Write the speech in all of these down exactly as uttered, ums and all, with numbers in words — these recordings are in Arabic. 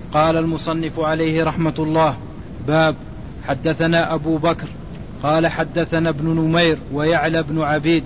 قال المصنف عليه رحمة الله: باب. حدثنا أبو بكر قال حدثنا ابن نمير ويعلى بن عبيد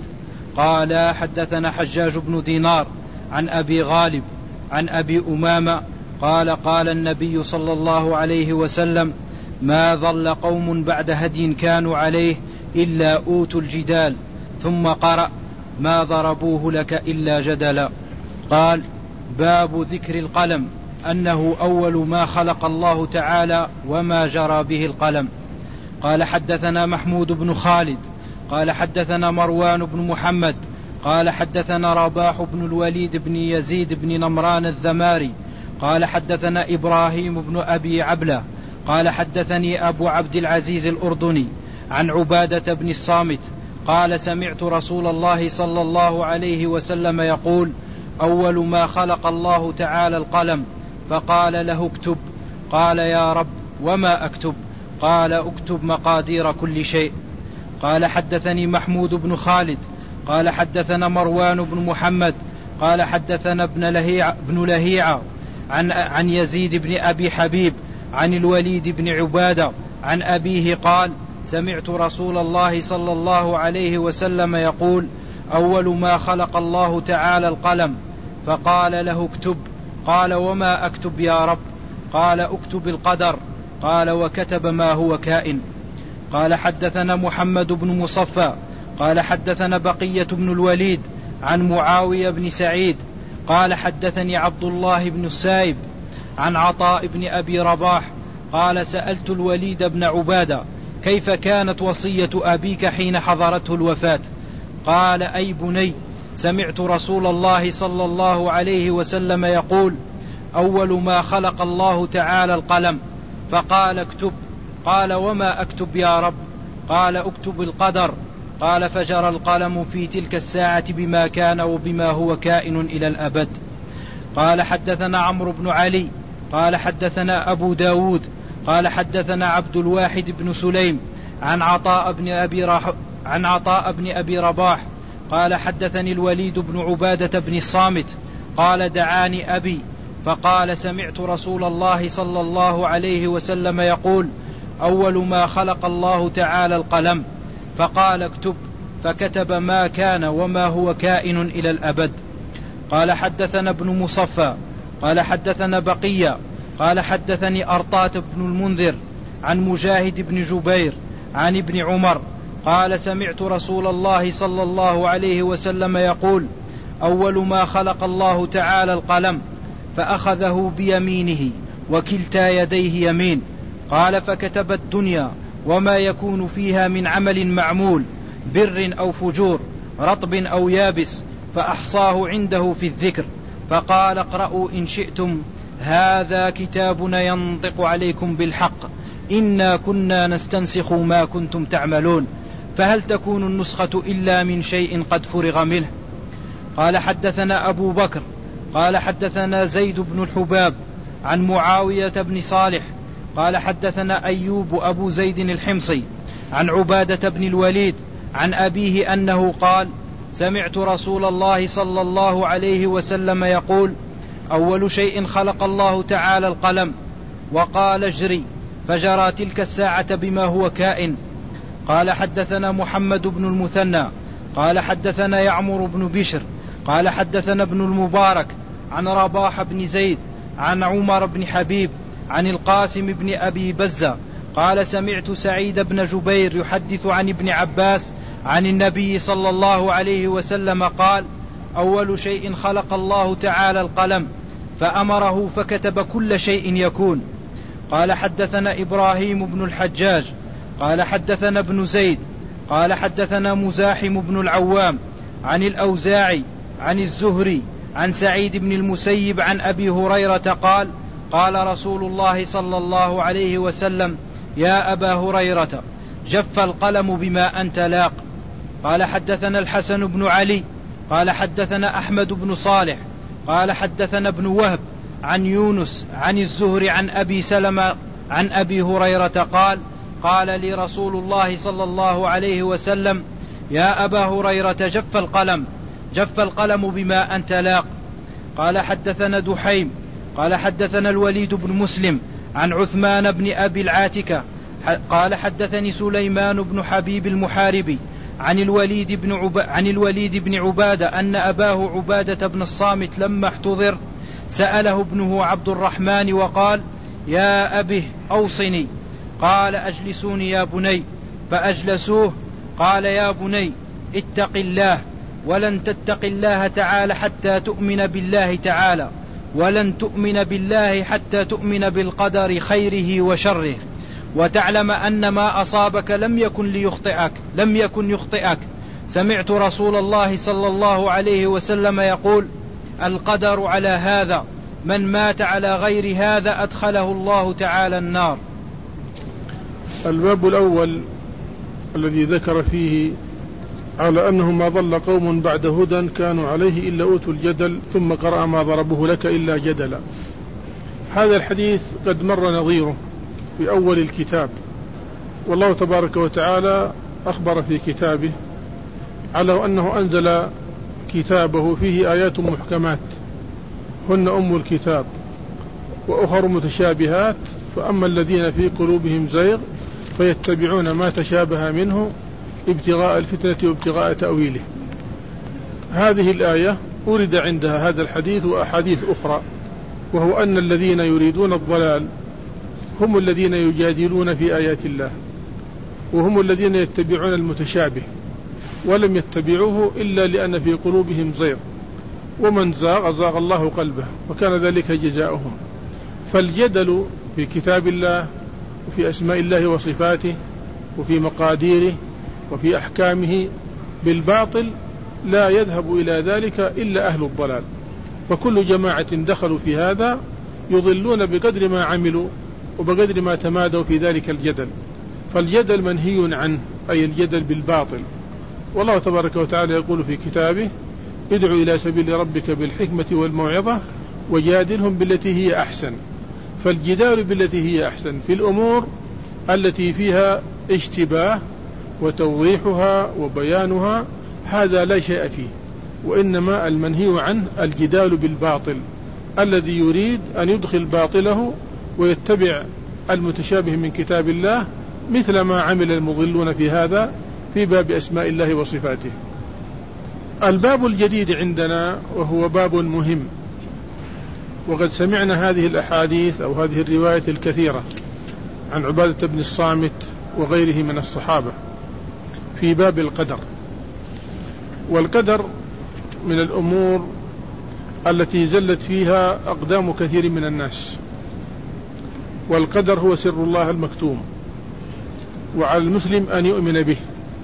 قال حدثنا حجاج بن دينار عن أبي غالب عن أبي أمامة قال قال النبي صلى الله عليه وسلم: ما ظل قوم بعد هدي كانوا عليه إلا أوتوا الجدال. ثم قرأ: ما ضربوه لك إلا جدلا. قال: باب ذكر القلم، أنه أول ما خلق الله تعالى وما جرى به القلم. قال حدثنا محمود بن خالد قال حدثنا مروان بن محمد قال حدثنا رباح بن الوليد بن يزيد بن نمران الذماري قال حدثنا إبراهيم بن أبي عبلة قال حدثني أبو عبد العزيز الأردني عن عبادة بن الصامت قال: سمعت رسول الله صلى الله عليه وسلم يقول: أول ما خلق الله تعالى القلم، فقال له: اكتب. قال: يا رب، وما أكتب؟ قال: اكتب مقادير كل شيء. قال حدثني محمود بن خالد قال حدثنا مروان بن محمد قال حدثنا ابن لهيعة, ابن لهيعة عن, عن يزيد بن أبي حبيب عن الوليد بن عبادة عن أبيه قال: سمعت رسول الله صلى الله عليه وسلم يقول: أول ما خلق الله تعالى القلم، فقال له: اكتب. قال: وما أكتب يا رب؟ قال: اكتب القدر. قال: وكتب ما هو كائن. قال حدثنا محمد بن مصفى قال حدثنا بقية بن الوليد عن معاوية بن سعيد قال حدثني عبد الله بن السائب عن عطاء بن أبي رباح قال: سألت الوليد بن عبادة: كيف كانت وصية أبيك حين حضرته الوفاة؟ قال: أي بني، سمعت رسول الله صلى الله عليه وسلم يقول: أول ما خلق الله تعالى القلم، فقال: اكتب. قال: وما أكتب يا رب؟ قال: اكتب القدر. قال: فجرى القلم في تلك الساعة بما كان وبما هو كائن إلى الأبد. قال حدثنا عمرو بن علي قال حدثنا أبو داود قال حدثنا عبد الواحد بن سليم عن عطاء بن أبي, رح... عن عطاء بن أبي رباح قال حدثني الوليد بن عبادة بن الصامت قال: دعاني أبي فقال: سمعت رسول الله صلى الله عليه وسلم يقول: أول ما خلق الله تعالى القلم، فقال: اكتب. فكتب ما كان وما هو كائن إلى الأبد. قال حدثنا ابن مصفى قال حدثنا بقية قال حدثني أرطاة بن المنذر عن مجاهد بن جبير عن ابن عمر قال: سمعت رسول الله صلى الله عليه وسلم يقول: أول ما خلق الله تعالى القلم، فأخذه بيمينه وكلتا يديه يمين. قال: فكتب الدنيا وما يكون فيها من عمل معمول، بر أو فجور، رطب أو يابس، فأحصاه عنده في الذكر. فقال: اقرأوا إن شئتم، هذا كتابنا ينطق عليكم بالحق، إنا كنا نستنسخ ما كنتم تعملون، فهل تكون النسخة إلا من شيء قد فرغ منه؟ قال حدثنا أبو بكر قال حدثنا زيد بن الحباب عن معاوية بن صالح قال حدثنا أيوب أبو زيد الحمصي عن عبادة بن الوليد عن أبيه أنه قال: سمعت رسول الله صلى الله عليه وسلم يقول: أول شيء خلق الله تعالى القلم، وقال: اجري، فجرى تلك الساعة بما هو كائن. قال حدثنا محمد بن المثنى قال حدثنا يعمر بن بشر قال حدثنا ابن المبارك عن رباح بن زيد عن عمر بن حبيب عن القاسم بن أبي بزة قال: سمعت سعيد بن جبير يحدث عن ابن عباس عن النبي صلى الله عليه وسلم قال: أول شيء خلق الله تعالى القلم، فأمره فكتب كل شيء يكون. قال حدثنا إبراهيم بن الحجاج قال حدثنا ابن زيد قال حدثنا مزاحم بن العوام عن الأوزاعي عن الزهري عن سعيد بن المسيب عن أبي هريرة قال: قال رسول الله صلى الله عليه وسلم: يا أبا هريرة، جف القلم بما أنت لاق. قال حدثنا الحسن بن علي قال حدثنا أحمد بن صالح قال حدثنا ابن وهب عن يونس عن الزهري عن أبي سلمة عن أبي هريرة قال: قال لي رسول الله صلى الله عليه وسلم: يا أبا هريرة، جف القلم جف القلم بما أنت لاق. قال حدثنا دحيم قال حدثنا الوليد بن مسلم عن عثمان بن أبي العاتكة قال حدثني سليمان بن حبيب المحاربي عن الوليد بن, عب... عن الوليد بن عبادة أن أباه عبادة بن الصامت لما احتضر سأله ابنه عبد الرحمن وقال يا أبه أوصني. قال أجلسوني يا بني، فأجلسوه. قال يا بني اتق الله، ولن تتق الله تعالى حتى تؤمن بالله تعالى، ولن تؤمن بالله حتى تؤمن بالقدر خيره وشره، وتعلم أن ما أصابك لم يكن ليخطئك لم يكن يخطئك. سمعت رسول الله صلى الله عليه وسلم يقول القدر على هذا، من مات على غير هذا أدخله الله تعالى النار. الباب الأول الذي ذكر فيه على أنه ما ضل قوم بعد هدى كانوا عليه إلا أوتوا الجدل، ثم قرأ ما ضربه لك إلا جدلا. هذا الحديث قد مر نظيره في أول الكتاب، والله تبارك وتعالى أخبر في كتابه على أنه أنزل كتابه فيه آيات محكمات هن أم الكتاب وأخر متشابهات، فأما الذين في قلوبهم زيغ فيتبعون ما تشابه منه ابتغاء الفتنة وابتغاء تأويله. هذه الآية أورد عندها هذا الحديث وأحاديث أخرى، وهو أن الذين يريدون الضلال هم الذين يجادلون في آيات الله، وهم الذين يتبعون المتشابه ولم يتبعوه إلا لأن في قلوبهم زيغ، ومن زاغ زاغ الله قلبه وكان ذلك جزاؤهم. فالجدل في كتاب الله وفي أسماء الله وصفاته وفي مقاديره وفي أحكامه بالباطل لا يذهب إلى ذلك إلا أهل الضلال، فكل جماعة دخلوا في هذا يضلون بقدر ما عملوا وبقدر ما تمادوا في ذلك الجدل. فالجدل منهي عنه، أي الجدل بالباطل. والله تبارك وتعالى يقول في كتابه ادعو إلى سبيل ربك بالحكمة والموعظة وجادلهم بالتي هي أحسن. فالجدال بالتي هي أحسن في الأمور التي فيها اشتباه وتوضيحها وبيانها هذا لا شيء فيه، وإنما المنهي عنه الجدال بالباطل الذي يريد أن يدخل باطله ويتبع المتشابه من كتاب الله، مثل ما عمل المضلون في هذا في باب أسماء الله وصفاته. الباب الجديد عندنا وهو باب مهم، وقد سمعنا هذه الأحاديث أو هذه الرواية الكثيرة عن عبادة بن الصامت وغيره من الصحابة في باب القدر. والقدر من الأمور التي زلت فيها أقدام كثير من الناس، والقدر هو سر الله المكتوم، وعلى المسلم أن يؤمن به،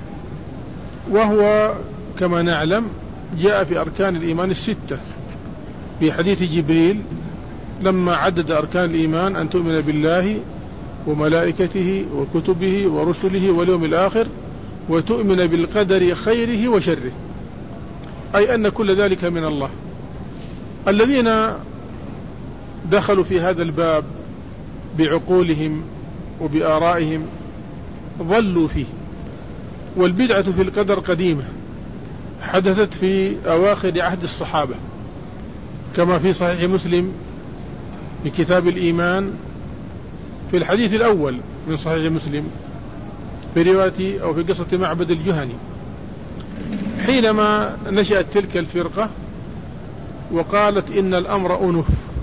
وهو كما نعلم جاء في أركان الإيمان الستة في حديث جبريل لما عدد أركان الإيمان أن تؤمن بالله وملائكته وكتبه ورسله واليوم الآخر وتؤمن بالقدر خيره وشره، أي أن كل ذلك من الله. الذين دخلوا في هذا الباب بعقولهم وبآرائهم ضلوا فيه. والبدعة في القدر قديمة حدثت في أواخر عهد الصحابة، كما في صحيح مسلم في كتاب الإيمان في الحديث الأول من صحيح مسلم في رواية أو في قصة معبد الجهني، حينما نشأت تلك الفرقة وقالت إن الأمر أنف،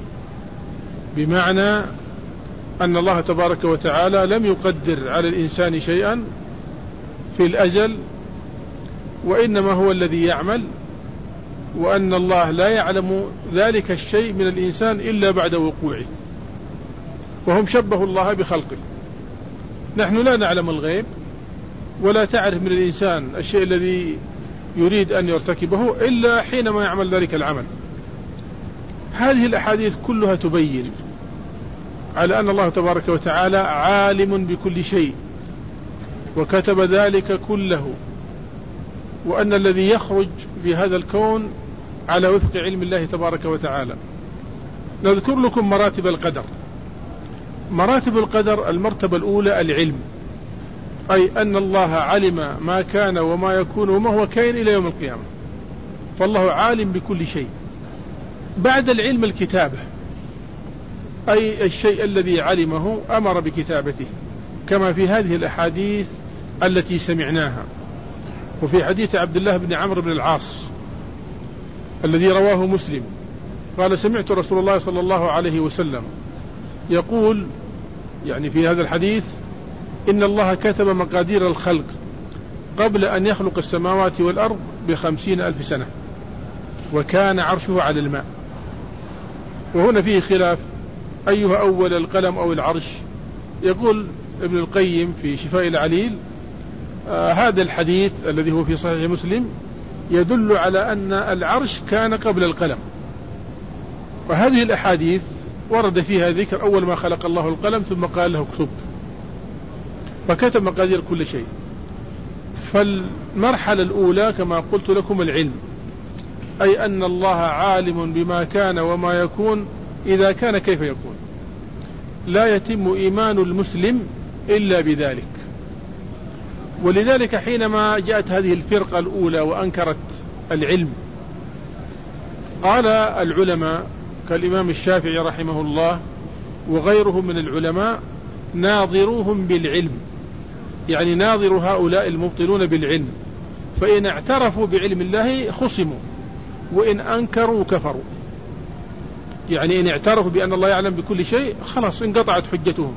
بمعنى أن الله تبارك وتعالى لم يقدر على الإنسان شيئا في الأزل، وإنما هو الذي يعمل، وأن الله لا يعلم ذلك الشيء من الإنسان إلا بعد وقوعه. وهم شبهوا الله بخلقه. نحن لا نعلم الغيب ولا تعرف من الإنسان الشيء الذي يريد أن يرتكبه إلا حينما يعمل ذلك العمل. هذه الأحاديث كلها تبين على أن الله تبارك وتعالى عالم بكل شيء وكتب ذلك كله، وأن الذي يخرج في هذا الكون على وفق علم الله تبارك وتعالى. نذكر لكم مراتب القدر. مراتب القدر: المرتبة الأولى العلم، أي أن الله علم ما كان وما يكون وما هو كائن إلى يوم القيامة، فالله عالم بكل شيء. بعد العلم الكتابة، أي الشيء الذي علمه أمر بكتابته، كما في هذه الأحاديث التي سمعناها. وفي حديث عبد الله بن عمرو بن العاص الذي رواه مسلم قال: سمعت رسول الله صلى الله عليه وسلم يقول، يعني في هذا الحديث: إن الله كتب مقادير الخلق قبل أن يخلق السماوات والأرض بخمسين ألف سنة، وكان عرشه على الماء. وهنا فيه خلاف أيها أول، القلم أو العرش. يقول ابن القيم في شفاء العليل: آه هذا الحديث الذي هو في صحيح مسلم يدل على أن العرش كان قبل القلم، وهذه الأحاديث ورد فيها ذكر أول ما خلق الله القلم ثم قال له اكتب، فكتب مقادير كل شيء. فالمرحلة الأولى كما قلت لكم العلم، أي أن الله عالم بما كان وما يكون إذا كان كيف يكون. لا يتم إيمان المسلم إلا بذلك. ولذلك حينما جاءت هذه الفرقة الأولى وأنكرت العلم، قال العلماء كالإمام الشافعي رحمه الله وغيره من العلماء: ناظروهم بالعلم، يعني ناظر هؤلاء المبطلون بالعلم، فإن اعترفوا بعلم الله خصموا، وإن أنكروا كفروا. يعني إن اعترفوا بأن الله يعلم بكل شيء خلاص انقطعت حجتهم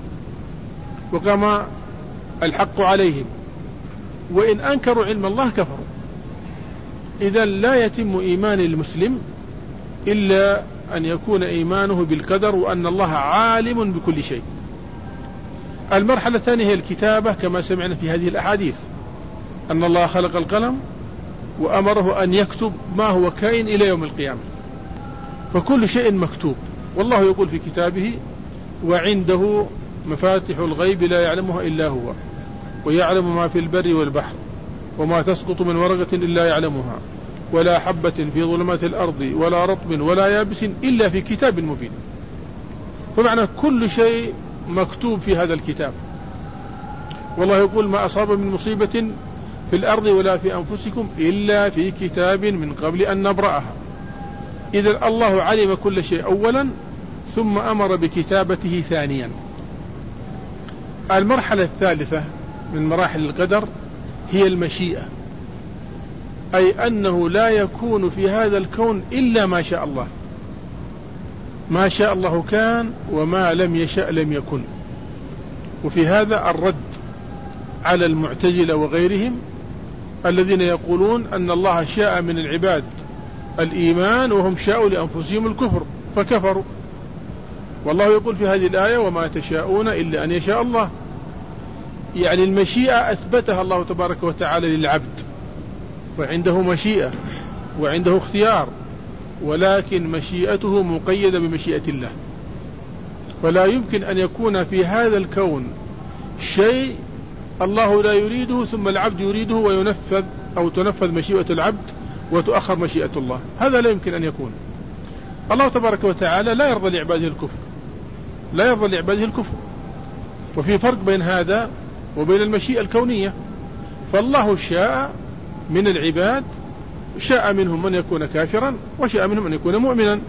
وقام الحق عليهم، وإن أنكروا علم الله كفروا. إذا لا يتم إيمان المسلم إلا أن يكون إيمانه بالقدر وأن الله عالم بكل شيء. المرحلة الثانية هي الكتابة، كما سمعنا في هذه الأحاديث أن الله خلق القلم وأمره أن يكتب ما هو كائن إلى يوم القيامة، فكل شيء مكتوب. والله يقول في كتابه: وعنده مفاتح الغيب لا يعلمها إلا هو، ويعلم ما في البر والبحر، وما تسقط من ورقة إلا يعلمها، ولا حبة في ظلمات الأرض ولا رطب ولا يابس إلا في كتاب مبين. فمعنى كل شيء مكتوب في هذا الكتاب. والله يقول: ما أصاب من مصيبة في الأرض ولا في أنفسكم إلا في كتاب من قبل أن نبرأها. إذا الله علم كل شيء أولا ثم أمر بكتابته ثانيا. المرحلة الثالثة من مراحل القدر هي المشيئة، أي أنه لا يكون في هذا الكون إلا ما شاء الله. ما شاء الله كان، وما لم يشأ لم يكن. وفي هذا الرد على المعتزلة وغيرهم الذين يقولون أن الله شاء من العباد الإيمان وهم شاءوا لأنفسهم الكفر فكفروا. والله يقول في هذه الآية: وما تشاءون إلا أن يشاء الله. يعني المشيئة أثبتها الله تبارك وتعالى للعبد، وعنده مشيئة وعنده اختيار، ولكن مشيئته مقيدة بمشيئة الله. فلا يمكن أن يكون في هذا الكون شيء الله لا يريده ثم العبد يريده وينفذ، أو تنفذ مشيئة العبد وتؤخر مشيئة الله. هذا لا يمكن أن يكون. الله تبارك وتعالى لا يرضى لعباده الكفر، لا يرضى لعباده الكفر. وفي فرق بين هذا وبين المشيئة الكونية. فالله شاء من العباد، شاء منهم من يكون كافرا وشاء منهم من يكون مؤمنا.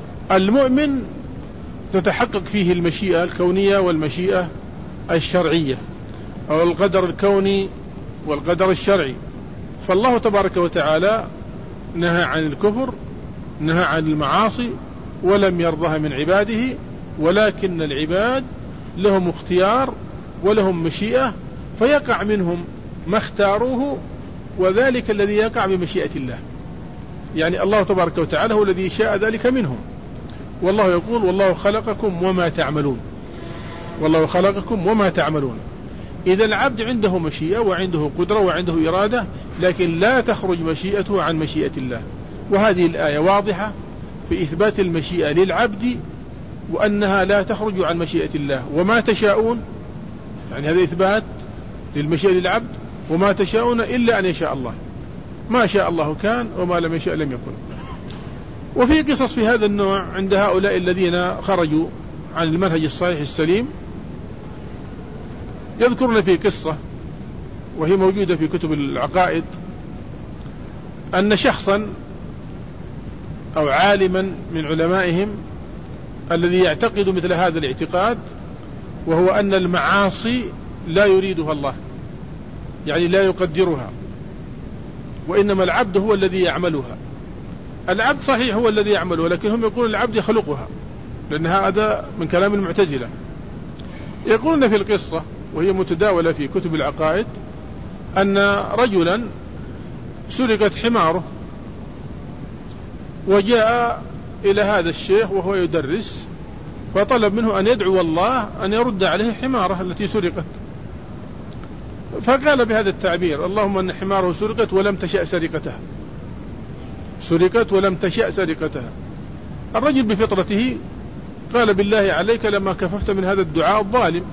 المؤمن تتحقق فيه المشيئة الكونية والمشيئة الشرعية، أو القدر الكوني والقدر الشرعي. فالله تبارك وتعالى نهى عن الكفر، نهى عن المعاصي، ولم يرضها من عباده، ولكن العباد لهم اختيار ولهم مشيئة، فيقع منهم ما اختاروه، وذلك الذي يقع بمشيئة الله. يعني الله تبارك وتعالى هو الذي شاء ذلك منهم. والله يقول: والله خلقكم وما تعملون. والله خلقكم وما تعملون. إذا العبد عنده مشيئة وعنده قدرة وعنده إرادة، لكن لا تخرج مشيئته عن مشيئة الله. وهذه الآية واضحة في إثبات المشيئة للعبد، وأنها لا تخرج عن مشيئة الله. وما تشاءون، يعني هذا إثبات للمشيئة للعبد. وما تشاءون إلا أن يشاء الله. ما شاء الله كان، وما لم يشاء لم يكن. وفي قصص في هذا النوع عند هؤلاء الذين خرجوا عن المنهج الصحيح السليم. يذكرون في قصة وهي موجودة في كتب العقائد، أن شخصا أو عالما من علمائهم الذي يعتقد مثل هذا الاعتقاد، وهو أن المعاصي لا يريدها الله، يعني لا يقدرها، وإنما العبد هو الذي يعملها. العبد صحيح هو الذي يعملها، لكن هم يقولون العبد يخلقها، لأن هذا من كلام المعتزلة. يقولون في القصة وهي متداولة في كتب العقائد أن رجلا سرقت حماره، وجاء إلى هذا الشيخ وهو يدرس، فطلب منه أن يدعو الله أن يرد عليه حماره التي سرقت، فقال بهذا التعبير: اللهم أن حماره سرقت ولم تشأ سرقتها، سرقت ولم تشأ سرقتها. الرجل بفطرته قال: بالله عليك لما كففت من هذا الدعاء الظالم،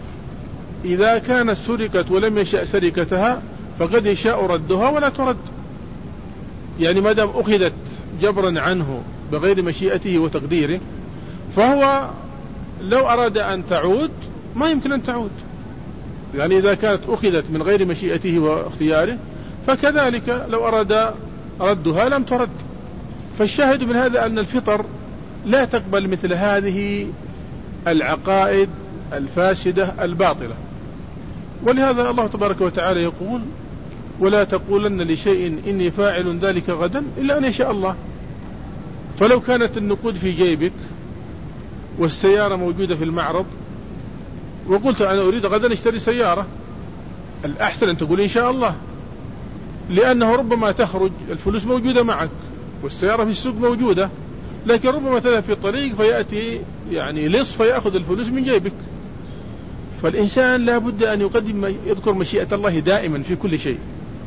إذا كانت سرقت ولم يشأ سرقتها فقد يشاء ردها ولا ترد، يعني ما دام أخذت جبرا عنه بغير مشيئته وتقديره، فهو لو أراد أن تعود ما يمكن أن تعود، يعني إذا كانت أخذت من غير مشيئته واختياره، فكذلك لو أراد ردها لم ترد. فالشاهد من هذا أن الفطر لا تقبل مثل هذه العقائد الفاسدة الباطلة. ولهذا الله تبارك وتعالى يقول: ولا تقولن لشيء إني فاعل ذلك غدا إلا أن يشاء الله. فلو كانت النقود في جيبك والسيارة موجودة في المعرض وقلت أنا أريد غدا أشتري سيارة، الأحسن أن تقول إن شاء الله، لأنه ربما تخرج الفلوس موجودة معك والسيارة في السوق موجودة، لكن ربما تذهب في الطريق فيأتي يعني لص فيأخذ الفلوس من جيبك. فالإنسان لا بد أن يقدم يذكر مشيئة الله دائما في كل شيء.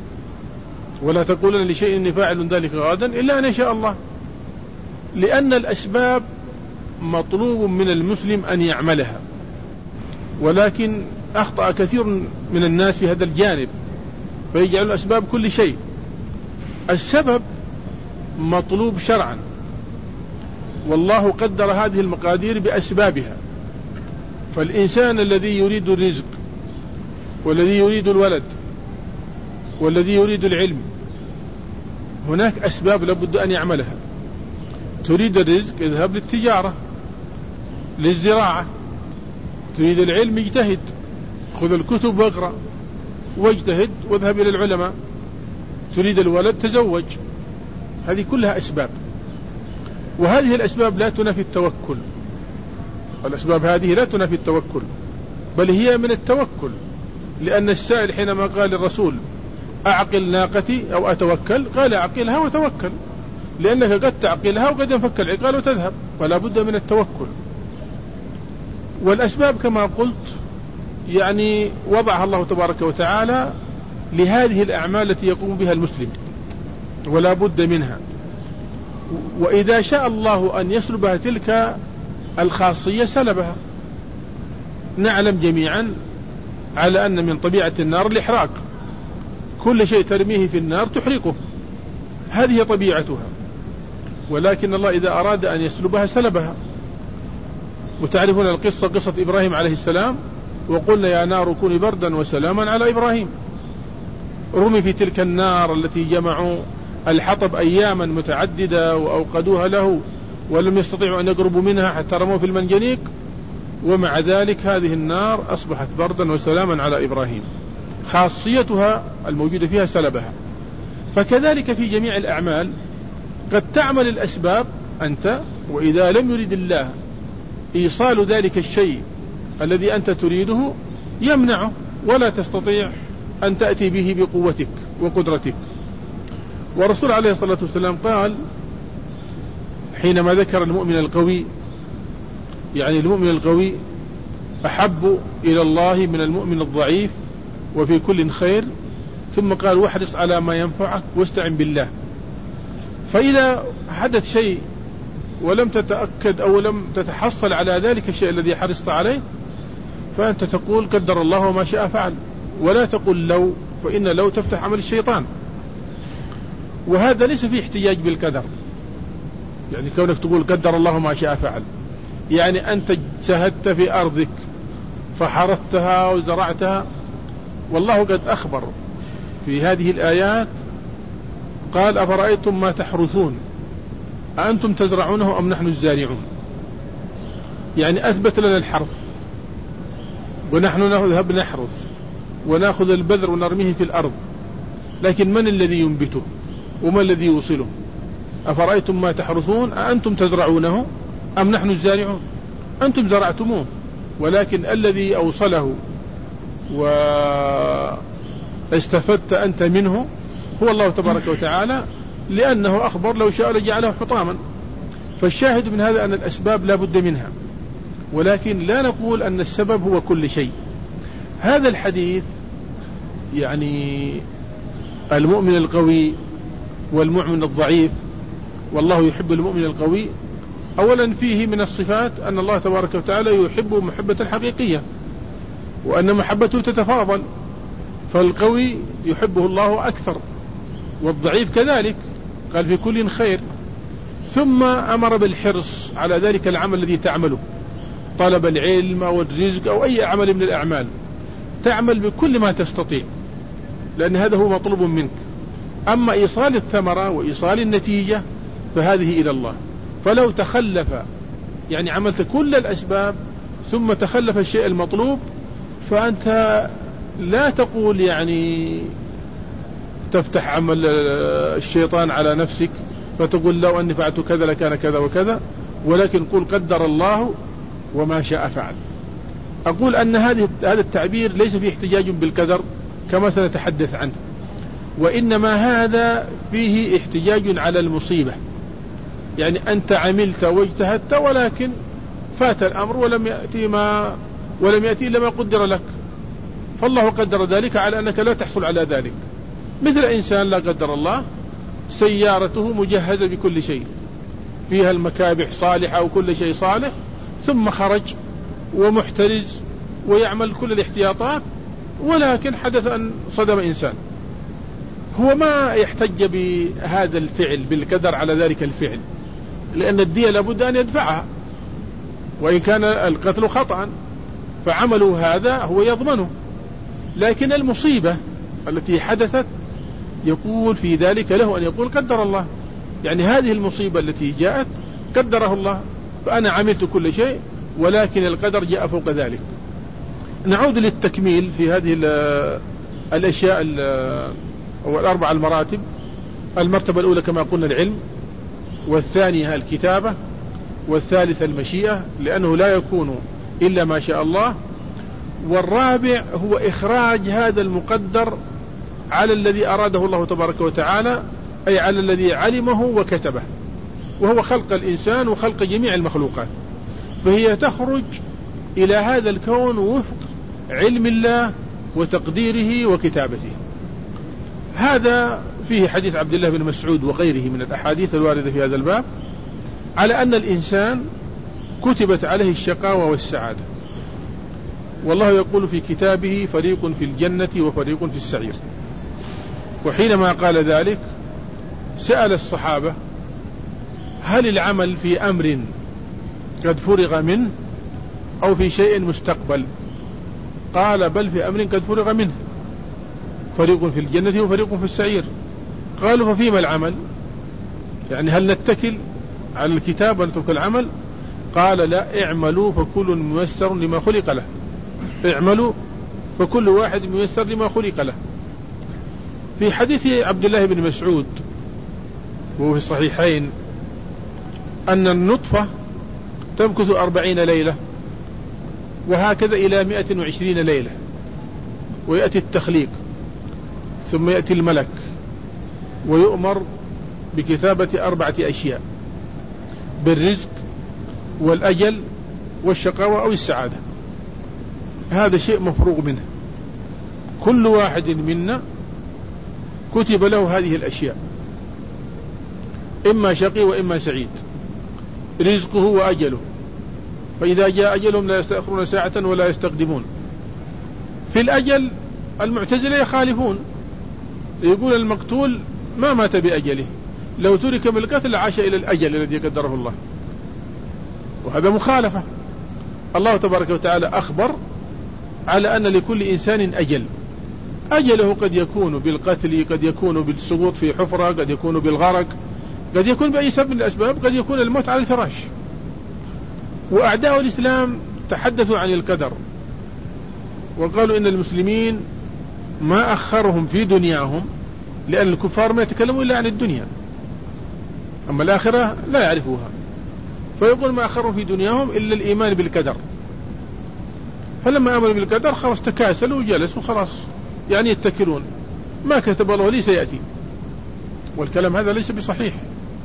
ولا تقولن لشيء إني فاعل ذلك غدا إلا أن يشاء الله، لأن الأسباب مطلوب من المسلم أن يعملها، ولكن أخطأ كثير من الناس في هذا الجانب، فيجعل الأسباب كل شيء. السبب مطلوب شرعا، والله قدر هذه المقادير بأسبابها. فالإنسان الذي يريد الرزق والذي يريد الولد والذي يريد العلم، هناك أسباب لابد أن يعملها. تريد الرزق اذهب للتجارة للزراعة، تريد العلم اجتهد، خذ الكتب واقرأ واجتهد واذهب إلى العلماء، تريد الولد تزوج. هذه كلها أسباب، وهذه الأسباب لا تنافي التوكل. الأسباب هذه لا تنافي التوكل، بل هي من التوكل، لأن السائل حينما قال الرسول أعقل ناقتي أو أتوكل، قال أعقلها وتوكل، لأنك قد تعقلها وقد ينفك العقال وتذهب، فلا بد من التوكل. والأسباب كما قلت يعني وضعها الله تبارك وتعالى لهذه الأعمال التي يقوم بها المسلم، ولا بد منها. وإذا شاء الله أن يسلبها تلك الخاصية سلبها. نعلم جميعا على أن من طبيعة النار الإحراق، كل شيء ترميه في النار تحرقه، هذه طبيعتها، ولكن الله إذا أراد أن يسلبها سلبها. وتعرفون القصة، قصة إبراهيم عليه السلام: وقلنا يا نار كوني بردا وسلاما على إبراهيم. رمي في تلك النار التي جمعوا الحطب أياما متعددة وأوقدوها له ولم يستطيعوا أن يقربوا منها حتى رموا في المنجنيق، ومع ذلك هذه النار أصبحت بردا وسلاما على إبراهيم، خاصيتها الموجودة فيها سلبها. فكذلك في جميع الأعمال قد تعمل الأسباب أنت، وإذا لم يريد الله إيصال ذلك الشيء الذي أنت تريده يمنعه، ولا تستطيع أن تأتي به بقوتك وقدرتك. والرسول عليه الصلاة والسلام قال حينما ذكر المؤمن القوي، يعني المؤمن القوي أحب إلى الله من المؤمن الضعيف وفي كل خير، ثم قال واحرص على ما ينفعك واستعن بالله. فإذا حدث شيء ولم تتأكد أو لم تتحصل على ذلك الشيء الذي حرصت عليه، فأنت تقول قدر الله وما شاء فعل، ولا تقول لو، فإن لو تفتح عمل الشيطان. وهذا ليس فيه احتجاج بالقدر، يعني كونك تقول قدر الله ما شاء فعل، يعني أنت اجتهدت في أرضك فحرثتها وزرعتها، والله قد أخبر في هذه الآيات قال أفرأيتم ما تحرثون أأنتم تزرعونه أم نحن الزارعون. يعني أثبت لنا الحرث ونحن نذهب نحرث ونأخذ البذر ونرميه في الأرض، لكن من الذي ينبته وما الذي يوصله؟ أفرأيتم ما تحرثون أأنتم تزرعونه أم نحن الزارعون؟ أنتم زرعتموه، ولكن الذي أوصله واستفدت أنت منه هو الله تبارك وتعالى، لأنه أخبر لو شاء لجعله حطاما. فالشاهد من هذا أن الأسباب لا بد منها، ولكن لا نقول أن السبب هو كل شيء. هذا الحديث يعني المؤمن القوي والمؤمن الضعيف والله يحب المؤمن القوي، أولا فيه من الصفات أن الله تبارك وتعالى يحب محبة حقيقية، وأن محبته تتفاضل، فالقوي يحبه الله أكثر والضعيف كذلك، قال في كل خير. ثم أمر بالحرص على ذلك العمل الذي تعمله، طلب العلم أو الرزق أو أي عمل من الأعمال، تعمل بكل ما تستطيع، لأن هذا هو مطلوب منك. أما إيصال الثمرة وإيصال النتيجة فهذه إلى الله. فلو تخلف يعني عملت كل الأسباب ثم تخلف الشيء المطلوب، فأنت لا تقول يعني تفتح عمل الشيطان على نفسك فتقول لو أني فعلت كذا لكان كذا وكذا، ولكن قل قدر الله وما شاء فعل. أقول أن هذه هذا التعبير ليس فيه احتجاج بالقدر كما سنتحدث عنه، وإنما هذا فيه احتجاج على المصيبة. يعني أنت عملت واجتهدت ولكن فات الأمر ولم يأتي ما ولم يأتي إلا ما قدر لك، فالله قدر ذلك على أنك لا تحصل على ذلك. مثل إنسان لا قدر الله سيارته مجهزة بكل شيء، فيها المكابح صالحة وكل شيء صالح، ثم خرج ومحترز ويعمل كل الاحتياطات، ولكن حدث أن صدم إنسان، هو ما يحتج بهذا الفعل بالقدر على ذلك الفعل، لأن الدية لابد أن يدفعها، وإن كان القتل خطأ فعمله هذا هو يضمنه. لكن المصيبة التي حدثت يقول في ذلك له أن يقول قدر الله، يعني هذه المصيبة التي جاءت قدره الله، فأنا عملت كل شيء ولكن القدر جاء فوق ذلك. نعود للتكميل في هذه الأشياء أو الأربع المراتب. المرتبة الأولى كما قلنا العلم، والثانية الكتابة، والثالثة المشيئة لأنه لا يكون إلا ما شاء الله، والرابع هو إخراج هذا المقدر على الذي أراده الله تبارك وتعالى، أي على الذي علمه وكتبه، وهو خلق الإنسان وخلق جميع المخلوقات، فهي تخرج إلى هذا الكون وفق علم الله وتقديره وكتابته. هذا فيه حديث عبد الله بن مسعود وغيره من الأحاديث الواردة في هذا الباب على أن الإنسان كتبت عليه الشقاوة والسعادة، والله يقول في كتابه فريق في الجنة وفريق في السعير. وحينما قال ذلك سأل الصحابة هل العمل في أمر قد فرغ منه أو في شيء مستقبل؟ قال بل في أمر قد فرغ منه، فريق في الجنة وفريق في السعير. قالوا ففيما العمل؟ يعني هل نتكل على الكتاب ونترك العمل؟ قال لا، اعملوا فكل ميسر لما خلق له، اعملوا فكل واحد ميسر لما خلق له. في حديث عبد الله بن مسعود وهو في الصحيحين أن النطفة تمكث أربعين ليلة وهكذا إلى مئة وعشرين ليلة، ويأتي التخليق ثم يأتي الملك ويؤمر بكتابة أربعة أشياء: بالرزق والأجل والشقاوة أو السعادة. هذا شيء مفروغ منه، كل واحد منا كتب له هذه الأشياء، إما شقي وإما سعيد، رزقه وأجله، فإذا جاء أجلهم لا يستأخرون ساعة ولا يستقدمون. في الأجل المعتزلة يخالفون، يقول المقتول ما مات بأجله، لو ترك بالقتل عاش إلى الأجل الذي قدره الله، وهذا مخالفة. الله تبارك وتعالى أخبر على أن لكل إنسان أجل، أجله قد يكون بالقتل، قد يكون بالسقوط في حفرة، قد يكون بالغرق، قد يكون بأي سبب من الأسباب، قد يكون الموت على الفراش. وأعداء الإسلام تحدثوا عن القدر وقالوا إن المسلمين ما أخرهم في دنياهم، لأن الكفار ما يتكلمون إلا عن الدنيا، أما الآخرة لا يعرفوها، فيقول ما أخرهم في دنياهم إلا الإيمان بالقدر. فلما آمنوا بالقدر خلاص تكاسلوا وجلسوا خلاص، يعني يتكلون ما كتب الله لي سيأتي، والكلام هذا ليس بصحيح.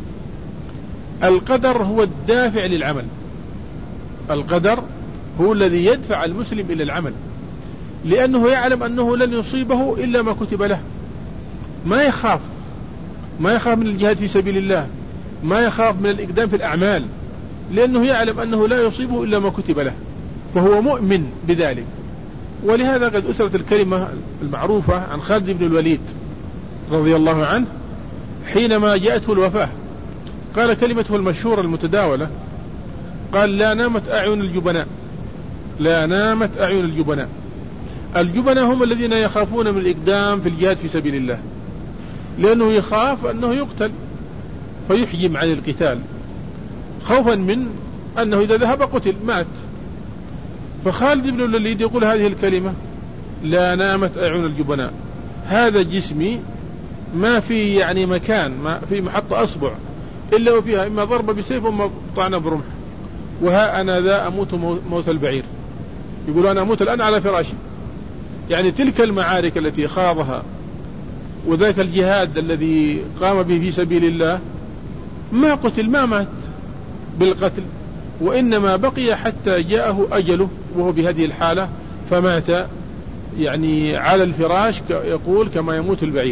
القدر هو الدافع للعمل، القدر هو الذي يدفع المسلم إلى العمل، لأنه يعلم أنه لن يصيبه إلا ما كتب له، ما يخاف ما يخاف من الجهاد في سبيل الله، ما يخاف من الإقدام في الأعمال، لأنه يعلم أنه لا يصيبه إلا ما كتب له، فهو مؤمن بذلك. ولهذا قد أثرت الكلمة المعروفة عن خالد بن الوليد رضي الله عنه حينما جاءته الوفاة، قال كلمته المشهورة المتداولة، قال لا نامت أعين الجبناء، لا نامت أعين الجبناء. الجبناء هم الذين يخافون من الإقدام في الجهاد في سبيل الله، لأنه يخاف أنه يقتل فيحجم عن القتال، خوفا من أنه إذا ذهب قتل مات. فخالد بن الوليد يقول هذه الكلمة لا نامت أعين الجبناء، هذا جسمي ما في يعني مكان ما في محط أصبع إلا وفيها إما ضربة بسيف وما طعنة برمح، وها أنا ذا أموت موت البعير، يقول أنا أموت الآن على فراشي. يعني تلك المعارك التي خاضها وذاك الجهاد الذي قام به في سبيل الله ما قتل، ما مات بالقتل، وإنما بقي حتى جاءه أجله وهو بهذه الحالة فمات يعني على الفراش يقول كما يموت البعير.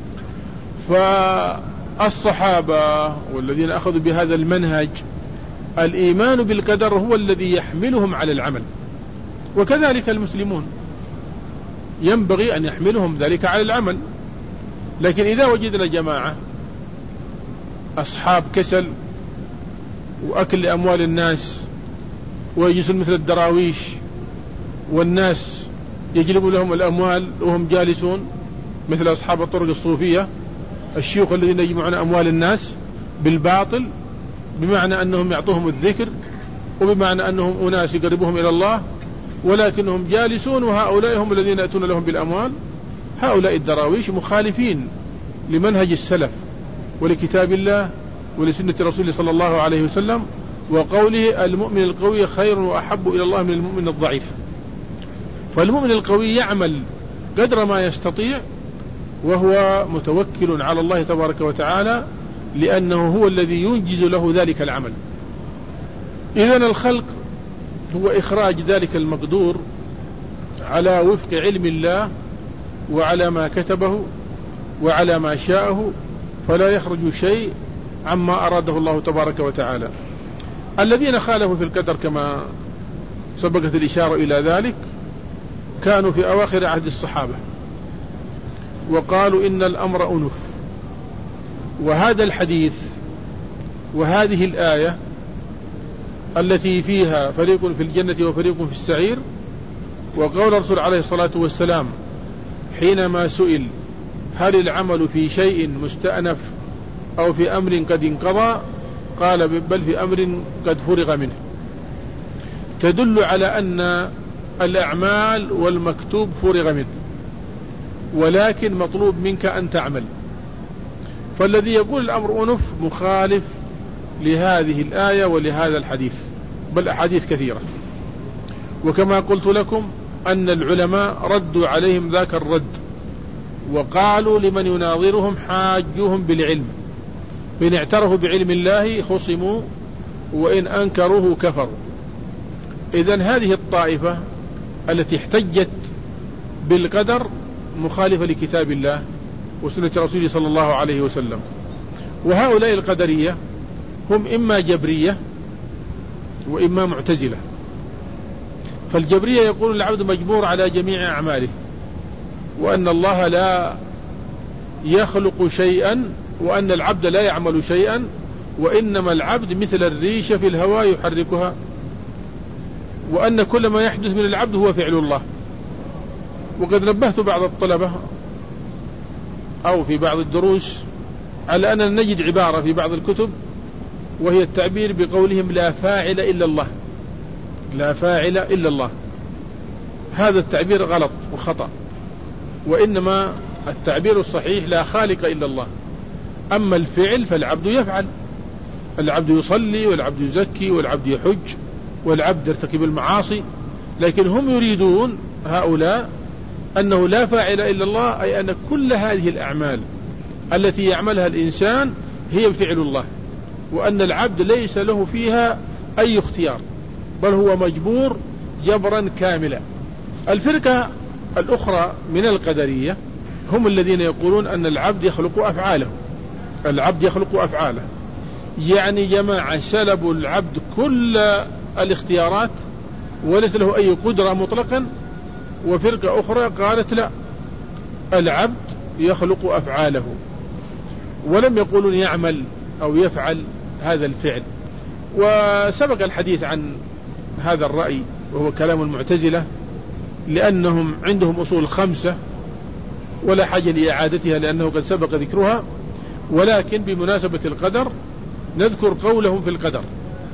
فالصحابة والذين أخذوا بهذا المنهج الإيمان بالقدر هو الذي يحملهم على العمل، وكذلك المسلمون ينبغي أن يحملهم ذلك على العمل. لكن إذا وجدنا جماعة أصحاب كسل وأكل لأموال الناس ويجلسون مثل الدراويش والناس يجلبوا لهم الأموال وهم جالسون مثل أصحاب الطرق الصوفية، الشيوخ الذين يجمعون أموال الناس بالباطل، بمعنى أنهم يعطوهم الذكر وبمعنى أنهم أناس يقربوهم إلى الله، ولكنهم جالسون وهؤلاء هم الذين يأتون لهم بالأموال. هؤلاء الدراويش مخالفين لمنهج السلف ولكتاب الله ولسنة رسوله صلى الله عليه وسلم، وقوله المؤمن القوي خير وأحب إلى الله من المؤمن الضعيف. فالمؤمن القوي يعمل قدر ما يستطيع وهو متوكل على الله تبارك وتعالى، لأنه هو الذي ينجز له ذلك العمل. إذن الخلق هو إخراج ذلك المقدور على وفق علم الله وعلى ما كتبه وعلى ما شاءه، فلا يخرج شيء عما أراده الله تبارك وتعالى. الذين خالفوا في القدر كما سبقت الإشارة إلى ذلك كانوا في أواخر عهد الصحابة، وقالوا إن الأمر أنف. وهذا الحديث وهذه الآية التي فيها فريق في الجنة وفريق في السعير، وقول الرسول عليه الصلاة والسلام حينما سئل هل العمل في شيء مستأنف أو في أمر قد انقضى، قال بل في أمر قد فرغ منه، تدل على أن الأعمال والمكتوب فرغ منه، ولكن مطلوب منك أن تعمل. فالذي يقول الأمر أنف مخالف لهذه الآية ولهذا الحديث، بل أحاديث كثيرة. وكما قلت لكم أن العلماء ردوا عليهم ذاك الرد، وقالوا لمن يناظرهم حاجوهم بالعلم، فإن اعترفوا بعلم الله خصموا وإن أنكروه كفروا. إذن هذه الطائفة التي احتجت بالقدر مخالفة لكتاب الله وسنة رسوله صلى الله عليه وسلم. وهؤلاء القدرية هم إما جبرية وإما معتزلة. فالجبرية يقول العبد مجبور على جميع أعماله، وأن الله لا يخلق شيئا، وأن العبد لا يعمل شيئا، وإنما العبد مثل الريشة في الهواء يحركها، وأن كل ما يحدث من العبد هو فعل الله. وقد نبهت بعض الطلبة أو في بعض الدروس على أننا نجد عبارة في بعض الكتب وهي التعبير بقولهم لا فاعل إلا الله، لا فاعل إلا الله. هذا التعبير غلط وخطأ، وإنما التعبير الصحيح لا خالق إلا الله. أما الفعل فالعبد يفعل، العبد يصلي والعبد يزكي والعبد يحج والعبد يرتكب المعاصي، لكن هم يريدون هؤلاء أنه لا فاعل إلا الله، أي أن كل هذه الأعمال التي يعملها الإنسان هي فعل الله، وأن العبد ليس له فيها أي اختيار، بل هو مجبور جبرا كاملا. الفرقة الأخرى من القدرية هم الذين يقولون أن العبد يخلق أفعاله، العبد يخلق أفعاله، يعني جماعة سلبوا العبد كل الاختيارات وليس له أي قدرة مطلقا. وفرقة أخرى قالت لا، العبد يخلق أفعاله، ولم يقولون يعمل أو يفعل هذا الفعل. وسبق الحديث عن هذا الرأي وهو كلام المعتزلة، لأنهم عندهم أصول خمسة ولا حاجة لإعادتها لأنه قد سبق ذكرها، ولكن بمناسبة القدر نذكر قولهم في القدر.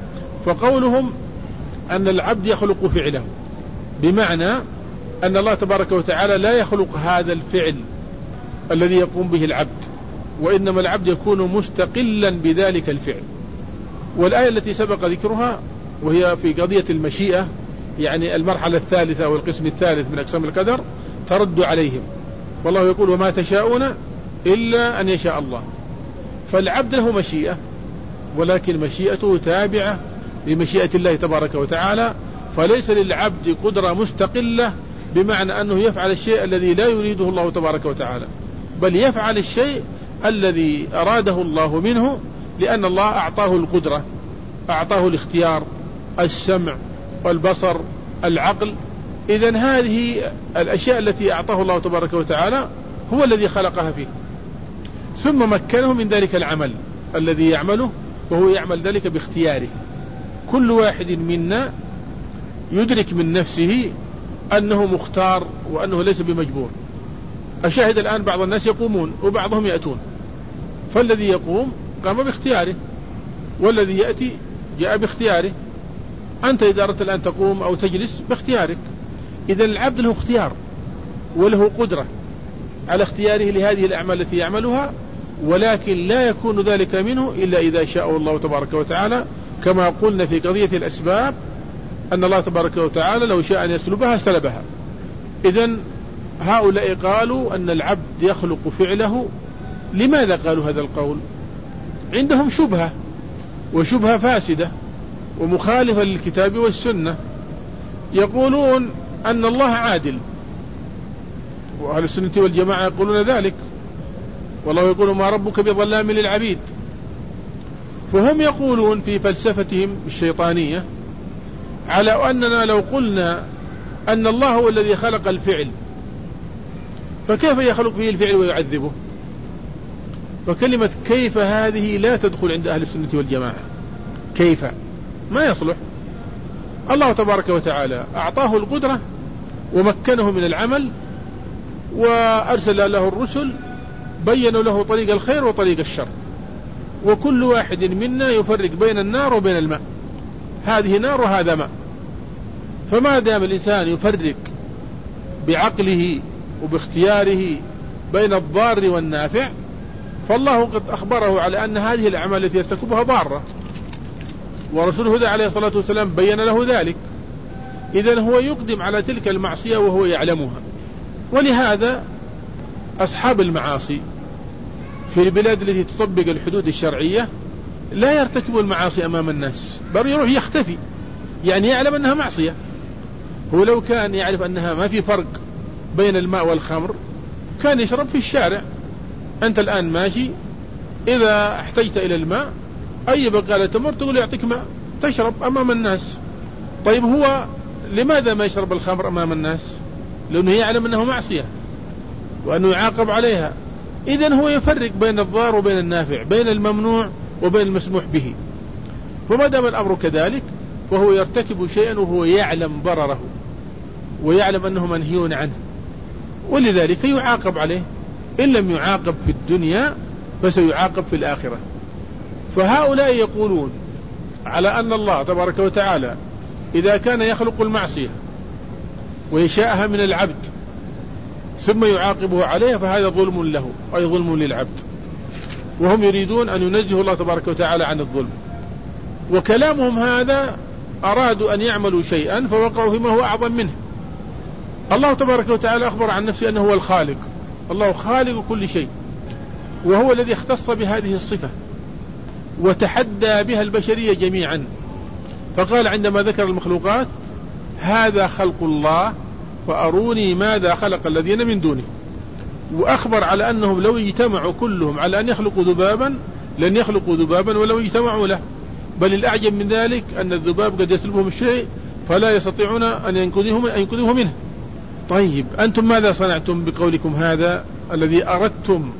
فقولهم أن العبد يخلق فعله، بمعنى أن الله تبارك وتعالى لا يخلق هذا الفعل الذي يقوم به العبد، وإنما العبد يكون مستقلا بذلك الفعل. والآية التي سبق ذكرها وهي في قضية المشيئة، يعني المرحلة الثالثة أو القسم الثالث من أقسام القدر، ترد عليهم، والله يقول وما تشاءون إلا أن يشاء الله. فالعبد له مشيئة، ولكن مشيئته تابعة لمشيئة الله تبارك وتعالى، فليس للعبد قدرة مستقلة بمعنى أنه يفعل الشيء الذي لا يريده الله تبارك وتعالى، بل يفعل الشيء الذي أراده الله منه، لأن الله أعطاه القدرة، أعطاه الاختيار، السمع والبصر، العقل. إذن هذه الأشياء التي أعطاه الله تبارك وتعالى هو الذي خلقها فيه، ثم مكنه من ذلك العمل الذي يعمله، وهو يعمل ذلك باختياره. كل واحد منا يدرك من نفسه أنه مختار وأنه ليس بمجبور. أشاهد الآن بعض الناس يقومون وبعضهم يأتون، فالذي يقوم قام باختياره، والذي يأتي جاء باختياره. أنت إذا أردت الآن تقوم أو تجلس باختيارك. إذا العبد له اختيار وله قدرة على اختياره لهذه الأعمال التي يعملها، ولكن لا يكون ذلك منه إلا إذا شاء الله تبارك وتعالى، كما قلنا في قضية الأسباب أن الله تبارك وتعالى لو شاء أن يسلبها سلبها. إذن هؤلاء قالوا أن العبد يخلق فعله. لماذا قالوا هذا القول؟ عندهم شبهة، وشبهة فاسدة ومخالفة للكتاب والسنة. يقولون أن الله عادل، وأهل السنة والجماعة يقولون ذلك، والله يقول ما ربك بظلام للعبيد. فهم يقولون في فلسفتهم الشيطانية على أننا لو قلنا أن الله هو الذي خلق الفعل، فكيف يخلق به الفعل ويعذبه؟ وكلمة كيف هذه لا تدخل عند أهل السنة والجماعة. كيف ما يصلح. الله تبارك وتعالى أعطاه القدرة ومكنه من العمل، وأرسل له الرسل بينوا له طريق الخير وطريق الشر، وكل واحد منا يفرق بين النار وبين الماء، هذه نار وهذا ماء. فما دام الإنسان يفرق بعقله وباختياره بين الضار والنافع، فالله قد أخبره على أن هذه الأعمال التي يرتكبها ضارة، ورسوله هدى عليه الصلاة والسلام بين له ذلك. إذن هو يقدم على تلك المعصية وهو يعلمها. ولهذا أصحاب المعاصي في البلاد التي تطبق الحدود الشرعية لا يرتكبوا المعاصي أمام الناس، بل يروح يختفي، يعني يعلم أنها معصية. هو لو كان يعرف أنها ما في فرق بين الماء والخمر كان يشرب في الشارع. أنت الآن ماشي، إذا احتجت إلى الماء أي بقالة تمر تقول يعطيك ماء تشرب أمام الناس. طيب هو لماذا ما يشرب الخمر أمام الناس؟ لأنه يعلم أنه معصية وأنه يعاقب عليها. إذن هو يفرق بين الضار وبين النافع، بين الممنوع وبين المسموح به. فما دام الأمر كذلك وهو يرتكب شيئا وهو يعلم ضرره ويعلم أنه منهي عنه، ولذلك يعاقب عليه. إن لم يعاقب في الدنيا فسيعاقب في الآخرة. فهؤلاء يقولون على أن الله تبارك وتعالى إذا كان يخلق المعصية ويشاءها من العبد ثم يعاقبه عليه فهذا ظلم له أي ظلم للعبد، وهم يريدون أن ينزهوا الله تبارك وتعالى عن الظلم. وكلامهم هذا أرادوا أن يعملوا شيئا فوقعوا فيما هو أعظم منه. الله تبارك وتعالى أخبر عن نفسه أنه هو الخالق، الله خالق كل شيء، وهو الذي اختص بهذه الصفة وتحدى بها البشرية جميعا. فقال عندما ذكر المخلوقات: هذا خلق الله فأروني ماذا خلق الذين من دونه. وأخبر على أنهم لو اجتمعوا كلهم على أن يخلقوا ذبابا لن يخلقوا ذبابا ولو اجتمعوا له، بل الأعجب من ذلك أن الذباب قد يسلبهم الشيء فلا يستطيعون أن ينقذوه منه. طيب أنتم ماذا صنعتم بقولكم هذا الذي أردتم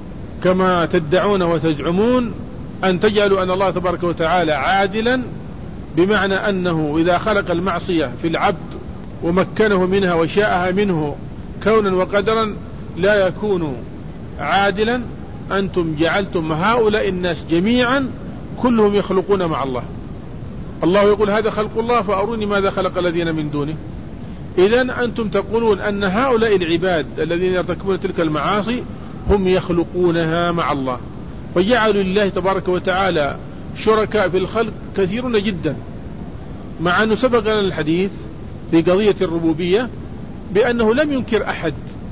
كما تدعون وتزعمون أن تجعلوا أن الله تبارك وتعالى عادلا، بمعنى أنه إذا خلق المعصية في العبد ومكنه منها وشاءها منه كونا وقدرا لا يكون عادلا. أنتم جعلتم هؤلاء الناس جميعا كلهم يخلقون مع الله. الله يقول: هذا خلق الله فأروني ماذا خلق الذين من دونه. إذن أنتم تقولون أن هؤلاء العباد الذين يرتكبون تلك المعاصي هم يخلقونها مع الله، فجعلوا لله تبارك وتعالى شركاء في الخلق كثيرون جدا، مع أنه سبق لنا الحديث في قضية الربوبية بأنه لم ينكر أحد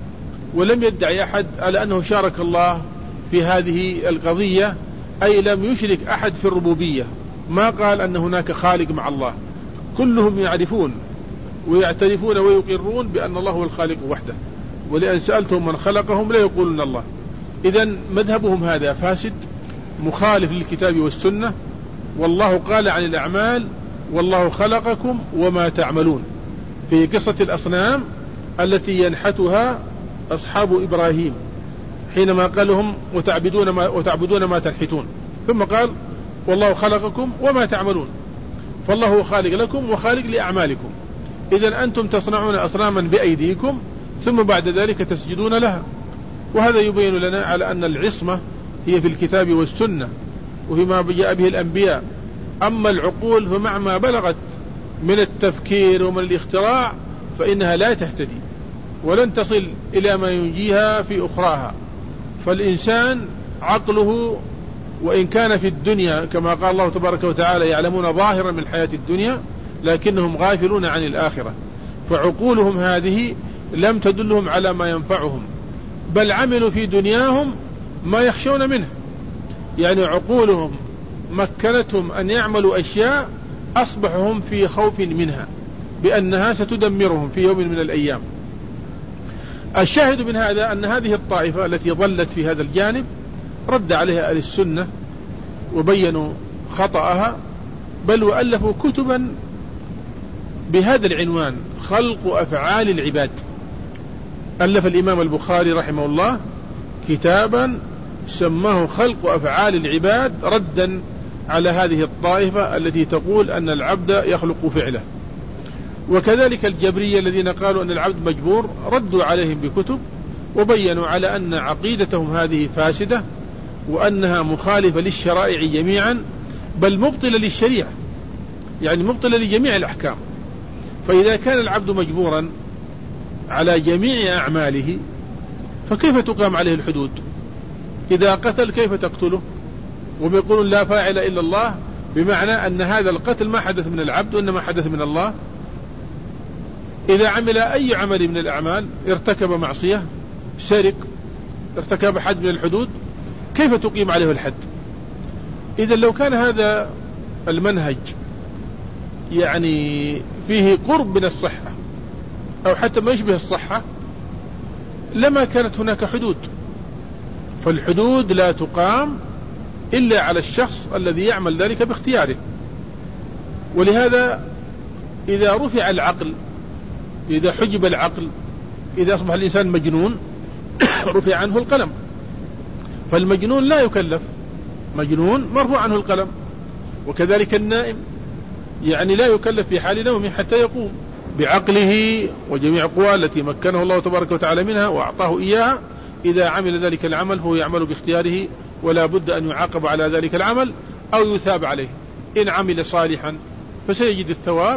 ولم يدعي أحد على أنه شارك الله في هذه القضية، أي لم يشرك أحد في الربوبية، ما قال أن هناك خالق مع الله. كلهم يعرفون ويعترفون ويقرون بأن الله هو الخالق وحده، ولأن سألتهم من خلقهم لا يقولون الله. إذن مذهبهم هذا فاسد مخالف للكتاب والسنة، والله قال عن الأعمال: والله خلقكم وما تعملون، في قصة الأصنام التي ينحتها أصحاب إبراهيم حينما قال لهم: وتعبدون ما, وتعبدون ما تنحتون، ثم قال: والله خلقكم وما تعملون، فالله هو خالق لكم وخالق لأعمالكم. إذن أنتم تصنعون أصناما بأيديكم ثم بعد ذلك تسجدون لها. وهذا يبين لنا على أن العصمة هي في الكتاب والسنة وفيما جاء به الأنبياء. أما العقول فمع ما بلغت من التفكير ومن الاختراع فإنها لا تهتدي ولن تصل إلى ما ينجيها في أخراها. فالإنسان عقله وإن كان في الدنيا كما قال الله تبارك وتعالى: يعلمون ظاهرا من الحياة الدنيا لكنهم غافلون عن الآخرة. فعقولهم هذه لم تدلهم على ما ينفعهم، بل عملوا في دنياهم ما يخشون منه. يعني عقولهم مكنتهم أن يعملوا أشياء أصبحوا هم في خوف منها بأنها ستدمرهم في يوم من الأيام. الشاهد من هذا أن هذه الطائفة التي ضلت في هذا الجانب رد عليها أهل السنة وبينوا خطأها، بل وألفوا كتبا بهذا العنوان: خلق أفعال العباد. ألف الإمام البخاري رحمه الله كتابا سماه خلق أفعال العباد، ردا على هذه الطائفة التي تقول أن العبد يخلق فعله. وكذلك الجبرية الذين قالوا أن العبد مجبور ردوا عليهم بكتب وبينوا على أن عقيدتهم هذه فاسدة وأنها مخالفة للشرائع جميعا، بل مبطلة للشريعة، يعني مبطلة لجميع الأحكام. فإذا كان العبد مجبورا على جميع أعماله فكيف تقام عليه الحدود؟ إذا قتل كيف تقتله؟ ويقولون لا فاعل إلا الله، بمعنى أن هذا القتل ما حدث من العبد وإنما حدث من الله. إذا عمل أي عمل من الأعمال، ارتكب معصية، سرق، ارتكب حد من الحدود، كيف تقيم عليه الحد؟ إذا لو كان هذا المنهج يعني فيه قرب من الصحة أو حتى ما يشبه الصحة لما كانت هناك حدود. فالحدود لا تقام إلا على الشخص الذي يعمل ذلك باختياره. ولهذا إذا رفع العقل، إذا حجب العقل، إذا أصبح الإنسان مجنون رفع عنه القلم. فالمجنون لا يكلف، مجنون مرفوع عنه القلم. وكذلك النائم يعني لا يكلف في حال نومه حتى يقوم بعقله وجميع قواه التي مكنه الله تبارك وتعالى منها وأعطاه إياها. إذا عمل ذلك العمل هو يعمل باختياره ولا بد أن يعاقب على ذلك العمل أو يثاب عليه. إن عمل صالحا فسيجد الثواب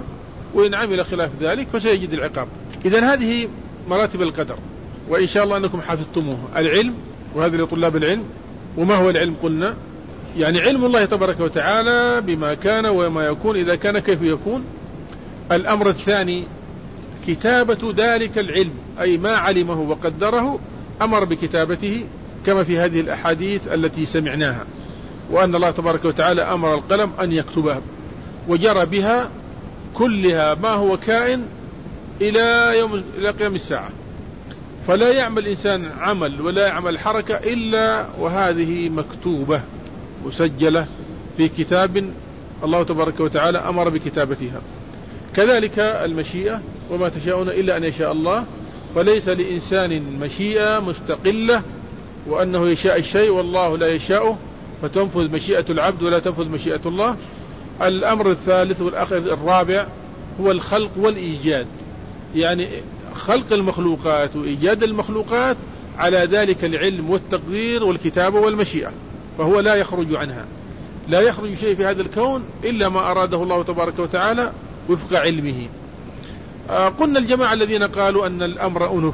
وإن عمل خلاف ذلك فسيجد العقاب. إذن هذه مراتب القدر، وإن شاء الله أنكم حفظتموه. العلم، وهذا لطلاب العلم. وما هو العلم؟ قلنا يعني علم الله تبارك وتعالى بما كان وما يكون، إذا كان كيف يكون. الأمر الثاني كتابة ذلك العلم، أي ما علمه وقدره أمر بكتابته كما في هذه الأحاديث التي سمعناها، وأن الله تبارك وتعالى أمر القلم أن يكتبها، وجرى بها كلها ما هو كائن إلى يوم إلى قيام الساعة. فلا يعمل الإنسان عمل ولا يعمل حركة إلا وهذه مكتوبة مسجلة في كتاب الله تبارك وتعالى أمر بكتابتها. كذلك المشيئة، وما تشاءون إلا أن يشاء الله. فليس لإنسان مشيئة مستقلة وأنه يشاء الشيء والله لا يشاءه، فتنفذ مشيئة العبد ولا تنفذ مشيئة الله. الأمر الثالث والآخر الرابع هو الخلق والإيجاد، يعني خلق المخلوقات وإيجاد المخلوقات على ذلك العلم والتقدير والكتابة والمشيئة، فهو لا يخرج عنها. لا يخرج شيء في هذا الكون إلا ما أراده الله تبارك وتعالى وفق علمه. آه قلنا الجماعة الذين قالوا أن الأمر أنف،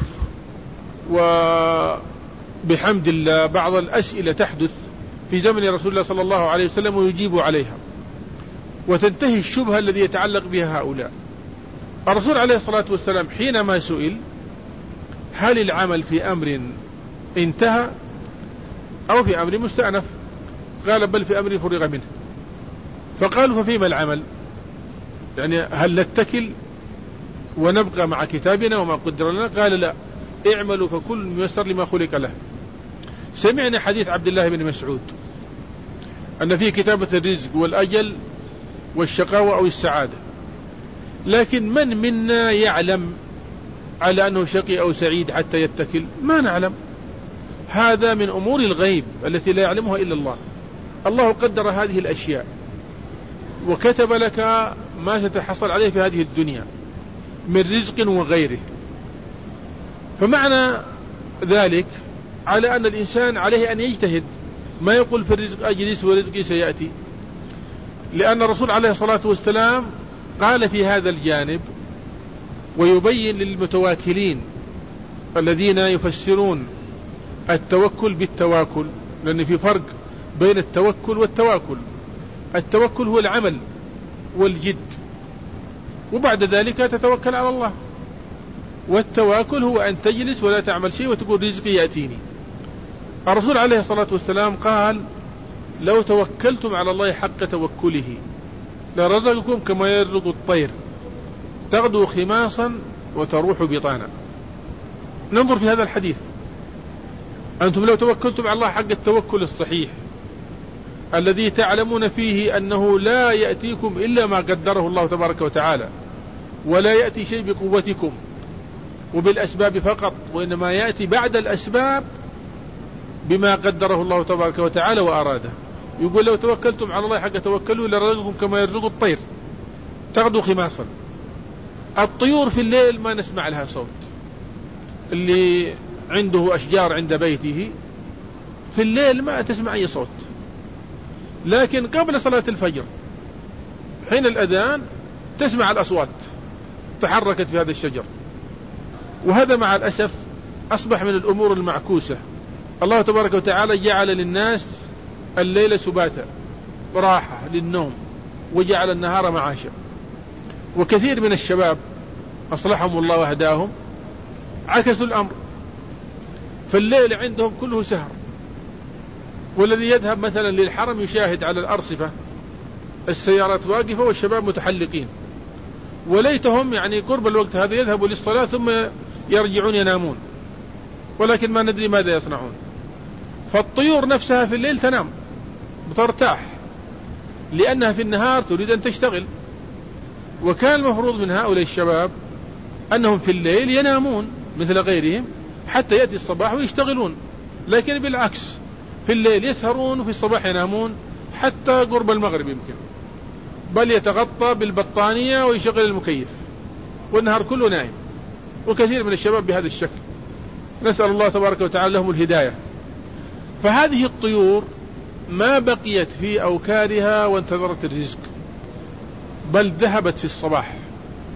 وبحمد الله بعض الأسئلة تحدث في زمن رسول الله صلى الله عليه وسلم ويجيب عليها، وتنتهي الشبهة الذي يتعلق بها هؤلاء. الرسول عليه الصلاة والسلام حينما سئل هل العمل في أمر انتهى أو في أمر مستأنف، قال بل في أمر فرغ منه. فقالوا ففيما العمل؟ يعني هل نتكل ونبقى مع كتابنا وما قدر لنا؟ قال لا، اعملوا فكل ميسر لما خلق له. سمعنا حديث عبد الله بن مسعود أن فيه كتابة الرزق والأجل والشقاوة أو السعادة، لكن من منا يعلم على أنه شقي أو سعيد حتى يتكل؟ ما نعلم. هذا من أمور الغيب التي لا يعلمها إلا الله. الله قدر هذه الأشياء وكتب لك ما ستحصل عليه في هذه الدنيا من رزق وغيره. فمعنى ذلك على أن الإنسان عليه أن يجتهد، ما يقول في الرزق أجلس ورزقي سيأتي، لأن الرسول عليه الصلاة والسلام قال في هذا الجانب ويبين للمتواكلين الذين يفسرون التوكل بالتواكل، لأن في فرق بين التوكل والتواكل. التوكل هو العمل والجد، وبعد ذلك تتوكل على الله. والتواكل هو أن تجلس ولا تعمل شيء وتقول رزقي يأتيني. الرسول عليه الصلاة والسلام قال لو توكلتم على الله حق توكله لرزقكم كما يرزق الطير تغدو خماصا وتروح بطانا. ننظر في هذا الحديث، أنتم لو توكلتم على الله حق التوكل الصحيح الذي تعلمون فيه أنه لا يأتيكم إلا ما قدره الله تبارك وتعالى، ولا يأتي شيء بقوتكم وبالأسباب فقط، وإنما يأتي بعد الأسباب بما قدره الله تبارك وتعالى وأراده. يقول لو توكلتم على الله حق توكلوا لرزقكم كما يرزق الطير تغدو خماصا. الطيور في الليل ما نسمع لها صوت، اللي عنده أشجار عند بيته في الليل ما تسمع أي صوت، لكن قبل صلاة الفجر حين الأذان تسمع الأصوات تحركت في هذا الشجر. وهذا مع الأسف أصبح من الأمور المعكوسة. الله تبارك وتعالى جعل للناس الليل سباتا راحة للنوم، وجعل النهار معاشا. وكثير من الشباب أصلحهم الله وهداهم عكسوا الأمر، فالليل عندهم كله سهر. والذي يذهب مثلا للحرم يشاهد على الأرصفة السيارات واقفة والشباب متحلقين، وليتهم يعني قرب الوقت هذا يذهبوا للصلاة ثم يرجعون ينامون، ولكن ما ندري ماذا يصنعون. فالطيور نفسها في الليل تنام بترتاح، لأنها في النهار تريد أن تشتغل. وكان المفروض من هؤلاء الشباب أنهم في الليل ينامون مثل غيرهم حتى يأتي الصباح ويشتغلون، لكن بالعكس في الليل يسهرون وفي الصباح ينامون حتى قرب المغرب يمكن، بل يتغطى بالبطانية ويشغل المكيف والنهار كله نائم. وكثير من الشباب بهذا الشكل، نسأل الله تبارك وتعالى لهم الهداية. فهذه الطيور ما بقيت في أوكارها وانتظرت الرزق، بل ذهبت في الصباح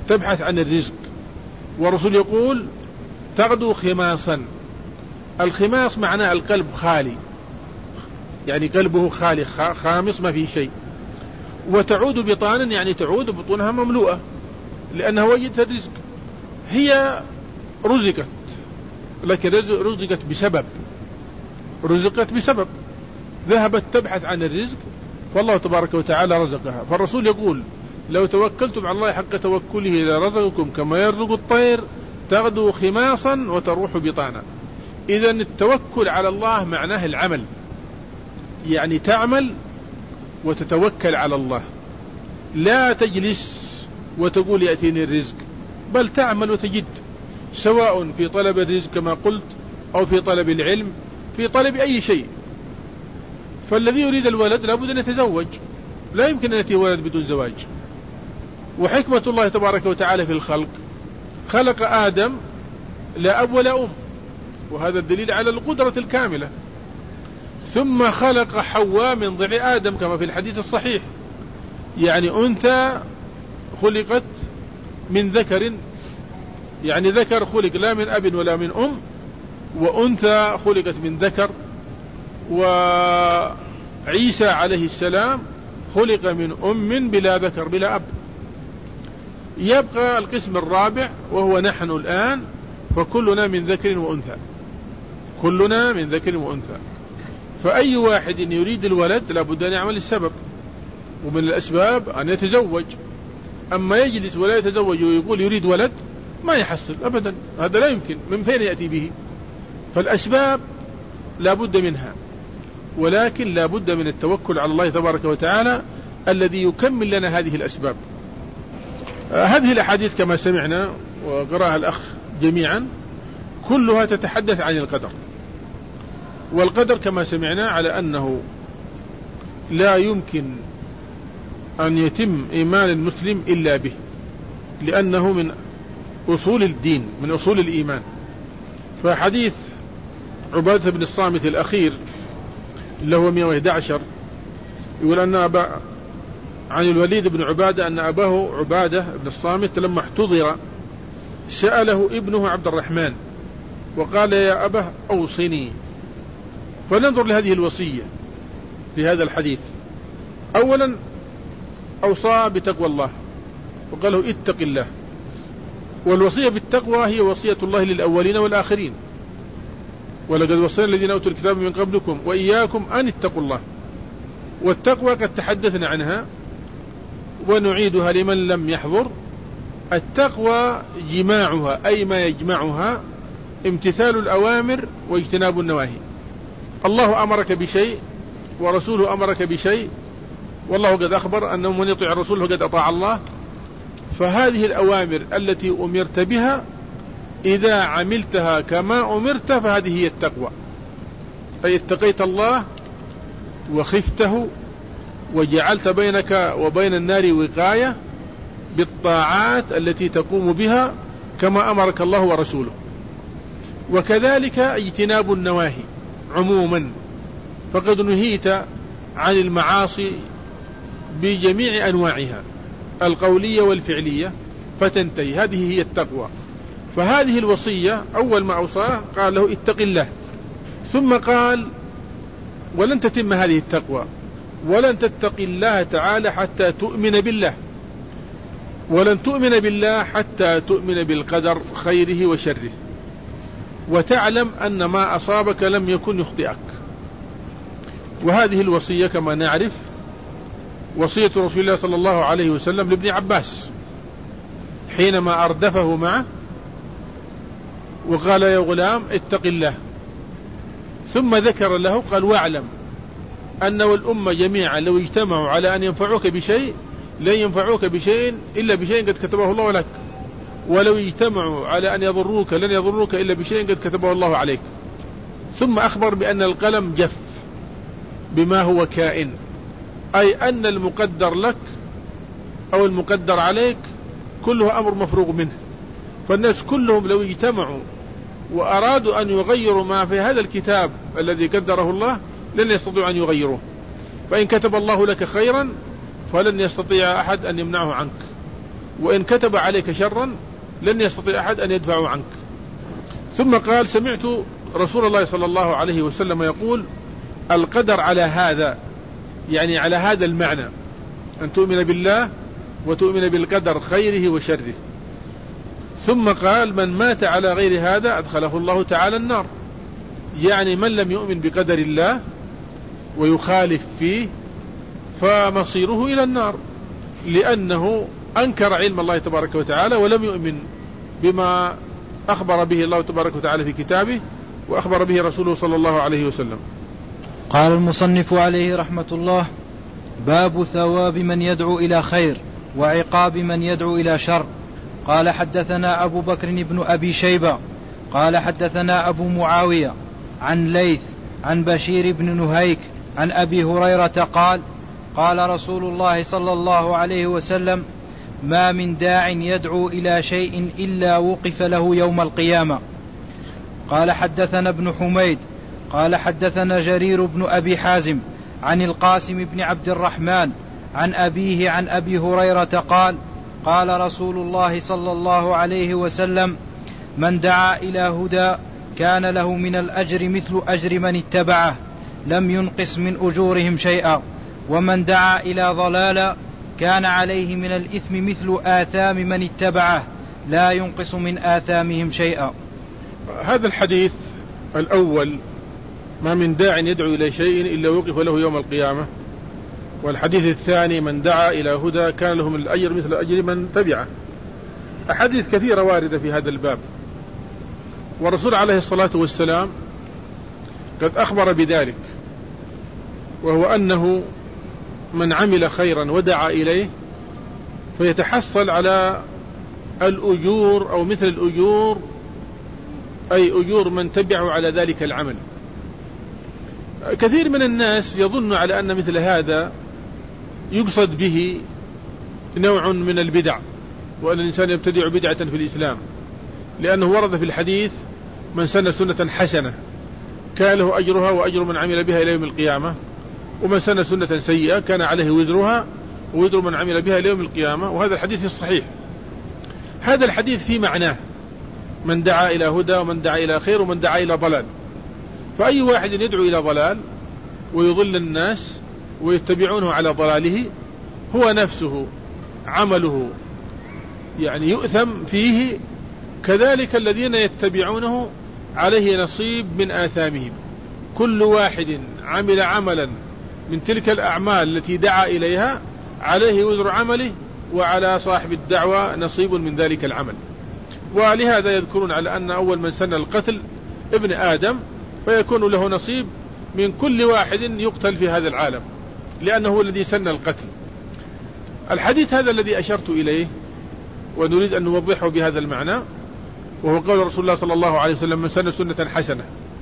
تبحث عن الرزق. والرسول يقول تغدو خماصا. الخماص معناه القلب خالي، يعني قلبه خالي خامص ما فيه شيء. وتعود بطانا يعني تعود بطونها مملوءة لأنها وجدت الرزق. هي رزقت، لكن رزقت بسبب، رزقت بسبب، ذهبت تبحث عن الرزق فالله تبارك وتعالى رزقها. فالرسول يقول لو توكلتم على الله حق توكله لرزقكم كما يرزق الطير تغدو خماصا وتروح بطانا. إذن التوكل على الله معناه العمل، يعني تعمل وتتوكل على الله، لا تجلس وتقول يأتيني الرزق، بل تعمل وتجد، سواء في طلب الرزق كما قلت أو في طلب العلم، في طلب أي شيء. فالذي يريد الولد لابد أن يتزوج، لا يمكن أن يأتي ولد بدون زواج. وحكمة الله تبارك وتعالى في الخلق، خلق آدم لا أب ولا أم، وهذا الدليل على القدرة الكاملة. ثم خلق حواء من ضلع آدم كما في الحديث الصحيح، يعني أنثى خلقت من ذكر، يعني ذكر خلق لا من أب ولا من أم، وأنثى خلقت من ذكر. وعيسى عليه السلام خلق من أم بلا ذكر بلا أب. يبقى القسم الرابع وهو نحن الآن، فكلنا من ذكر وأنثى، كلنا من ذكر وأنثى. فأي واحد يريد الولد لابد أن يعمل السبب، ومن الأسباب أن يتزوج. أما يجلس ولا يتزوج ويقول يريد ولد ما يحصل أبدا، هذا لا يمكن، من فين يأتي به؟ فالأسباب لابد منها، ولكن لابد من التوكل على الله تبارك وتعالى الذي يكمل لنا هذه الأسباب. آه هذه الأحاديث كما سمعنا وقرأها الأخ جميعا كلها تتحدث عن القدر. والقدر كما سمعنا على أنه لا يمكن أن يتم إيمان المسلم إلا به، لأنه من أصول الدين، من أصول الإيمان. فحديث عبادة بن الصامت الأخير اللي هو مئة وإحدى عشر يقول أن أبا عن الوليد بن عبادة أن أباه عبادة بن الصامت لما احتضر سأله ابنه عبد الرحمن وقال يا أباه أوصني. فننظر لهذه الوصية في هذا الحديث. أولا أوصى بتقوى الله وقال له اتق الله، والوصية بالتقوى هي وصية الله للأولين والآخرين، ولقد وصينا الذين أوتوا الكتاب من قبلكم وإياكم أن اتقوا الله. والتقوى قد تحدثنا عنها ونعيدها لمن لم يحضر. التقوى جماعها أي ما يجمعها امتثال الأوامر واجتناب النواهي. الله أمرك بشيء ورسوله أمرك بشيء، والله قد أخبر أنه من يطيع الرسول فقد أطاع الله. فهذه الأوامر التي أمرت بها إذا عملتها كما أمرت فهذه هي التقوى، أي اتقيت الله وخفته وجعلت بينك وبين النار وقاية بالطاعات التي تقوم بها كما أمرك الله ورسوله. وكذلك اجتناب النواهي عموما، فقد نهيت عن المعاصي بجميع أنواعها القولية والفعلية فتنتهي، هذه هي التقوى. فهذه الوصية أول ما أوصاه قال له اتق الله، ثم قال ولن تتم هذه التقوى ولن تتقي الله تعالى حتى تؤمن بالله، ولن تؤمن بالله حتى تؤمن بالقدر خيره وشره، وتعلم أن ما أصابك لم يكن يخطئك. وهذه الوصية كما نعرف وصية رسول الله صلى الله عليه وسلم لابن عباس حينما أردفه معه وقال يا غلام اتق الله، ثم ذكر له قال واعلم أن والأمة جميعا لو اجتمعوا على أن ينفعوك بشيء لن ينفعوك بشيء إلا بشيء قد كتبه الله لك، ولو اجتمعوا على أن يضروك لن يضروك إلا بشيء قد كتبه الله عليك. ثم أخبر بأن القلم جف بما هو كائن، أي أن المقدر لك أو المقدر عليك كله أمر مفروغ منه. فالناس كلهم لو اجتمعوا وأرادوا أن يغيروا ما في هذا الكتاب الذي قدره الله لن يستطيعوا أن يغيروه. فإن كتب الله لك خيرا فلن يستطيع أحد أن يمنعه عنك، وإن كتب عليك شرا لن يستطيع أحد أن يدفعه عنك. ثم قال سمعت رسول الله صلى الله عليه وسلم يقول القدر على هذا، يعني على هذا المعنى، أن تؤمن بالله وتؤمن بالقدر خيره وشره. ثم قال من مات على غير هذا أدخله الله تعالى النار، يعني من لم يؤمن بقدر الله ويخالف فيه فمصيره إلى النار، لأنه أنكر علم الله تبارك وتعالى ولم يؤمن بما أخبر به الله تبارك وتعالى في كتابه وأخبر به رسوله صلى الله عليه وسلم. قال المصنف عليه رحمة الله: باب ثواب من يدعو إلى خير وعقاب من يدعو إلى شر. قال حدثنا أبو بكر بن أبي شيبة قال حدثنا أبو معاوية عن ليث عن بشير بن نهيك عن أبي هريرة قال قال رسول الله صلى الله عليه وسلم: ما من داع يدعو إلى شيء إلا وقف له يوم القيامة. قال حدثنا ابن حميد قال حدثنا جرير بن أبي حازم عن القاسم بن عبد الرحمن عن أبيه عن أبي هريرة قال قال رسول الله صلى الله عليه وسلم: من دعا إلى هدى كان له من الأجر مثل أجر من اتبعه لم ينقص من أجورهم شيئا، ومن دعا إلى ضلال كان عليه من الإثم مثل آثام من اتبعه لا ينقص من آثامهم شيئا. هذا الحديث الأول ما من داع يدعو إلى شيء إلا وقف له يوم القيامة، والحديث الثاني من دعا إلى هدى كان له من الأجر مثل أجر من تبعه. أحاديث كثيرة واردة في هذا الباب، والرسول عليه الصلاة والسلام قد أخبر بذلك، وهو أنه من عمل خيرا ودعا إليه فيتحصل على الأجور أو مثل الأجور، أي أجور من تبعه على ذلك العمل. كثير من الناس يظن على أن مثل هذا يقصد به نوع من البدع، وأن الإنسان يبتدع بدعة في الإسلام، لأنه ورد في الحديث من سن سنة حسنة كان له أجرها وأجر من عمل بها إلى يوم القيامة، ومن سن سنة سيئة كان عليه وزرها ووزر من عمل بها إلى يوم القيامة. وهذا الحديث الصحيح. هذا الحديث في معناه من دعا إلى هدى ومن دعا إلى خير ومن دعا إلى ضلال، فأي واحد يدعو إلى ضلال ويضل الناس ويتبعونه على ضلاله هو نفسه عمله يعني يؤثم فيه، كذلك الذين يتبعونه عليه نصيب من آثامهم. كل واحد عمل عملا من تلك الأعمال التي دعا إليها عليه وزر عمله، وعلى صاحب الدعوة نصيب من ذلك العمل. ولهذا يذكرون على أن أول من سن القتل ابن آدم، فيكون له نصيب من كل واحد يقتل في هذا العالم، لأنه هو الذي سن القتل. الحديث هذا الذي أشرت إليه ونريد أن نوضحه بهذا المعنى، وهو قول رسول الله صلى الله عليه وسلم: من سن سنة حسنة.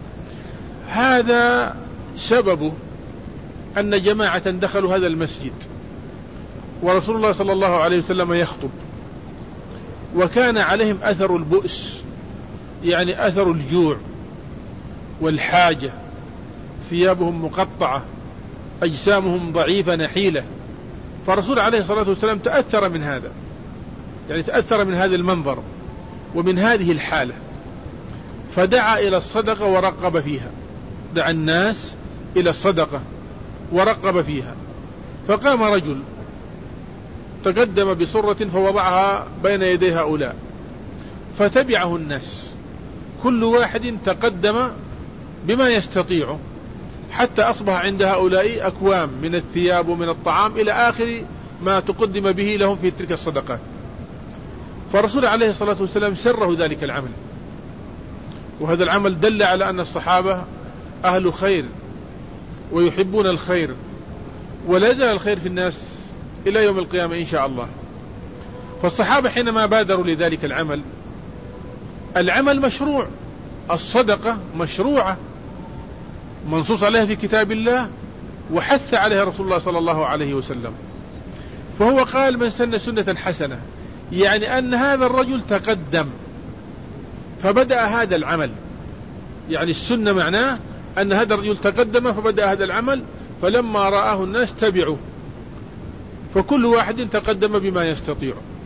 هذا سببه أن جماعة دخلوا هذا المسجد ورسول الله صلى الله عليه وسلم يخطب، وكان عليهم أثر البؤس، يعني أثر الجوع والحاجة، ثيابهم مقطعة، أجسامهم ضعيفة نحيلة. فرسول عليه الصلاة والسلام تأثر من هذا، يعني تأثر من هذا المنظر ومن هذه الحالة، فدعا إلى الصدقة ورقب فيها، دعا الناس إلى الصدقة ورقب فيها. فقام رجل تقدم بصرة فوضعها بين يدي هؤلاء، فتبعه الناس، كل واحد تقدم بما يستطيع، حتى أصبح عند هؤلاء أكوام من الثياب ومن الطعام إلى آخر ما تقدم به لهم في تلك الصدقات. فرسول عليه الصلاة والسلام سره ذلك العمل، وهذا العمل دل على أن الصحابة أهل خير ويحبون الخير، ولا زال الخير في الناس إلى يوم القيامة إن شاء الله. فالصحابة حينما بادروا لذلك العمل، العمل مشروع، الصدقة مشروعة منصوص عليها في كتاب الله وحث عليها رسول الله صلى الله عليه وسلم. فهو قال: من سن سنة حسنة، يعني أن هذا الرجل تقدم فبدأ هذا العمل، يعني السنة معناه أن هذا الرجل تقدم فبدأ هذا العمل، فلما رآه الناس تبعوا، فكل واحد تقدم بما يستطيع.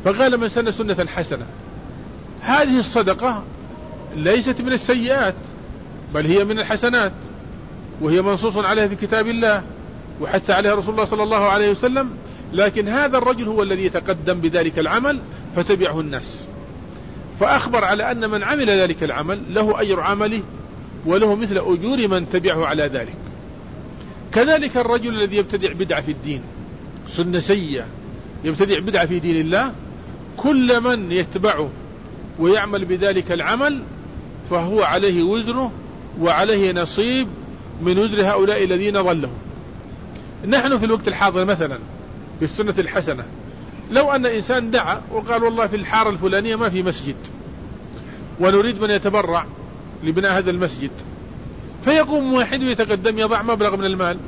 فقال من سن سنة حسنة. هذه الصدقة ليست من السيئات بل هي من الحسنات، وهي منصوص عليها في كتاب الله وحتى عليها رسول الله صلى الله عليه وسلم، لكن هذا الرجل هو الذي يتقدم بذلك العمل فتبعه الناس، فأخبر على أن من عمل ذلك العمل له أجر عمله وله مثل أجور من تبعه على ذلك. كذلك الرجل الذي يبتدع بدعة في الدين، سنة سيئة، يبتدع بدعة في دين الله، كل من يتبعه ويعمل بذلك العمل فهو عليه وزره وعليه نصيب من وزر هؤلاء الذين ضلهم. نحن في الوقت الحاضر مثلا بالسنة الحسنة، لو أن إنسان دعا وقال والله في الحارة الفلانية ما في مسجد ونريد من يتبرع لبناء هذا المسجد، فيقوم واحد ويتقدم يضع مبلغ من المال،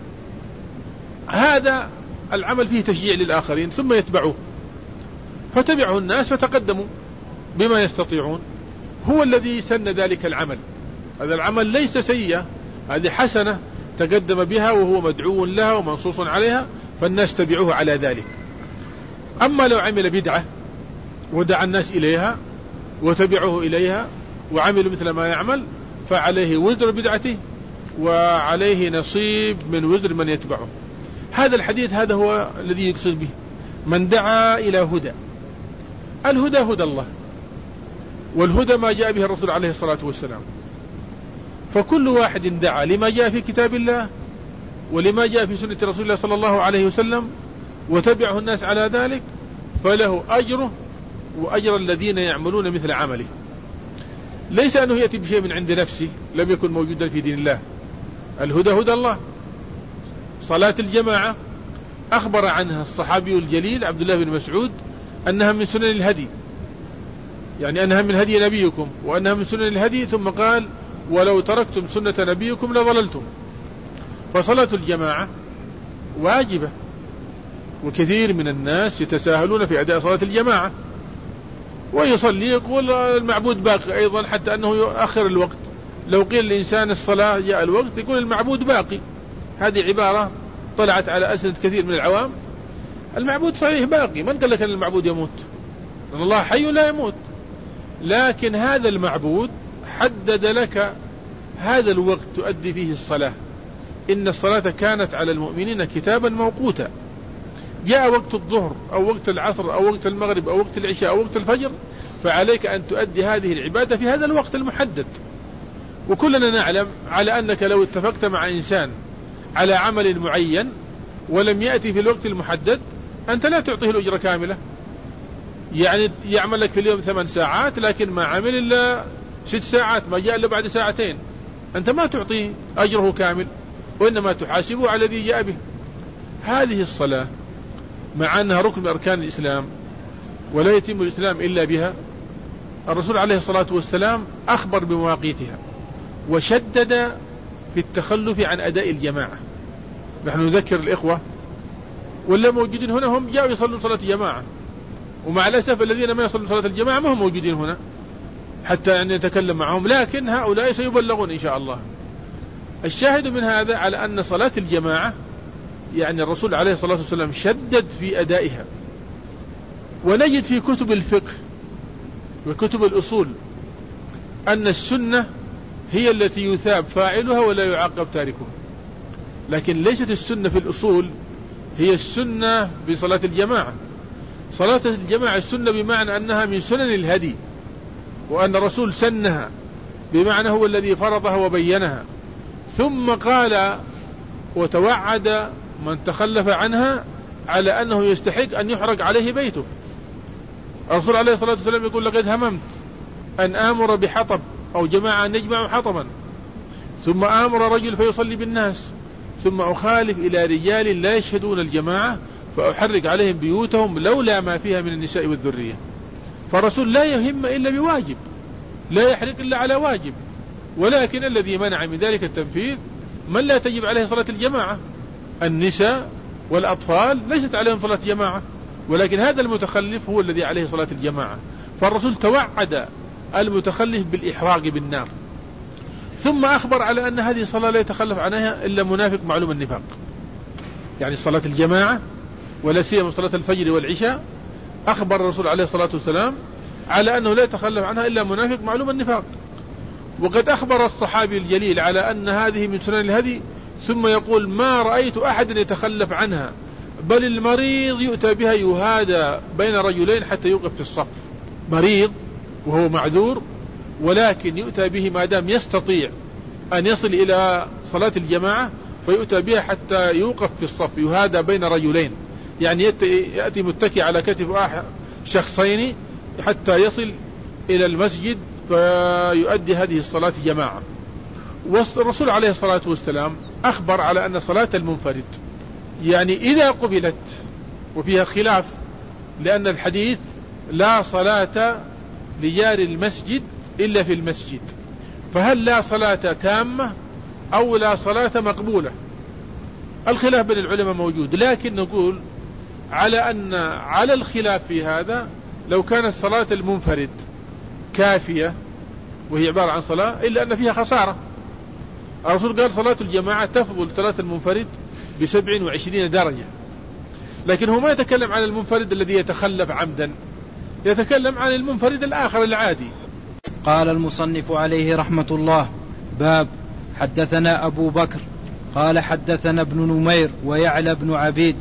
هذا العمل فيه تشجيع للآخرين ثم يتبعوه، فتبعه الناس فتقدموا بما يستطيعون. هو الذي سن ذلك العمل، هذا العمل ليس سيئة، هذه حسنة تقدم بها وهو مدعو لها ومنصوص عليها، فالناس تبعوه على ذلك. أما لو عمل بدعة ودعا الناس إليها وتبعوه إليها وعملوا مثل ما يعمل فعليه وزر بدعته وعليه نصيب من وزر من يتبعه. هذا الحديث هذا هو الذي يقصد به من دعا إلى هدى. الهدى هدى الله، والهدى ما جاء به الرسول عليه الصلاة والسلام، فكل واحد دعا لما جاء في كتاب الله ولما جاء في سنة رسول الله صلى الله عليه وسلم وتبعه الناس على ذلك فله أجره وأجر الذين يعملون مثل عمله. ليس أنه يأتي بشيء من عند نفسه لم يكن موجودا في دين الله. الهدى هدى الله. صلاة الجماعة أخبر عنها الصحابي الجليل عبد الله بن مسعود أنها من سنن الهدي، يعني أنها من هدي نبيكم وأنها من سنن الهدي، ثم قال ولو تركتم سنة نبيكم لضللتم. فصلاة الجماعة واجبة، وكثير من الناس يتساهلون في أداء صلاة الجماعة ويصلي يقول المعبود باقي أيضا حتى أنه يؤخر الوقت. لو قيل الإنسان الصلاة جاء الوقت يقول المعبود باقي. هذه عبارة طلعت على ألسنة كثير من العوام. المعبود صحيح باقي، من قال لك أن المعبود يموت؟ أن الله حي لا يموت، لكن هذا المعبود حدد لك هذا الوقت تؤدي فيه الصلاة. إن الصلاة كانت على المؤمنين كتابا موقوتا. جاء وقت الظهر أو وقت العصر أو وقت المغرب أو وقت العشاء أو وقت الفجر، فعليك أن تؤدي هذه العبادة في هذا الوقت المحدد. وكلنا نعلم على أنك لو اتفقت مع إنسان على عمل معين ولم يأتي في الوقت المحدد أنت لا تعطيه الأجرة كاملة. يعني يعمل لك في اليوم ثمان ساعات لكن ما عمل إلا ست ساعات، ما جاء إلا بعد ساعتين، أنت ما تعطيه أجره كامل وإنما تحاسبه على الذي جاء به. هذه الصلاة مع أنها ركن من أركان الإسلام ولا يتم الإسلام إلا بها، الرسول عليه الصلاة والسلام أخبر بمواقيتها وشدد في التخلف عن أداء الجماعة. نحن نذكر الإخوة ولا موجودين هنا هم جاءوا يصلون صلاة الجماعة، ومع الأسف الذين ما يصلون صلاة الجماعة ما هم موجودين هنا حتى أن نتكلم معهم، لكن هؤلاء سيبلغون إن شاء الله. الشاهد من هذا على أن صلاة الجماعة يعني الرسول عليه الصلاة والسلام شدد في أدائها. ونجد في كتب الفقه وكتب الأصول أن السنة هي التي يثاب فاعلها ولا يعاقب تاركها، لكن ليست السنة في الأصول هي السنة بصلاة الجماعة. صلاة الجماعة السنة بمعنى أنها من سنن الهدي، وأن الرسول سنها بمعنى هو الذي فرضها وبينها، ثم قال وتوعد من تخلف عنها على أنه يستحق أن يحرق عليه بيته. الرسول عليه الصلاة والسلام يقول لقد هممت أن آمر بحطب أو جماعة أن يجمعوا حطبا ثم آمر رجل فيصلي بالناس ثم أخالف إلى رجال لا يشهدون الجماعة فأحرق عليهم بيوتهم لولا ما فيها من النساء والذرية. فالرسول لا يهم إلا بواجب، لا يحرق إلا على واجب، ولكن الذي منع من ذلك التنفيذ من لا تجب عليه صلاة الجماعة. النساء والأطفال ليست عليهم صلاة جماعة، ولكن هذا المتخلف هو الذي عليه صلاة الجماعة. فالرسول توعد المتخلف بالإحراق بالنار، ثم أخبر على أن هذه الصلاة لا يتخلف عنها إلا منافق معلوم النفاق. يعني صلاة الجماعة ولا سيما صلاة الفجر والعشاء أخبر الرسول عليه الصلاة والسلام على أنه لا يتخلف عنها إلا منافق معلوم النفاق. وقد أخبر الصحابي الجليل على أن هذه من سنن الهدي، ثم يقول ما رأيت أحد يتخلف عنها، بل المريض يؤتى بها يهادى بين رجلين حتى يوقف في الصف. مريض وهو معذور، ولكن يؤتى به ما دام يستطيع أن يصل إلى صلاة الجماعة، فيؤتى بها حتى يوقف في الصف يهادى بين رجلين، يعني يأتي متكي على كتف شخصين حتى يصل إلى المسجد فيؤدي هذه الصلاة جماعة. والرسول عليه الصلاة والسلام أخبر على أن صلاة المنفرد يعني إذا قبلت، وفيها خلاف لأن الحديث لا صلاة لجار المسجد إلا في المسجد، فهل لا صلاة تامة أو لا صلاة مقبولة؟ الخلاف بين العلماء موجود، لكن نقول على أن على الخلاف في هذا لو كانت صلاة المنفرد كافية وهي عبارة عن صلاة إلا أن فيها خسارة. الرسول قال صلاة الجماعة تفضل صلاة المنفرد بسبع وعشرين درجة، لكن هو ما يتكلم عن المنفرد الذي يتخلف عمدا، يتكلم عن المنفرد الآخر العادي. قال المصنف عليه رحمة الله: باب حدثنا أبو بكر قال حدثنا ابن نمير ويعلى بن عبيد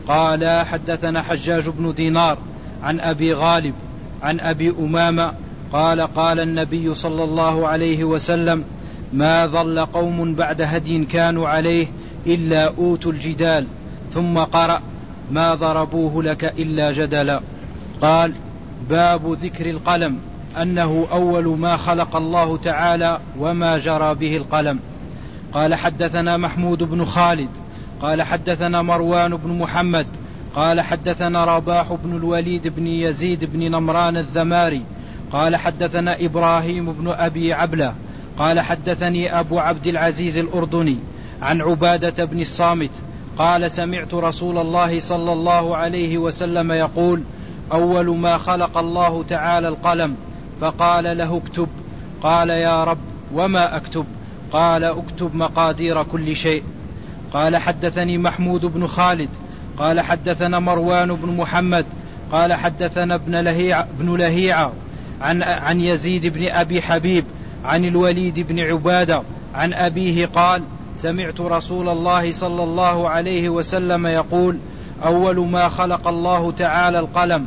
قال حدثنا حجاج بن دينار عن أبي غالب عن أبي أمامة قال قال النبي صلى الله عليه وسلم: ما ظل قوم بعد هدي كانوا عليه إلا أوتوا الجدال. ثم قرأ: ما ضربوه لك إلا جدلا. قال: باب ذكر القلم، أنه أول ما خلق الله تعالى وما جرى به القلم. قال حدثنا محمود بن خالد قال حدثنا مروان بن محمد قال حدثنا رباح بن الوليد بن يزيد بن نمران الذماري قال حدثنا إبراهيم بن أبي عبلة قال حدثني أبو عبد العزيز الأردني عن عبادة بن الصامت قال: سمعت رسول الله صلى الله عليه وسلم يقول: أول ما خلق الله تعالى القلم، فقال له: اكتب. قال: يا رب وما أكتب؟ قال: اكتب مقادير كل شيء. قال حدثني محمود بن خالد قال حدثنا مروان بن محمد قال حدثنا ابن لهيعة, ابن لهيعة عن, عن يزيد بن أبي حبيب عن الوليد بن عبادة عن أبيه قال: سمعت رسول الله صلى الله عليه وسلم يقول: أول ما خلق الله تعالى القلم،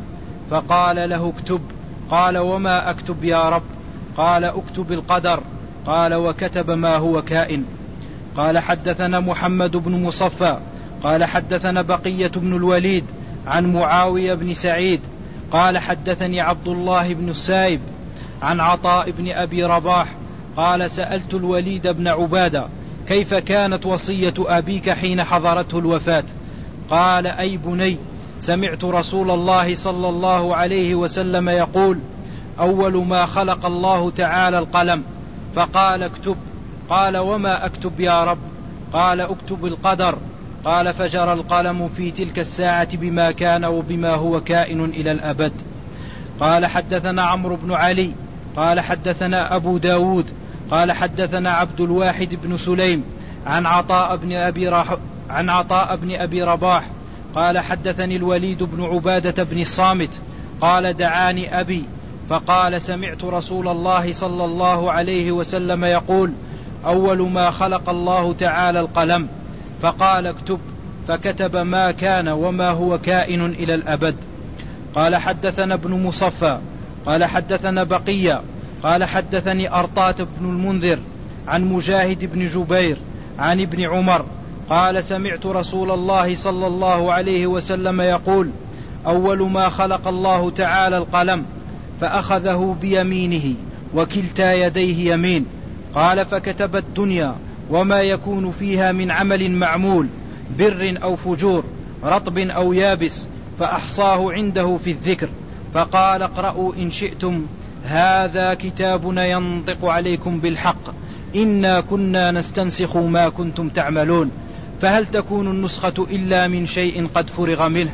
فقال له: اكتب. قال: وما أكتب يا رب؟ قال: اكتب القدر. قال: وكتب ما هو كائن. قال حدثنا محمد بن مصفى قال حدثنا بقية بن الوليد عن معاوية بن سعيد قال حدثني عبد الله بن السائب عن عطاء بن أبي رباح قال: سألت الوليد بن عبادة: كيف كانت وصية أبيك حين حضرته الوفاة؟ قال: أي بني، سمعت رسول الله صلى الله عليه وسلم يقول: أول ما خلق الله تعالى القلم، فقال: اكتب. قال: وما أكتب يا رب؟ قال: اكتب القدر. قال: فجر القلم في تلك الساعة بما كان وبما هو كائن إلى الأبد. قال حدثنا عمرو بن علي قال حدثنا أبو داود قال حدثنا عبد الواحد بن سليم عن عطاء بن أبي, رح... عن عطاء بن أبي رباح قال حدثني الوليد بن عبادة بن الصامت قال: دعاني أبي فقال: سمعت رسول الله صلى الله عليه وسلم يقول: أول ما خلق الله تعالى القلم، فقال: اكتب. فكتب ما كان وما هو كائن إلى الأبد. قال حدثنا ابن مصفى قال حدثنا بقية قال حدثني أرطاة بن المنذر عن مجاهد بن جبير عن ابن عمر قال: سمعت رسول الله صلى الله عليه وسلم يقول: أول ما خلق الله تعالى القلم، فأخذه بيمينه وكلتا يديه يمين. قال: فكتب الدنيا وما يكون فيها من عمل معمول، بر أو فجور، رطب أو يابس، فأحصاه عنده في الذكر. فقال: اقرأوا إن شئتم، هذا كتابنا ينطق عليكم بالحق، إنا كنا نستنسخ ما كنتم تعملون، فهل تكون النسخة إلا من شيء قد فرغ منه؟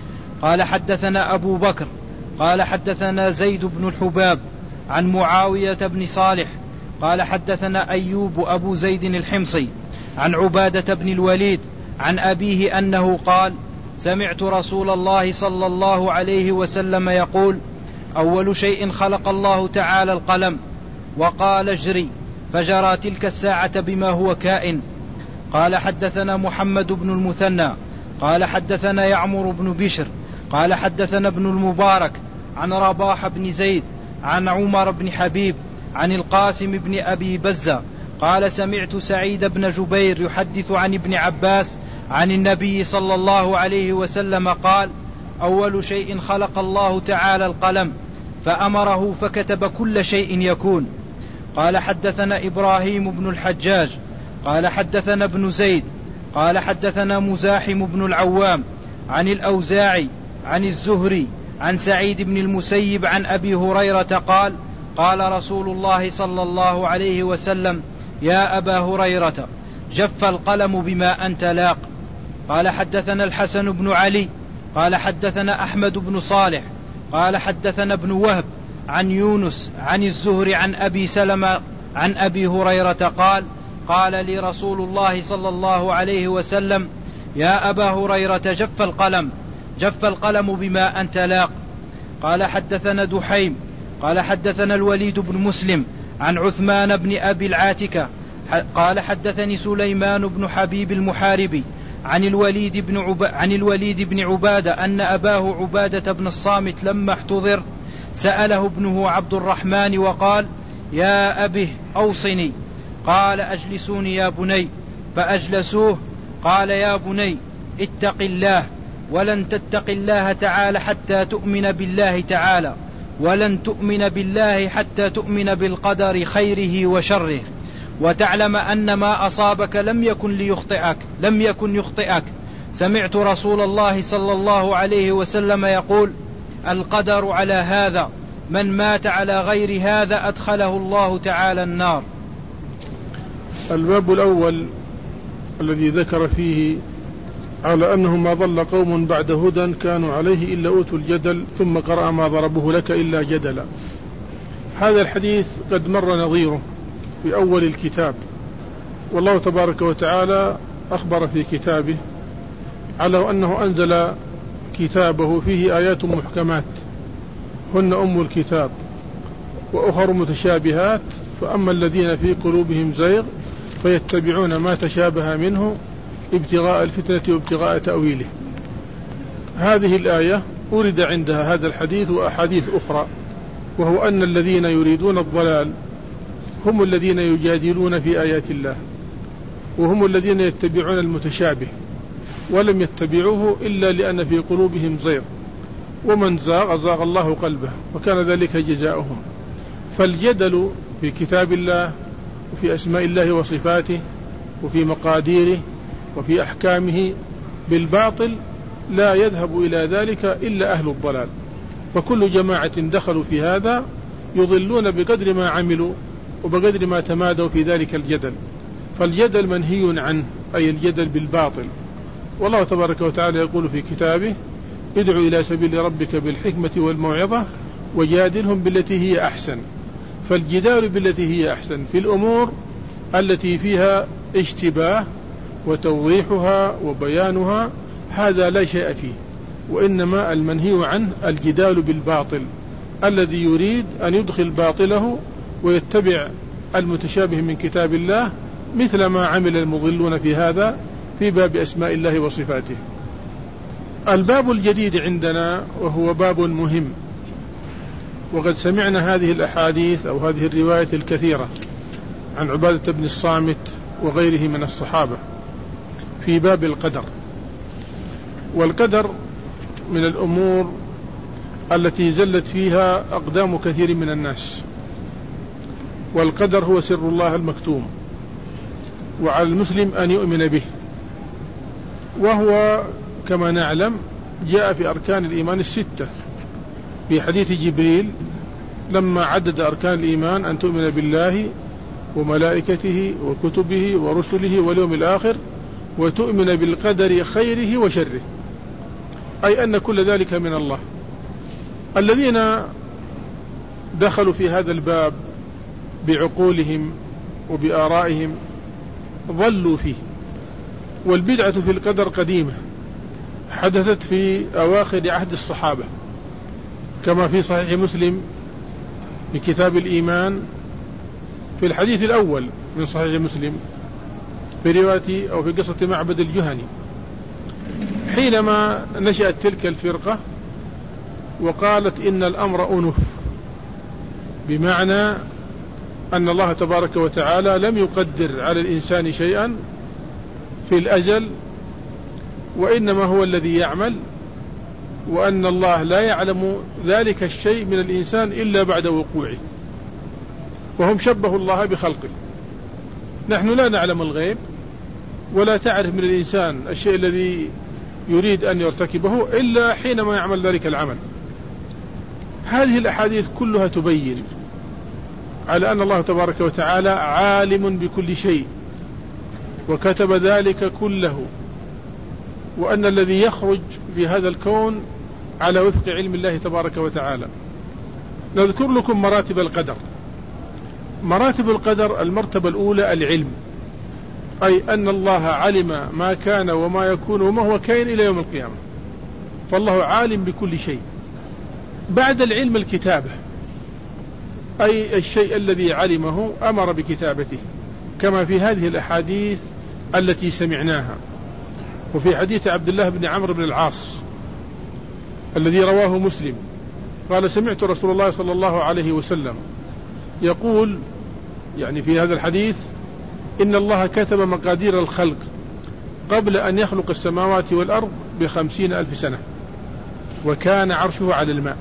قال حدثنا أبو بكر قال حدثنا زيد بن الحباب عن معاوية بن صالح قال حدثنا أيوب أبو زيد الحمصي عن عبادة بن الوليد عن أبيه أنه قال: سمعت رسول الله صلى الله عليه وسلم يقول: أول شيء خلق الله تعالى القلم، وقال: اجري، فجرى تلك الساعة بما هو كائن. قال: حدثنا محمد بن المثنى قال حدثنا يعمر بن بشر قال حدثنا ابن المبارك عن رباح بن زيد عن عمر بن حبيب عن القاسم بن أبي بزة قال: سمعت سعيد بن جبير يحدث عن ابن عباس عن النبي صلى الله عليه وسلم قال: أول شيء خلق الله تعالى القلم، فأمره فكتب كل شيء يكون. قال: حدثنا إبراهيم بن الحجاج قال حدثنا ابن زيد قال حدثنا مزاحم بن العوام عن الأوزاعي عن الزهري عن سعيد بن المسيب عن أبي هريرة قال: قال رسول الله صلى الله عليه وسلم: يا أبا هريرة، جف القلم بما أنت لاق. قال: حدثنا الحسن بن علي قال حدثنا أحمد بن صالح قال حدثنا ابن وهب عن يونس عن الزهري عن أبي سلمة عن أبي هريرة قال: قال لي رسول الله صلى الله عليه وسلم: يا أبا هريرة، جف القلم جف القلم بما أنت لاق. قال: حدثنا دحيم قال حدثنا الوليد بن مسلم عن عثمان بن أبي العاتكة قال: حدثني سليمان بن حبيب المحاربي عن الوليد بن عب... عن الوليد بن عبادة أن أباه عبادة بن الصامت لما احتضر سأله ابنه عبد الرحمن وقال: يا أبه، أوصني. قال: أجلسوني يا بني. فأجلسوه. قال: يا بني، اتق الله، ولن تتق الله تعالى حتى تؤمن بالله تعالى، ولن تؤمن بالله حتى تؤمن بالقدر خيره وشره، وتعلم أن ما أصابك لم يكن ليخطئك لم يكن يخطئك. سمعت رسول الله صلى الله عليه وسلم يقول: القدر على هذا، من مات على غير هذا أدخله الله تعالى النار. الباب الأول الذي ذكر فيه على أنه ما ضل قوم بعد هدى كانوا عليه إلا أوتوا الجدل ثم قرأ ما ضربه لك إلا جدلا. هذا الحديث قد مر نظيره في أول الكتاب، والله تبارك وتعالى أخبر في كتابه على أنه أنزل كتابه فيه آيات محكمات هن أم الكتاب وأخر متشابهات، فأما الذين في قلوبهم زيغ فيتبعون ما تشابه منه ابتغاء الفتنة وابتغاء تأويله. هذه الآية ورد عندها هذا الحديث وأحاديث أخرى، وهو أن الذين يريدون الضلال هم الذين يجادلون في آيات الله، وهم الذين يتبعون المتشابه ولم يتبعوه إلا لأن في قلوبهم زيغ، ومن زاغ زاغ الله قلبه، وكان ذلك جزاؤهم. فالجدل في كتاب الله وفي أسماء الله وصفاته وفي مقاديره وفي أحكامه بالباطل لا يذهب إلى ذلك إلا أهل الضلال، فكل جماعة دخلوا في هذا يضلون بقدر ما عملوا وبقدر ما تمادوا في ذلك الجدل. فالجدل منهي عنه، أي الجدل بالباطل. والله تبارك وتعالى يقول في كتابه: ادعو إلى سبيل ربك بالحكمة والموعظة وجادلهم بالتي هي أحسن. فالجدال بالتي هي أحسن في الأمور التي فيها اشتباه وتوضيحها وبيانها هذا لا شيء فيه، وإنما المنهي عنه الجدال بالباطل الذي يريد أن يدخل باطله ويتبع المتشابه من كتاب الله، مثل ما عمل المضلون في هذا في باب أسماء الله وصفاته. الباب الجديد عندنا وهو باب مهم، وقد سمعنا هذه الأحاديث أو هذه الرواية الكثيرة عن عبادة بن الصامت وغيره من الصحابة في باب القدر. والقدر من الأمور التي زلت فيها أقدام كثير من الناس، والقدر هو سر الله المكتوم، وعلى المسلم أن يؤمن به، وهو كما نعلم جاء في أركان الإيمان الستة في حديث جبريل لما عدد أركان الإيمان: أن تؤمن بالله وملائكته وكتبه ورسله واليوم الآخر، وتؤمن بالقدر خيره وشره، أي أن كل ذلك من الله. الذين دخلوا في هذا الباب بعقولهم وبآرائهم ضلوا فيه، والبدعة في القدر قديمة، حدثت في أواخر عهد الصحابة كما في صحيح مسلم في كتاب الإيمان في الحديث الأول من صحيح مسلم في رواية أو في قصة معبد الجهني، حينما نشأت تلك الفرقة وقالت إن الأمر أنف، بمعنى أن الله تبارك وتعالى لم يقدر على الإنسان شيئا في الأزل، وإنما هو الذي يعمل، وأن الله لا يعلم ذلك الشيء من الإنسان إلا بعد وقوعه. وهم شبهوا الله بخلقه. نحن لا نعلم الغيب، ولا تعرف من الإنسان الشيء الذي يريد أن يرتكبه إلا حينما يعمل ذلك العمل. هذه الأحاديث كلها تبين على أن الله تبارك وتعالى عالم بكل شيء وكتب ذلك كله، وأن الذي يخرج في هذا الكون على وفق علم الله تبارك وتعالى. نذكر لكم مراتب القدر. مراتب القدر: المرتبة الأولى العلم، أي أن الله علم ما كان وما يكون وما هو كائن إلى يوم القيامة، فالله عالم بكل شيء. بعد العلم الكتابة، أي الشيء الذي علمه أمر بكتابته، كما في هذه الأحاديث التي سمعناها. وفي حديث عبد الله بن عمرو بن العاص الذي رواه مسلم قال: سمعت رسول الله صلى الله عليه وسلم يقول، يعني في هذا الحديث: إن الله كتب مقادير الخلق قبل أن يخلق السماوات والأرض بخمسين ألف سنة، وكان عرشه على الماء.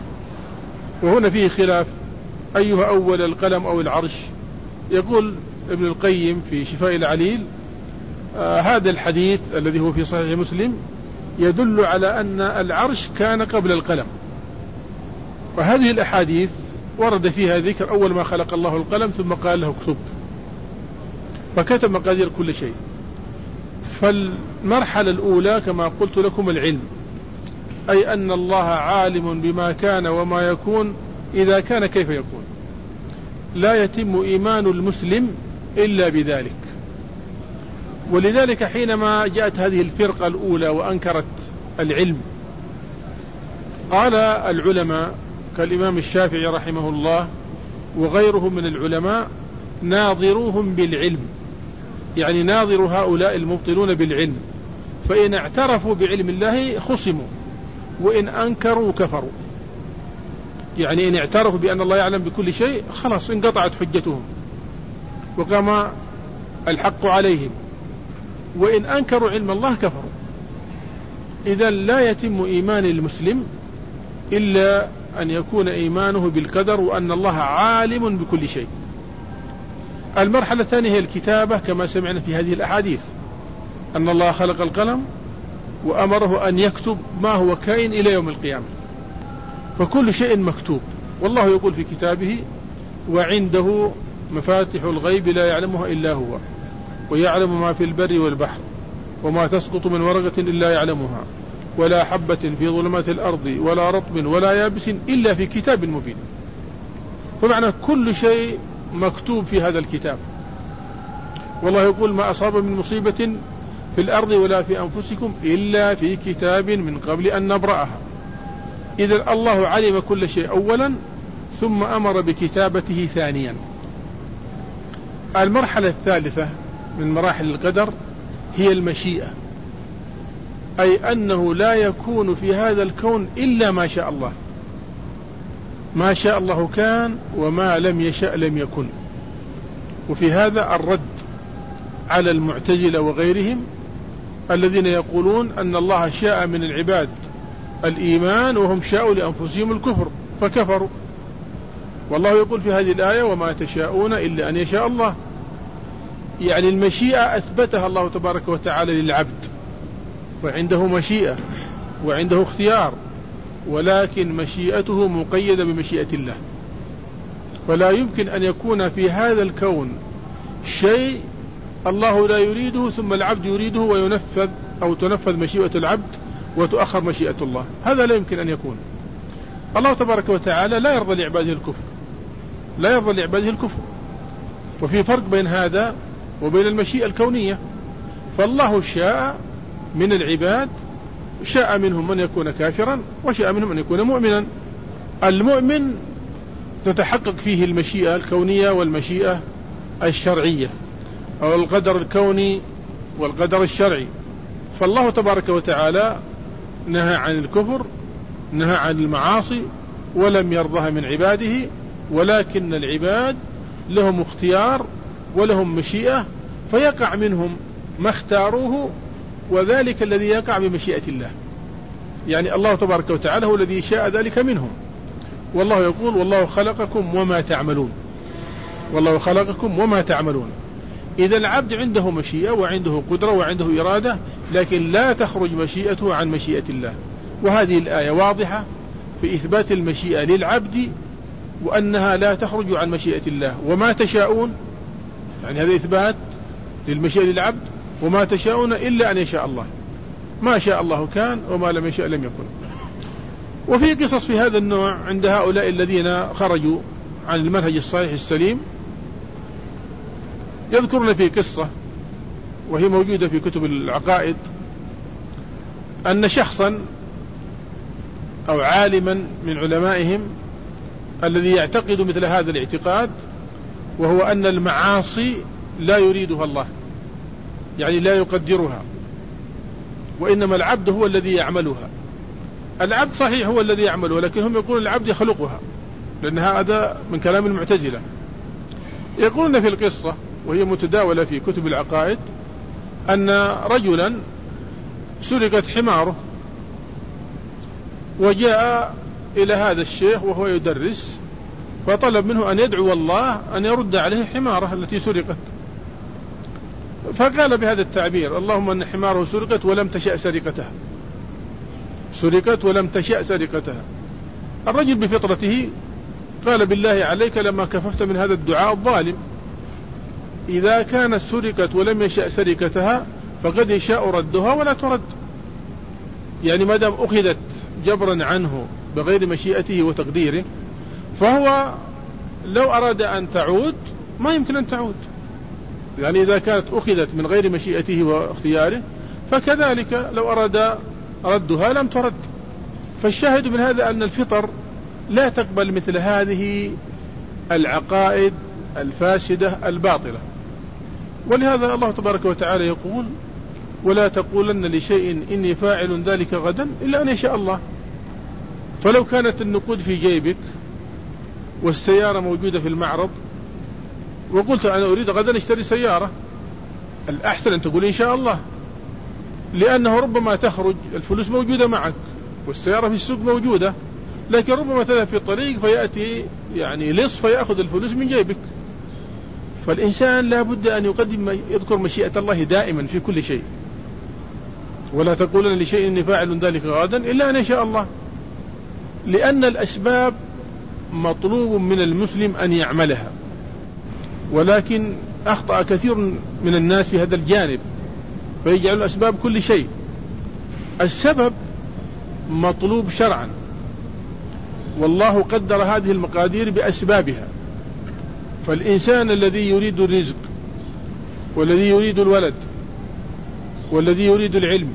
وهنا فيه خلاف أيها أول، القلم أو العرش. يقول ابن القيم في شفاء العليل: آه هذا الحديث الذي هو في صحيح مسلم يدل على أن العرش كان قبل القلم. وهذه الأحاديث ورد فيها ذكر أول ما خلق الله القلم ثم قال له اكتب، فكتب مقادير كل شيء. فالمرحلة الأولى كما قلت لكم العلم، أي أن الله عالم بما كان وما يكون إذا كان كيف يكون. لا يتم إيمان المسلم إلا بذلك. ولذلك حينما جاءت هذه الفرقة الأولى وأنكرت العلم، قال العلماء كالإمام الشافعي رحمه الله وغيره من العلماء: ناظروهم بالعلم، يعني ناظر هؤلاء المبطلون بالعلم، فإن اعترفوا بعلم الله خصموا، وإن أنكروا كفروا. يعني إن اعترفوا بأن الله يعلم بكل شيء خلاص انقطعت حجتهم وقام الحق عليهم، وإن أنكروا علم الله كفروا. إذن لا يتم إيمان المسلم إلا أن يكون إيمانه بالقدر وأن الله عالم بكل شيء. المرحلة الثانية هي الكتابة، كما سمعنا في هذه الأحاديث أن الله خلق القلم وأمره أن يكتب ما هو كائن إلى يوم القيامة، فكل شيء مكتوب. والله يقول في كتابه: وعنده مفاتح الغيب لا يعلمها إلا هو ويعلم ما في البر والبحر وما تسقط من ورقة إلا يعلمها ولا حبة في ظلمات الأرض ولا رطب ولا يابس إلا في كتاب مبين. فمعنى كل شيء مكتوب في هذا الكتاب. والله يقول: ما أصاب من مصيبة في الأرض ولا في أنفسكم إلا في كتاب من قبل أن نبرأها. إذا الله علم كل شيء أولا ثم أمر بكتابته ثانيا. المرحلة الثالثة من مراحل القدر هي المشيئة، أي أنه لا يكون في هذا الكون إلا ما شاء الله. ما شاء الله كان وما لم يشأ لم يكن. وفي هذا الرد على المعتزلة وغيرهم الذين يقولون أن الله شاء من العباد الإيمان وهم شاءوا لأنفسهم الكفر فكفروا. والله يقول في هذه الآية: وما تشاءون إلا أن يشاء الله. يعني المشيئة أثبتها الله تبارك وتعالى للعبد، وعنده مشيئة وعنده اختيار، ولكن مشيئته مقيدة بمشيئة الله. فلا يمكن أن يكون في هذا الكون شيء الله لا يريده ثم العبد يريده وينفذ أو تنفذ مشيئة العبد وتؤخر مشيئة الله. هذا لا يمكن أن يكون. الله تبارك وتعالى لا يرضى لعباده الكفر، لا يرضى لعباده الكفر. وفي فرق بين هذا وبين المشيئة الكونية. فالله شاء من العباد شاء منهم من يكون كافرا وشاء منهم من يكون مؤمنا. المؤمن تتحقق فيه المشيئة الكونية والمشيئة الشرعية، أو القدر الكوني والقدر الشرعي. فالله تبارك وتعالى نهى عن الكفر، نهى عن المعاصي، ولم يرضها من عباده، ولكن العباد لهم اختيار ولهم مشيئة، فيقع منهم ما اختاروه، وذلك الذي يقع بمشيئة الله. يعني الله تبارك وتعالى هو الذي شاء ذلك منهم. والله يقول: والله خلقكم وما تعملون، والله خلقكم وما تعملون. إذا العبد عنده مشيئة وعنده قدرة وعنده إرادة، لكن لا تخرج مشيئته عن مشيئة الله. وهذه الآية واضحة في إثبات المشيئة للعبد، وأنها لا تخرج عن مشيئة الله. وما تشاءون، يعني هذا إثبات للمشيئة للعبد. وما تشاءون إلا أن يشاء الله، ما شاء الله كان وما لم يشاء لم يكن. وفي قصص في هذا النوع عند هؤلاء الذين خرجوا عن المنهج الصحيح السليم. يذكرون في قصة وهي موجودة في كتب العقائد، أن شخصا أو عالما من علمائهم الذي يعتقد مثل هذا الاعتقاد، وهو أن المعاصي لا يريدها الله، يعني لا يقدرها، وإنما العبد هو الذي يعملها. العبد صحيح هو الذي يعملها، لكن هم يقولون العبد يخلقها، لأن هذا من كلام المعتزلة. يقولون في القصة وهي متداولة في كتب العقائد أن رجلا سرقت حماره، وجاء إلى هذا الشيخ وهو يدرس، فطلب منه أن يدعو الله أن يرد عليه حماره التي سرقت. فقال بهذا التعبير: اللهم أن حماره سرقت ولم تشأ سرقتها، سرقت ولم تشأ سرقتها. الرجل بفطرته قال: بالله عليك لما كففت من هذا الدعاء الظالم، إذا كانت سرقت ولم يشأ سرقتها فقد يشاء ردها ولا ترد. يعني ما دام أخذت جبرا عنه بغير مشيئته وتقديره، فهو لو أراد أن تعود ما يمكن أن تعود. يعني إذا كانت أخذت من غير مشيئته واختياره، فكذلك لو أراد ردها لم ترد. فالشاهد من هذا أن الفطر لا تقبل مثل هذه العقائد الفاسدة الباطلة. ولهذا الله تبارك وتعالى يقول: ولا تقولن لشيء إني فاعل ذلك غدا إلا أن يشاء الله. فلو كانت النقود في جيبك والسيارة موجودة في المعرض، وقلت أنا أريد غدا اشتري سيارة، الأحسن أن تقول إن شاء الله، لأنه ربما تخرج الفلوس موجودة معك والسيارة في السوق موجودة، لكن ربما تذهب في الطريق فيأتي يعني لص فيأخذ الفلوس من جيبك. فالإنسان لا بد أن يقدم يذكر مشيئة الله دائما في كل شيء. ولا تقولن لشيء إني فاعل ذلك غدا إلا أن يشاء الله، لأن الأسباب مطلوب من المسلم أن يعملها، ولكن أخطأ كثير من الناس في هذا الجانب، فيجعل الأسباب كل شيء. السبب مطلوب شرعا، والله قدر هذه المقادير بأسبابها. فالإنسان الذي يريد الرزق والذي يريد الولد والذي يريد العلم،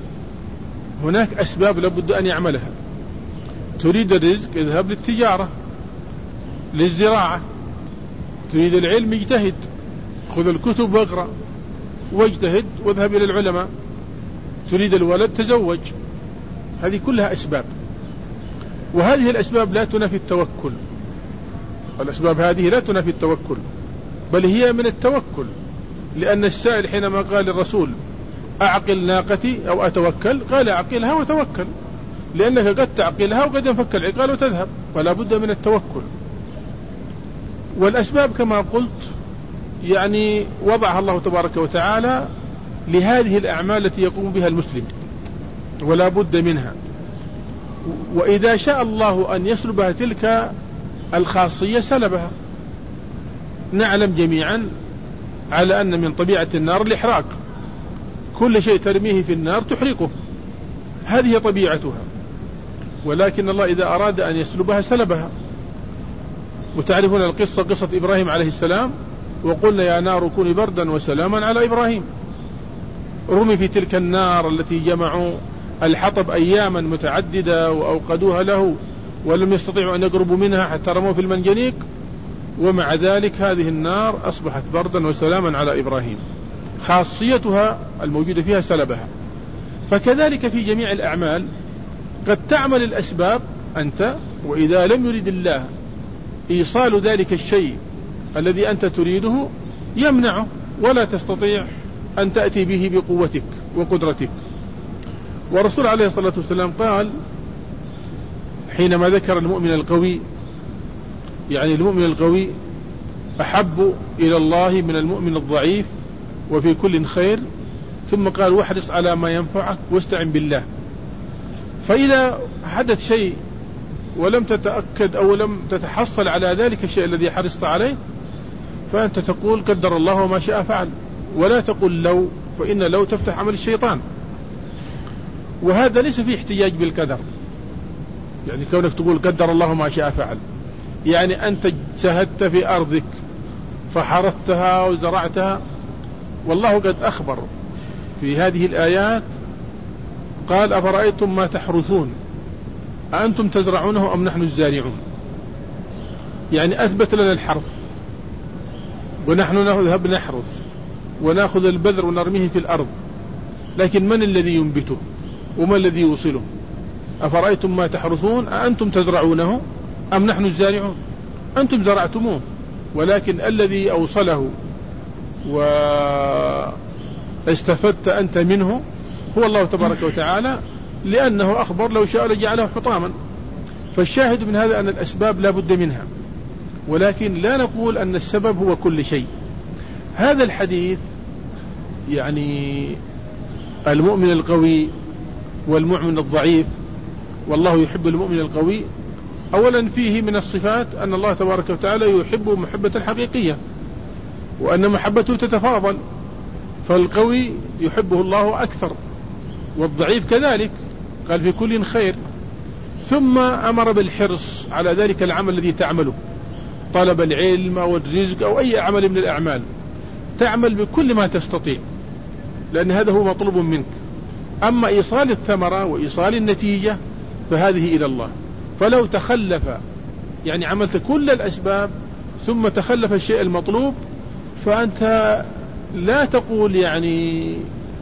هناك أسباب لابد أن يعملها. تريد الرزق اذهب للتجارة للزراعة، تريد العلم اجتهد، خذ الكتب واقرأ واجتهد واذهب إلى العلماء، تريد الولد تزوج. هذه كلها أسباب، وهذه الأسباب لا تنافي التوكل. الأسباب هذه لا تنافي التوكل، بل هي من التوكل. لأن السائل حينما قال الرسول أعقل ناقتي أو أتوكل، قال أعقلها وتوكل، لأنك قد تعقلها وقد ينفك العقال وتذهب، فلا بد من التوكل. والأسباب كما قلت يعني وضعها الله تبارك وتعالى لهذه الأعمال التي يقوم بها المسلم، ولا بد منها. وإذا شاء الله أن يسلبها تلك الخاصية سلبها. نعلم جميعا على أن من طبيعة النار الإحراق، كل شيء ترميه في النار تحرقه، هذه طبيعتها. ولكن الله إذا أراد أن يسلبها سلبها. وتعرفون القصة، قصة إبراهيم عليه السلام: وقلنا يا نار كوني بردا وسلاما على إبراهيم. رمي في تلك النار التي جمعوا الحطب أياما متعددة وأوقدوها له ولم يستطيعوا أن يقربوا منها حتى رموا في المنجنيق، ومع ذلك هذه النار أصبحت بردا وسلاما على إبراهيم، خاصيتها الموجودة فيها سلبها. فكذلك في جميع الأعمال قد تعمل الأسباب أنت، وإذا لم يرد الله إيصال ذلك الشيء الذي أنت تريده يمنعه، ولا تستطيع أن تأتي به بقوتك وقدرتك. ورسول عليه الصلاة والسلام قال حينما ذكر المؤمن القوي، يعني المؤمن القوي أحب إلى الله من المؤمن الضعيف وفي كل خير، ثم قال واحرص على ما ينفعك واستعن بالله. فإذا حدث شيء ولم تتأكد أو لم تتحصل على ذلك الشيء الذي حرصت عليه، فأنت تقول قدر الله وما شاء فعل، ولا تقول لو، فإن لو تفتح عمل الشيطان. وهذا ليس فيه احتجاج بالقدر، يعني كونك تقول قدر الله ما شاء فعل، يعني أنت اجتهدت في أرضك فحرثتها وزرعتها، والله قد أخبر في هذه الآيات قال أفرأيتم ما تحرثون أأنتم تزرعونه أم نحن الزارعون. يعني أثبت لنا الحرث، ونحن نذهب نحرث ونأخذ البذر ونرميه في الأرض، لكن من الذي ينبته وما الذي يوصله؟ أفرأيتم ما تحرثون أأنتم تزرعونه أم نحن الزارعون. أنتم زرعتموه، ولكن الذي أوصله واستفدت أنت منه هو الله تبارك وتعالى، لأنه أخبر لو شاء لجعله حطاما. فالشاهد من هذا أن الأسباب لا بد منها، ولكن لا نقول أن السبب هو كل شيء. هذا الحديث يعني المؤمن القوي والمؤمن الضعيف، والله يحب المؤمن القوي، أولا فيه من الصفات أن الله تبارك وتعالى يحب محبة حقيقية، وأن محبته تتفاضل، فالقوي يحبه الله أكثر والضعيف كذلك، قال في كل خير. ثم أمر بالحرص على ذلك العمل الذي تعمله، طلب العلم أو الرزق أو أي عمل من الأعمال، تعمل بكل ما تستطيع، لأن هذا هو مطلوب منك. أما إيصال الثمرة وإيصال النتيجة فهذه إلى الله. فلو تخلف، يعني عملت كل الأسباب ثم تخلف الشيء المطلوب، فأنت لا تقول يعني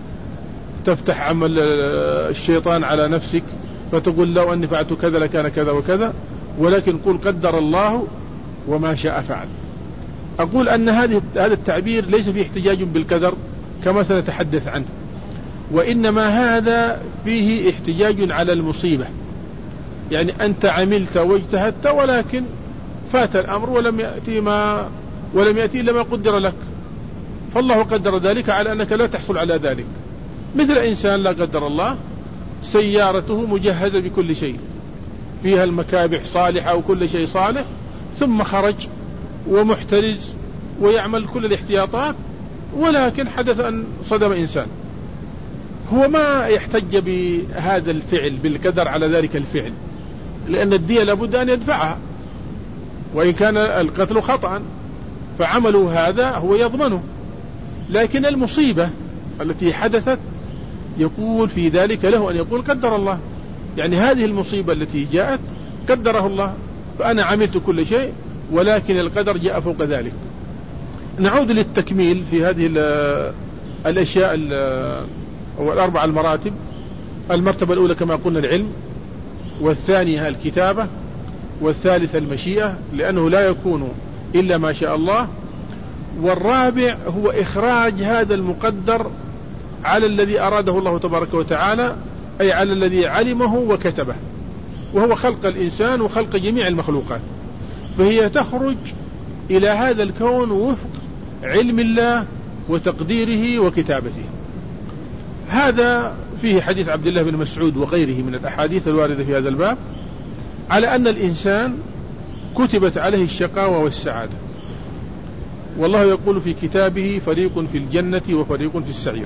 تفتح عمل الشيطان على نفسك فتقول لو أني فعلت كذا لكان كذا وكذا، ولكن قل قدر الله وما شاء فعل. أقول أن هذه هذا التعبير ليس فيه احتجاج بالقدر كما سنتحدث عنه، وإنما هذا فيه احتجاج على المصيبة. يعني أنت عملت واجتهدت ولكن فات الأمر ولم يأتي ما ولم يأتي إلا ما قدر لك، فالله قدر ذلك على أنك لا تحصل على ذلك. مثل إنسان لا قدر الله سيارته مجهزة بكل شيء، فيها المكابح صالحة وكل شيء صالح، ثم خرج ومحترز ويعمل كل الاحتياطات، ولكن حدث أن صدم إنسان، هو ما يحتج بهذا الفعل بالقدر على ذلك الفعل، لأن الدية لابد أن يدفعها، وإن كان القتل خطأ فعمله هذا هو يضمنه. لكن المصيبة التي حدثت يقول في ذلك له أن يقول قدر الله، يعني هذه المصيبة التي جاءت قدره الله، فأنا عملت كل شيء ولكن القدر جاء فوق ذلك. نعود للتكميل في هذه الأشياء الأربع المراتب. المرتبة الأولى كما قلنا العلم، والثانية الكتابة، والثالثة المشيئة لأنه لا يكون إلا ما شاء الله، والرابع هو إخراج هذا المقدر على الذي أراده الله تبارك وتعالى، أي على الذي علمه وكتبه، وهو خلق الإنسان وخلق جميع المخلوقات، فهي تخرج إلى هذا الكون وفق علم الله وتقديره وكتابته. هذا فيه حديث عبد الله بن مسعود وغيره من الأحاديث الواردة في هذا الباب على أن الإنسان كتبت عليه الشقاوة والسعادة، والله يقول في كتابه فريق في الجنة وفريق في السعير.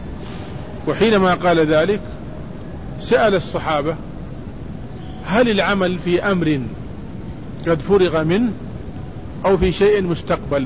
وحينما قال ذلك سأل الصحابة هل العمل في أمر قد فرغ منه أو في شيء مستقبل؟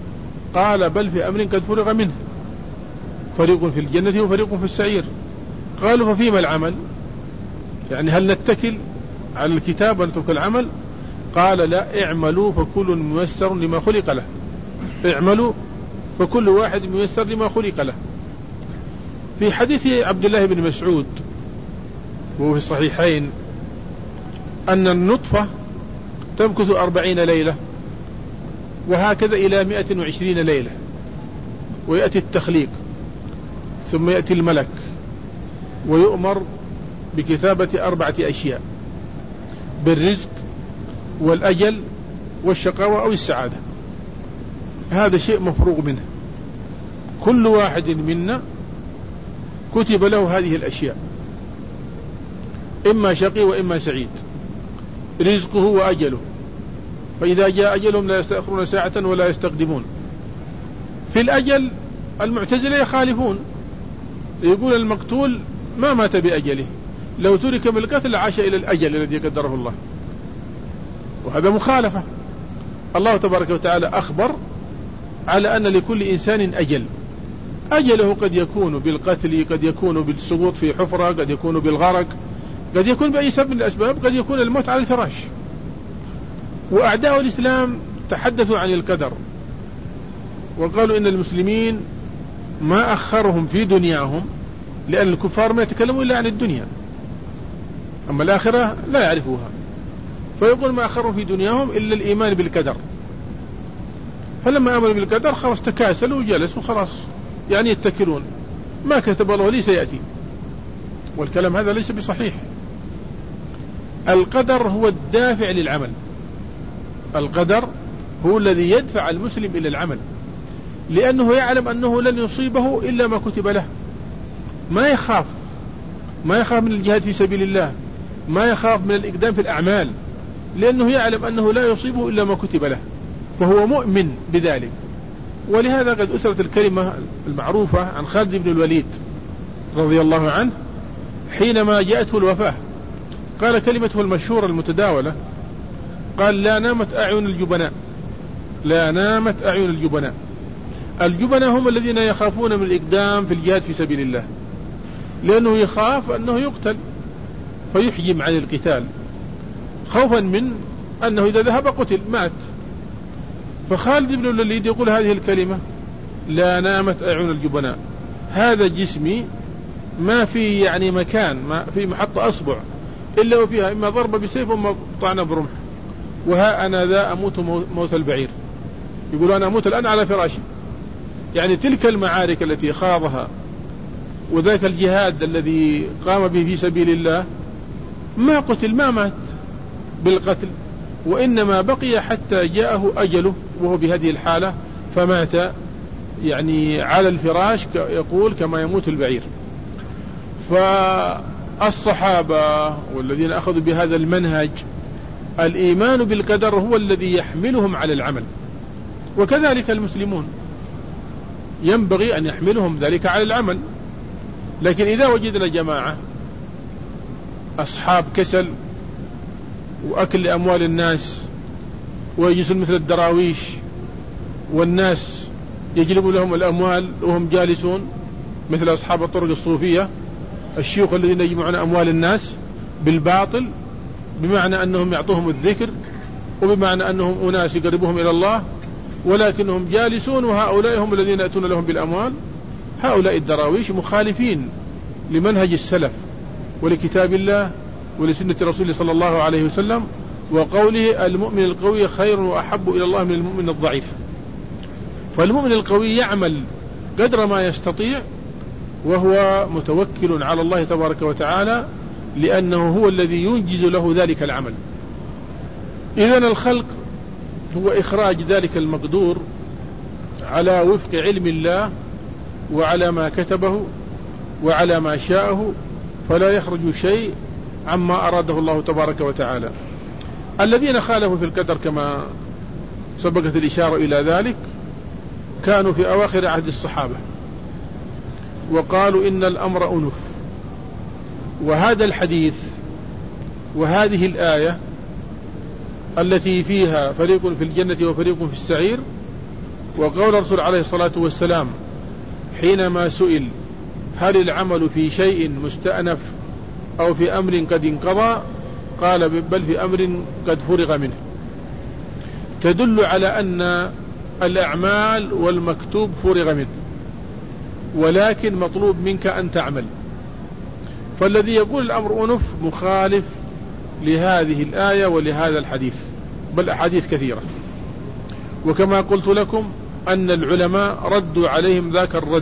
قال بل في أمر قد فرغ منه، فريق في الجنة وفريق في السعير. قالوا ففيما العمل؟ يعني هل نتكل على الكتاب ونترك العمل؟ قال لا، اعملوا فكل ميسر لما خلق له. اعملوا فكل واحد ميسر لما خلق له. في حديث عبد الله بن مسعود وهو في الصحيحين أن النطفة تمكث أربعين ليلة وهكذا إلى مئة وعشرين ليلة، ويأتي التخليق ثم يأتي الملك ويؤمر بكتابة أربعة أشياء: بالرزق والأجل والشقاوة أو السعادة. هذا شيء مفروغ منه، كل واحد منا كتب له هذه الأشياء، إما شقي وإما سعيد، رزقه وأجله، فإذا جاء أجلهم لا يستأخرون ساعة ولا يستقدمون. في الأجل المعتزلة يخالفون، يقول المقتول ما مات بأجله، لو ترك بالقتل عاش إلى الأجل الذي قدره الله، وهذا مخالفة. الله تبارك وتعالى أخبر على أن لكل إنسان أجل، أجله قد يكون بالقتل، قد يكون بالسقوط في حفرة، قد يكون بالغرق، قد يكون بأي سبب من الأسباب، قد يكون الموت على الفراش. وأعداء الإسلام تحدثوا عن القدر وقالوا إن المسلمين ما أخرهم في دنياهم، لأن الكفار ما يتكلموا إلا عن الدنيا، أما الآخرة لا يعرفوها، فيقول ما أخرهم في دنياهم إلا الإيمان بالقدر. فلما آمنوا بالقدر خلاص تكاسلوا وجلسوا خلاص، يعني يتكلون ما كتب الله لي سيأتي، والكلام هذا ليس بصحيح. القدر هو الدافع للعمل، القدر هو الذي يدفع المسلم إلى العمل، لأنه يعلم أنه لن يصيبه إلا ما كتب له، ما يخاف ما يخاف من الجهاد في سبيل الله، ما يخاف من الإقدام في الأعمال، لأنه يعلم أنه لا يصيبه إلا ما كتب له، فهو مؤمن بذلك. ولهذا قد أثرت الكلمة المعروفة عن خالد بن الوليد رضي الله عنه حينما جاءته الوفاة، قال كلمته المشهورة المتداولة، قال: لا نامت أعين الجبناء، لا نامت أعين الجبناء. الجبناء هم الذين يخافون من الإقدام في الجهاد في سبيل الله، لأنه يخاف أنه يقتل فيحجم عن القتال، خوفا من أنه إذا ذهب قتل مات. فخالد بن الوليد يقول هذه الكلمة: لا نامت أعين الجبناء، هذا جسمي ما في يعني مكان، ما في محط أصبع إلا وفيها إما ضربة بسيف وما طعنة برمح، وها أنا ذا أموت موت البعير. يقول أنا أموت الآن على فراشي. يعني تلك المعارك التي خاضها وذاك الجهاد الذي قام به في سبيل الله ما قتل، ما مات بالقتل، وإنما بقي حتى جاءه أجله وهو بهذه الحالة فمات، يعني على الفراش يقول كما يموت البعير. فالصحابة والذين أخذوا بهذا المنهج الإيمان بالقدر هو الذي يحملهم على العمل، وكذلك المسلمون ينبغي أن يحملهم ذلك على العمل. لكن إذا وجدنا جماعة أصحاب كسل وأكل لأموال الناس ويجلسون مثل الدراويش والناس يجلبوا لهم الأموال وهم جالسون، مثل أصحاب الطرق الصوفية الشيوخ الذين يجمعون أموال الناس بالباطل، بمعنى أنهم يعطوهم الذكر وبمعنى أنهم أناس يقربوهم إلى الله، ولكنهم جالسون وهؤلاء هم الذين يأتون لهم بالأموال. هؤلاء الدراويش مخالفين لمنهج السلف ولكتاب الله ولسنة رسوله صلى الله عليه وسلم، وقوله: المؤمن القوي خير وأحب إلى الله من المؤمن الضعيف. فالمؤمن القوي يعمل قدر ما يستطيع وهو متوكل على الله تبارك وتعالى، لأنه هو الذي ينجز له ذلك العمل. إذن الخلق هو إخراج ذلك المقدور على وفق علم الله وعلى ما كتبه وعلى ما شاءه، فلا يخرج شيء عما أراده الله تبارك وتعالى. الذين خالفوا في القدر كما سبقت الإشارة إلى ذلك كانوا في أواخر عهد الصحابة، وقالوا إن الأمر أنف. وهذا الحديث وهذه الآية التي فيها فريق في الجنة وفريق في السعير، وقول الرسول عليه الصلاة والسلام حينما سئل هل العمل في شيء مستأنف أو في أمر قد انقضى؟ قال بل في أمر قد فرغ منه، تدل على أن الأعمال والمكتوب فرغ منه، ولكن مطلوب منك أن تعمل. فالذي يقول الأمر أنف مخالف لهذه الآية ولهذا الحديث، بل أحاديث كثيرة. وكما قلت لكم أن العلماء ردوا عليهم ذاك الرد،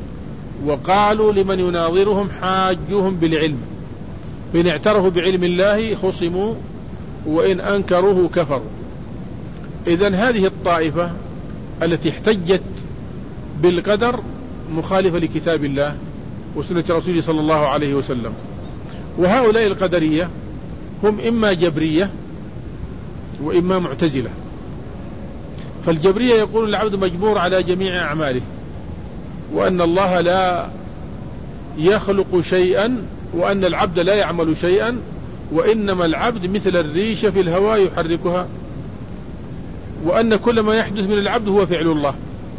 وقالوا لمن يناظرهم حاجوهم بالعلم، فإن اعترفوا بعلم الله خصموا وإن أنكروه كفروا. إذن هذه الطائفة التي احتجت بالقدر مخالفة لكتاب الله وسنة رسوله صلى الله عليه وسلم. وهؤلاء القدرية هم إما جبرية وإما معتزلة. فالجبرية يقول العبد مجبور على جميع أعماله، وأن الله لا يخلق شيئا، وأن العبد لا يعمل شيئا، وإنما العبد مثل الريشة في الهواء يحركها، وأن كل ما يحدث من العبد هو فعل الله.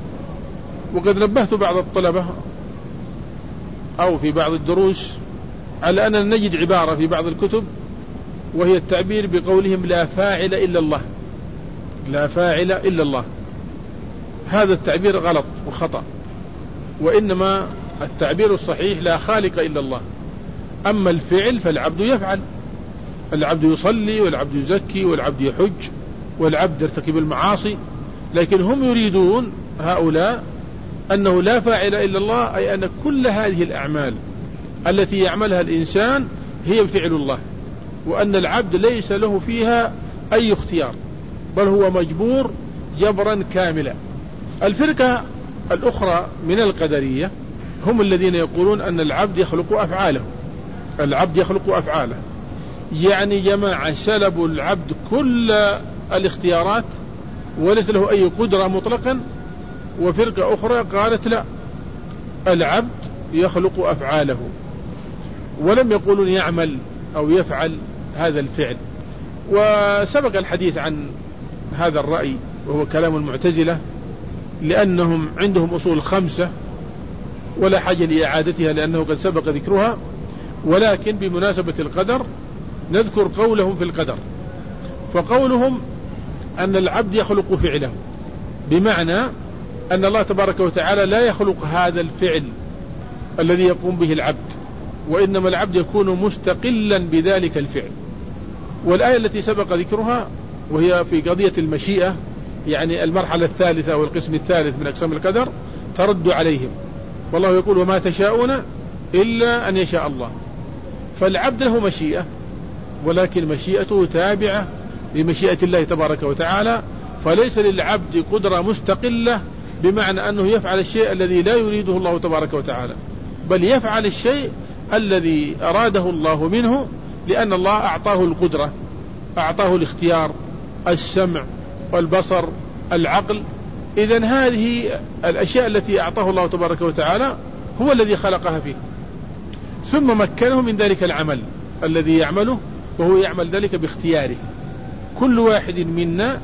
وقد نبهت بعض الطلبة أو في بعض الدروس على أننا نجد عبارة في بعض الكتب وهي التعبير بقولهم لا فاعل إلا الله، لا فاعل إلا الله. هذا التعبير غلط وخطأ، وإنما التعبير الصحيح لا خالق إلا الله. أما الفعل فالعبد يفعل، العبد يصلي والعبد يزكي والعبد يحج والعبد يرتكب المعاصي، لكن هم يريدون هؤلاء أنه لا فاعل إلا الله، أي أن كل هذه الأعمال التي يعملها الإنسان هي فعل الله، وأن العبد ليس له فيها أي اختيار، بل هو مجبور جبرا كاملا. الفرقة الأخرى من القدرية هم الذين يقولون أن العبد يخلق أفعاله، العبد يخلق أفعاله، يعني جماعة سلبوا العبد كل الاختيارات وليس له أي قدرة مطلقا. وفرقة أخرى قالت لا، العبد يخلق أفعاله، ولم يقولون يعمل أو يفعل هذا الفعل. وسبق الحديث عن هذا الرأي وهو كلام المعتزلة، لأنهم عندهم أصول خمسة ولا حاجة لإعادتها لأنه قد سبق ذكرها، ولكن بمناسبة القدر نذكر قولهم في القدر. فقولهم أن العبد يخلق فعله، بمعنى أن الله تبارك وتعالى لا يخلق هذا الفعل الذي يقوم به العبد، وإنما العبد يكون مستقلا بذلك الفعل. والآية التي سبق ذكرها وهي في قضية المشيئة، يعني المرحلة الثالثة والقسم الثالث من أقسام القدر، ترد عليهم، والله يقول وما تشاءون إلا أن يشاء الله. فالعبد له مشيئة، ولكن مشيئته تابعة لمشيئة الله تبارك وتعالى، فليس للعبد قدرة مستقلة بمعنى أنه يفعل الشيء الذي لا يريده الله تبارك وتعالى، بل يفعل الشيء الذي أراده الله منه، لأن الله أعطاه القدرة، أعطاه الاختيار، السمع والبصر، العقل. إذن هذه الأشياء التي أعطاه الله تبارك وتعالى هو الذي خلقها فيه، ثم مكنه من ذلك العمل الذي يعمله، وهو يعمل ذلك باختياره. كل واحد منا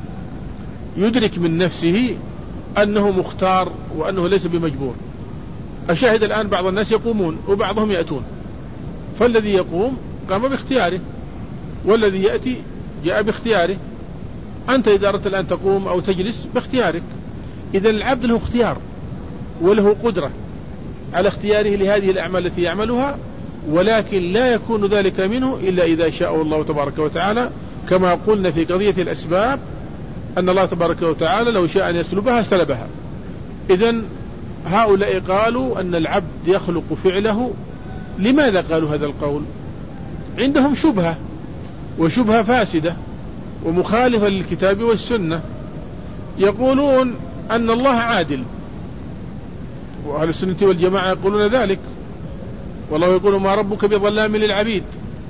يدرك من نفسه أنه مختار وأنه ليس بمجبور. أشاهد الآن بعض الناس يقومون وبعضهم يأتون، فالذي يقوم قام باختياره، والذي يأتي جاء باختياره. أنت إذا أردت الآن تقوم أو تجلس باختيارك. إذا العبد له اختيار وله قدرة على اختياره لهذه الأعمال التي يعملها، ولكن لا يكون ذلك منه إلا إذا شاء الله تبارك وتعالى، كما قلنا في قضية الأسباب أن الله تبارك وتعالى لو شاء أن يسلبها سلبها. إذن هؤلاء قالوا أن العبد يخلق فعله. لماذا قالوا هذا القول؟ عندهم شبهة، وشبهة فاسدة ومخالفة للكتاب والسنة. يقولون أن الله عادل، وأهل السنة والجماعة يقولون ذلك، والله يقول ما ربك بظلام للعبيد.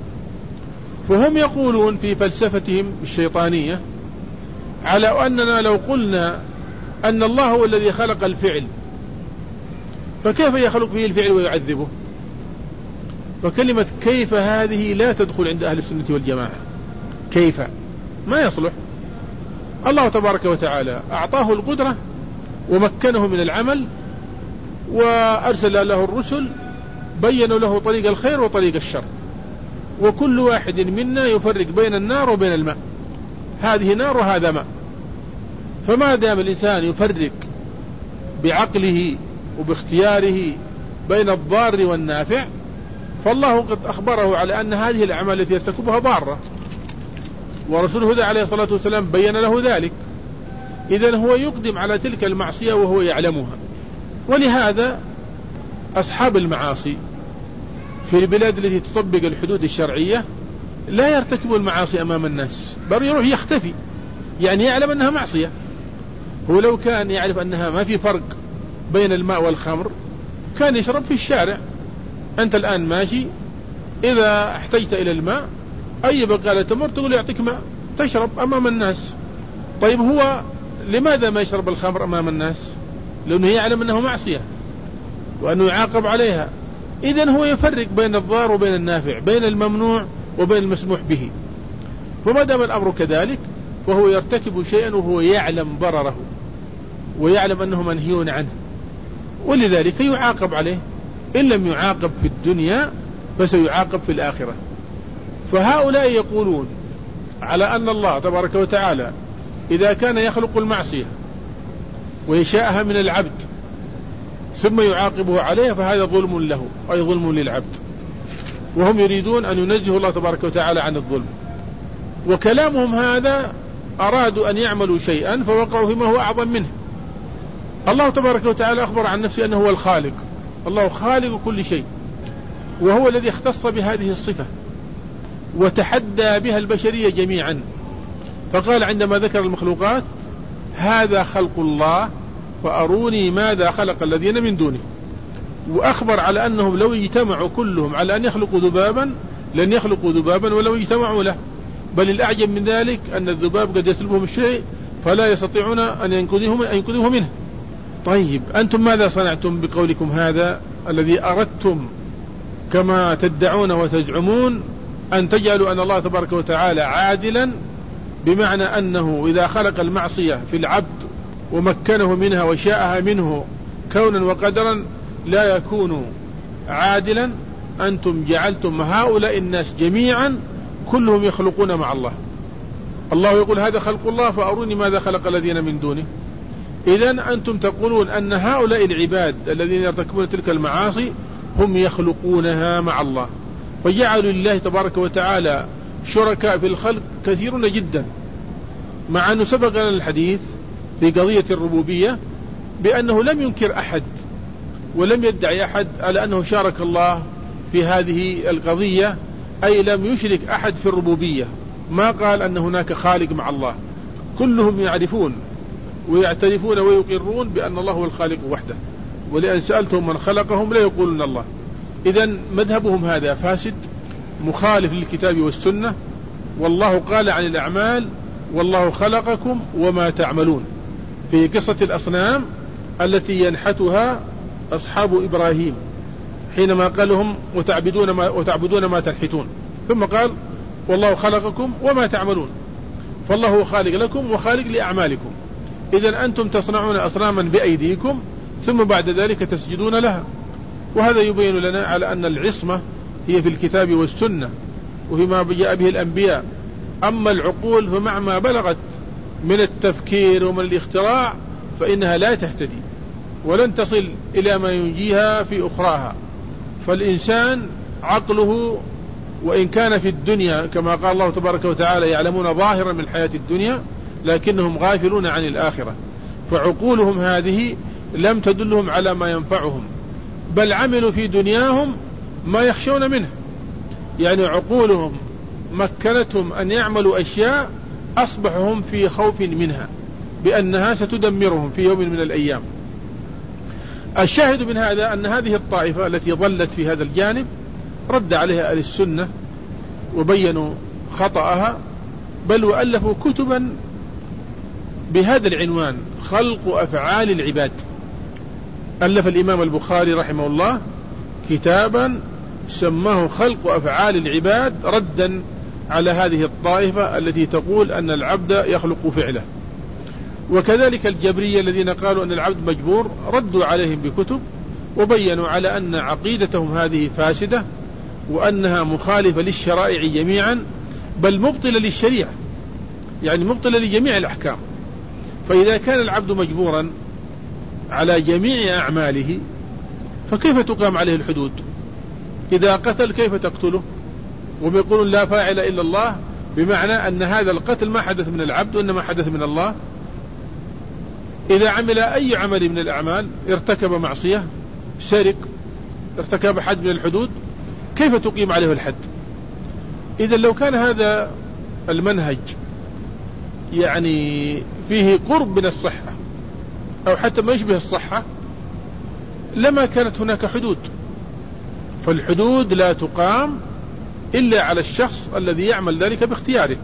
فهم يقولون في فلسفتهم الشيطانية على أننا لو قلنا أن الله هو الذي خلق الفعل، فكيف يخلق فيه الفعل ويعذبه؟ فكلمة كيف هذه لا تدخل عند أهل السنة والجماعة. كيف ما يصلح. الله تبارك وتعالى أعطاه القدرة ومكنه من العمل وأرسل له الرسل بينوا له طريق الخير وطريق الشر، وكل واحد منا يفرق بين النار وبين الماء، هذه نار وهذا ماء. فما دام الإنسان يفرق بعقله وباختياره بين الضار والنافع، فالله قد أخبره على أن هذه الأعمال التي يرتكبها ضارة، ورسول الهدى عليه الصلاة والسلام بين له ذلك. إذن هو يقدم على تلك المعصية وهو يعلمها. ولهذا أصحاب المعاصي في البلاد التي تطبق الحدود الشرعية لا يرتكب المعاصي أمام الناس، بل يروح يختفي، يعني يعلم أنها معصية. هو لو كان يعرف أنها ما في فرق بين الماء والخمر كان يشرب في الشارع. أنت الآن ماشي، إذا احتجت إلى الماء أي بقالة تمر تقول يعطيك ماء تشرب أمام الناس. طيب هو لماذا ما يشرب الخمر أمام الناس؟ لأنه يعلم أنه معصية وأنه يعاقب عليها. إذن هو يفرق بين الضار وبين النافع، بين الممنوع وبين المسموح به. فما دام الأمر كذلك وهو يرتكب شيئا وهو يعلم ضرره ويعلم أنه منهي عنه، ولذلك يعاقب عليه. إن لم يعاقب في الدنيا فسيعاقب في الآخرة. فهؤلاء يقولون على أن الله تبارك وتعالى إذا كان يخلق المعصية ويشاءها من العبد ثم يعاقبه عليه فهذا ظلم له، أي ظلم للعبد، وهم يريدون أن ينزهوا الله تبارك وتعالى عن الظلم. وكلامهم هذا أرادوا أن يعملوا شيئا فوقعوا فيما هو أعظم منه. الله تبارك وتعالى أخبر عن نفسه أنه هو الخالق، الله خالق كل شيء، وهو الذي اختص بهذه الصفة وتحدى بها البشرية جميعا. فقال عندما ذكر المخلوقات: هذا خلق الله فأروني ماذا خلق الذين من دونه. وأخبر على أنهم لو اجتمعوا كلهم على أن يخلقوا ذبابا لن يخلقوا ذبابا ولو اجتمعوا له، بل الأعجب من ذلك أن الذباب قد يسلبهم الشيء فلا يستطيعون أن ينقذوه منه. طيب أنتم ماذا صنعتم بقولكم هذا الذي أردتم كما تدعون وتزعمون أن تجعلوا أن الله تبارك وتعالى عادلا، بمعنى أنه إذا خلق المعصية في العبد ومكنه منها وشاءها منه كونا وقدرا لا يكون عادلا. أنتم جعلتم هؤلاء الناس جميعا كلهم يخلقون مع الله. الله يقول: هذا خلق الله فأروني ماذا خلق الذين من دونه. إذن أنتم تقولون أن هؤلاء العباد الذين يرتكبون تلك المعاصي هم يخلقونها مع الله، فجعلوا لله تبارك وتعالى شركاء في الخلق كثيرون جدا، مع أنه سبق لنا الحديث في قضية الربوبية بأنه لم ينكر أحد ولم يدعي أحد على أنه شارك الله في هذه القضية، أي لم يشرك أحد في الربوبية. ما قال أن هناك خالق مع الله، كلهم يعرفون ويعترفون ويقرون بأن الله هو الخالق وحده، ولأن سألتهم من خلقهم لا يقولون الله. إذن مذهبهم هذا فاسد مخالف للكتاب والسنة. والله قال عن الأعمال: والله خلقكم وما تعملون، في قصة الأصنام التي ينحتها أصحاب إبراهيم حينما قال لهم: وتعبدون ما, وتعبدون ما تنحتون، ثم قال: والله خلقكم وما تعملون. فالله هو خالق لكم وخالق لأعمالكم. إذن أنتم تصنعون أصناما بأيديكم ثم بعد ذلك تسجدون لها. وهذا يبين لنا على أن العصمة هي في الكتاب والسنة وفيما جاء به الأنبياء. أما العقول فمع ما بلغت من التفكير ومن الاختراع فإنها لا تهتدي ولن تصل إلى ما ينجيها في أخراها. فالإنسان عقله وإن كان في الدنيا كما قال الله تبارك وتعالى: يعلمون ظاهرا من الحياة الدنيا لكنهم غافلون عن الآخرة. فعقولهم هذه لم تدلهم على ما ينفعهم، بل عملوا في دنياهم ما يخشون منه. يعني عقولهم مكنتهم أن يعملوا أشياء أصبحوا هم في خوف منها بأنها ستدمرهم في يوم من الأيام. الشاهد من هذا أن هذه الطائفة التي ضلت في هذا الجانب رد عليها أهل السنة وبينوا خطأها، بل وألفوا كتبا بهذا العنوان: خلق أفعال العباد. ألف الإمام البخاري رحمه الله كتابا سماه خلق أفعال العباد، ردا على هذه الطائفة التي تقول أن العبد يخلق فعله. وكذلك الجبرية الذين قالوا أن العبد مجبور ردوا عليهم بكتب وبينوا على أن عقيدتهم هذه فاسدة، وأنها مخالفة للشرائع جميعا، بل مبطلة للشريعة، يعني مبطلة لجميع الأحكام. فإذا كان العبد مجبورا على جميع أعماله فكيف تقام عليه الحدود؟ إذا قتل كيف تقتله؟ ويقولون لا فاعل إلا الله، بمعنى أن هذا القتل ما حدث من العبد وإنما حدث من الله. إذا عمل أي عمل من الأعمال، ارتكب معصية، سرق، ارتكب حد من الحدود، كيف تقيم عليه الحد؟ إذا لو كان هذا المنهج يعني فيه قرب من الصحة أو حتى ما يشبه الصحة لما كانت هناك حدود. فالحدود لا تقام إلا على الشخص الذي يعمل ذلك باختياره.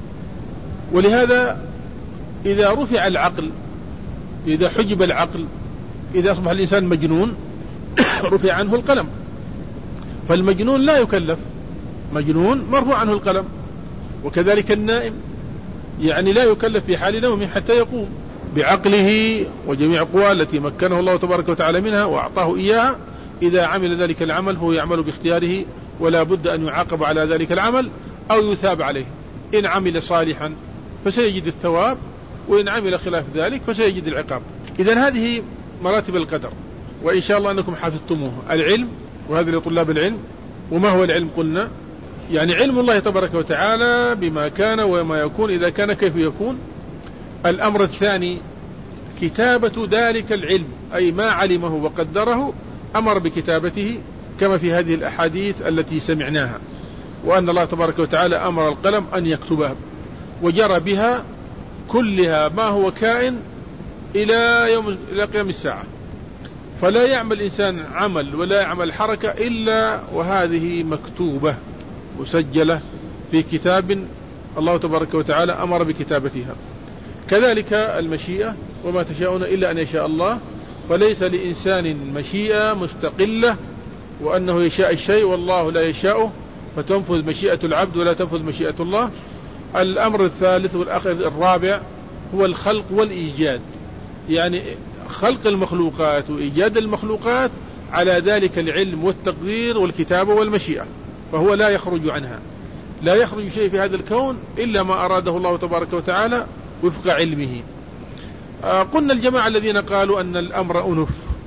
ولهذا إذا رفع العقل، إذا حجب العقل، إذا أصبح الإنسان مجنون رفع عنه القلم. فالمجنون لا يكلف، مجنون مرفوع عنه القلم. وكذلك النائم يعني لا يكلف في حال نومه حتى يقوم بعقله وجميع قواه التي مكنه الله تبارك وتعالى منها وأعطاه إياها. إذا عمل ذلك العمل فهو يعمل باختياره، ولا بد أن يعاقب على ذلك العمل أو يثاب عليه. إن عمل صالحا فسيجد الثواب، وإن عمل خلاف ذلك فسيجد العقاب. إذن هذه مراتب القدر، وإن شاء الله أنكم حفظتموه. العلم، وهذا لطلاب العلم. وما هو العلم؟ قلنا يعني علم الله تبارك وتعالى بما كان وما يكون، إذا كان كيف يكون. الأمر الثاني كتابة ذلك العلم، أي ما علمه وقدره أمر بكتابته، كما في هذه الأحاديث التي سمعناها، وأن الله تبارك وتعالى أمر القلم أن يكتبها، وجرى بها كلها ما هو كائن إلى يوم إلى قيام الساعة. فلا يعمل إنسان عمل ولا يعمل حركة إلا وهذه مكتوبة مسجلة في كتاب الله تبارك وتعالى أمر بكتابتها. كذلك المشيئة، وما تشاءون إلا أن يشاء الله. فليس لإنسان مشيئة مستقلة وأنه يشاء الشيء والله لا يشاءه، فتنفذ مشيئة العبد ولا تنفذ مشيئة الله. الأمر الثالث والأخير الرابع هو الخلق والإيجاد، يعني خلق المخلوقات وإيجاد المخلوقات على ذلك العلم والتقدير والكتابة والمشيئة، فهو لا يخرج عنها. لا يخرج شيء في هذا الكون إلا ما أراده الله تبارك وتعالى وفق علمه. آه قلنا الجماعة الذين قالوا أن الأمر أنف،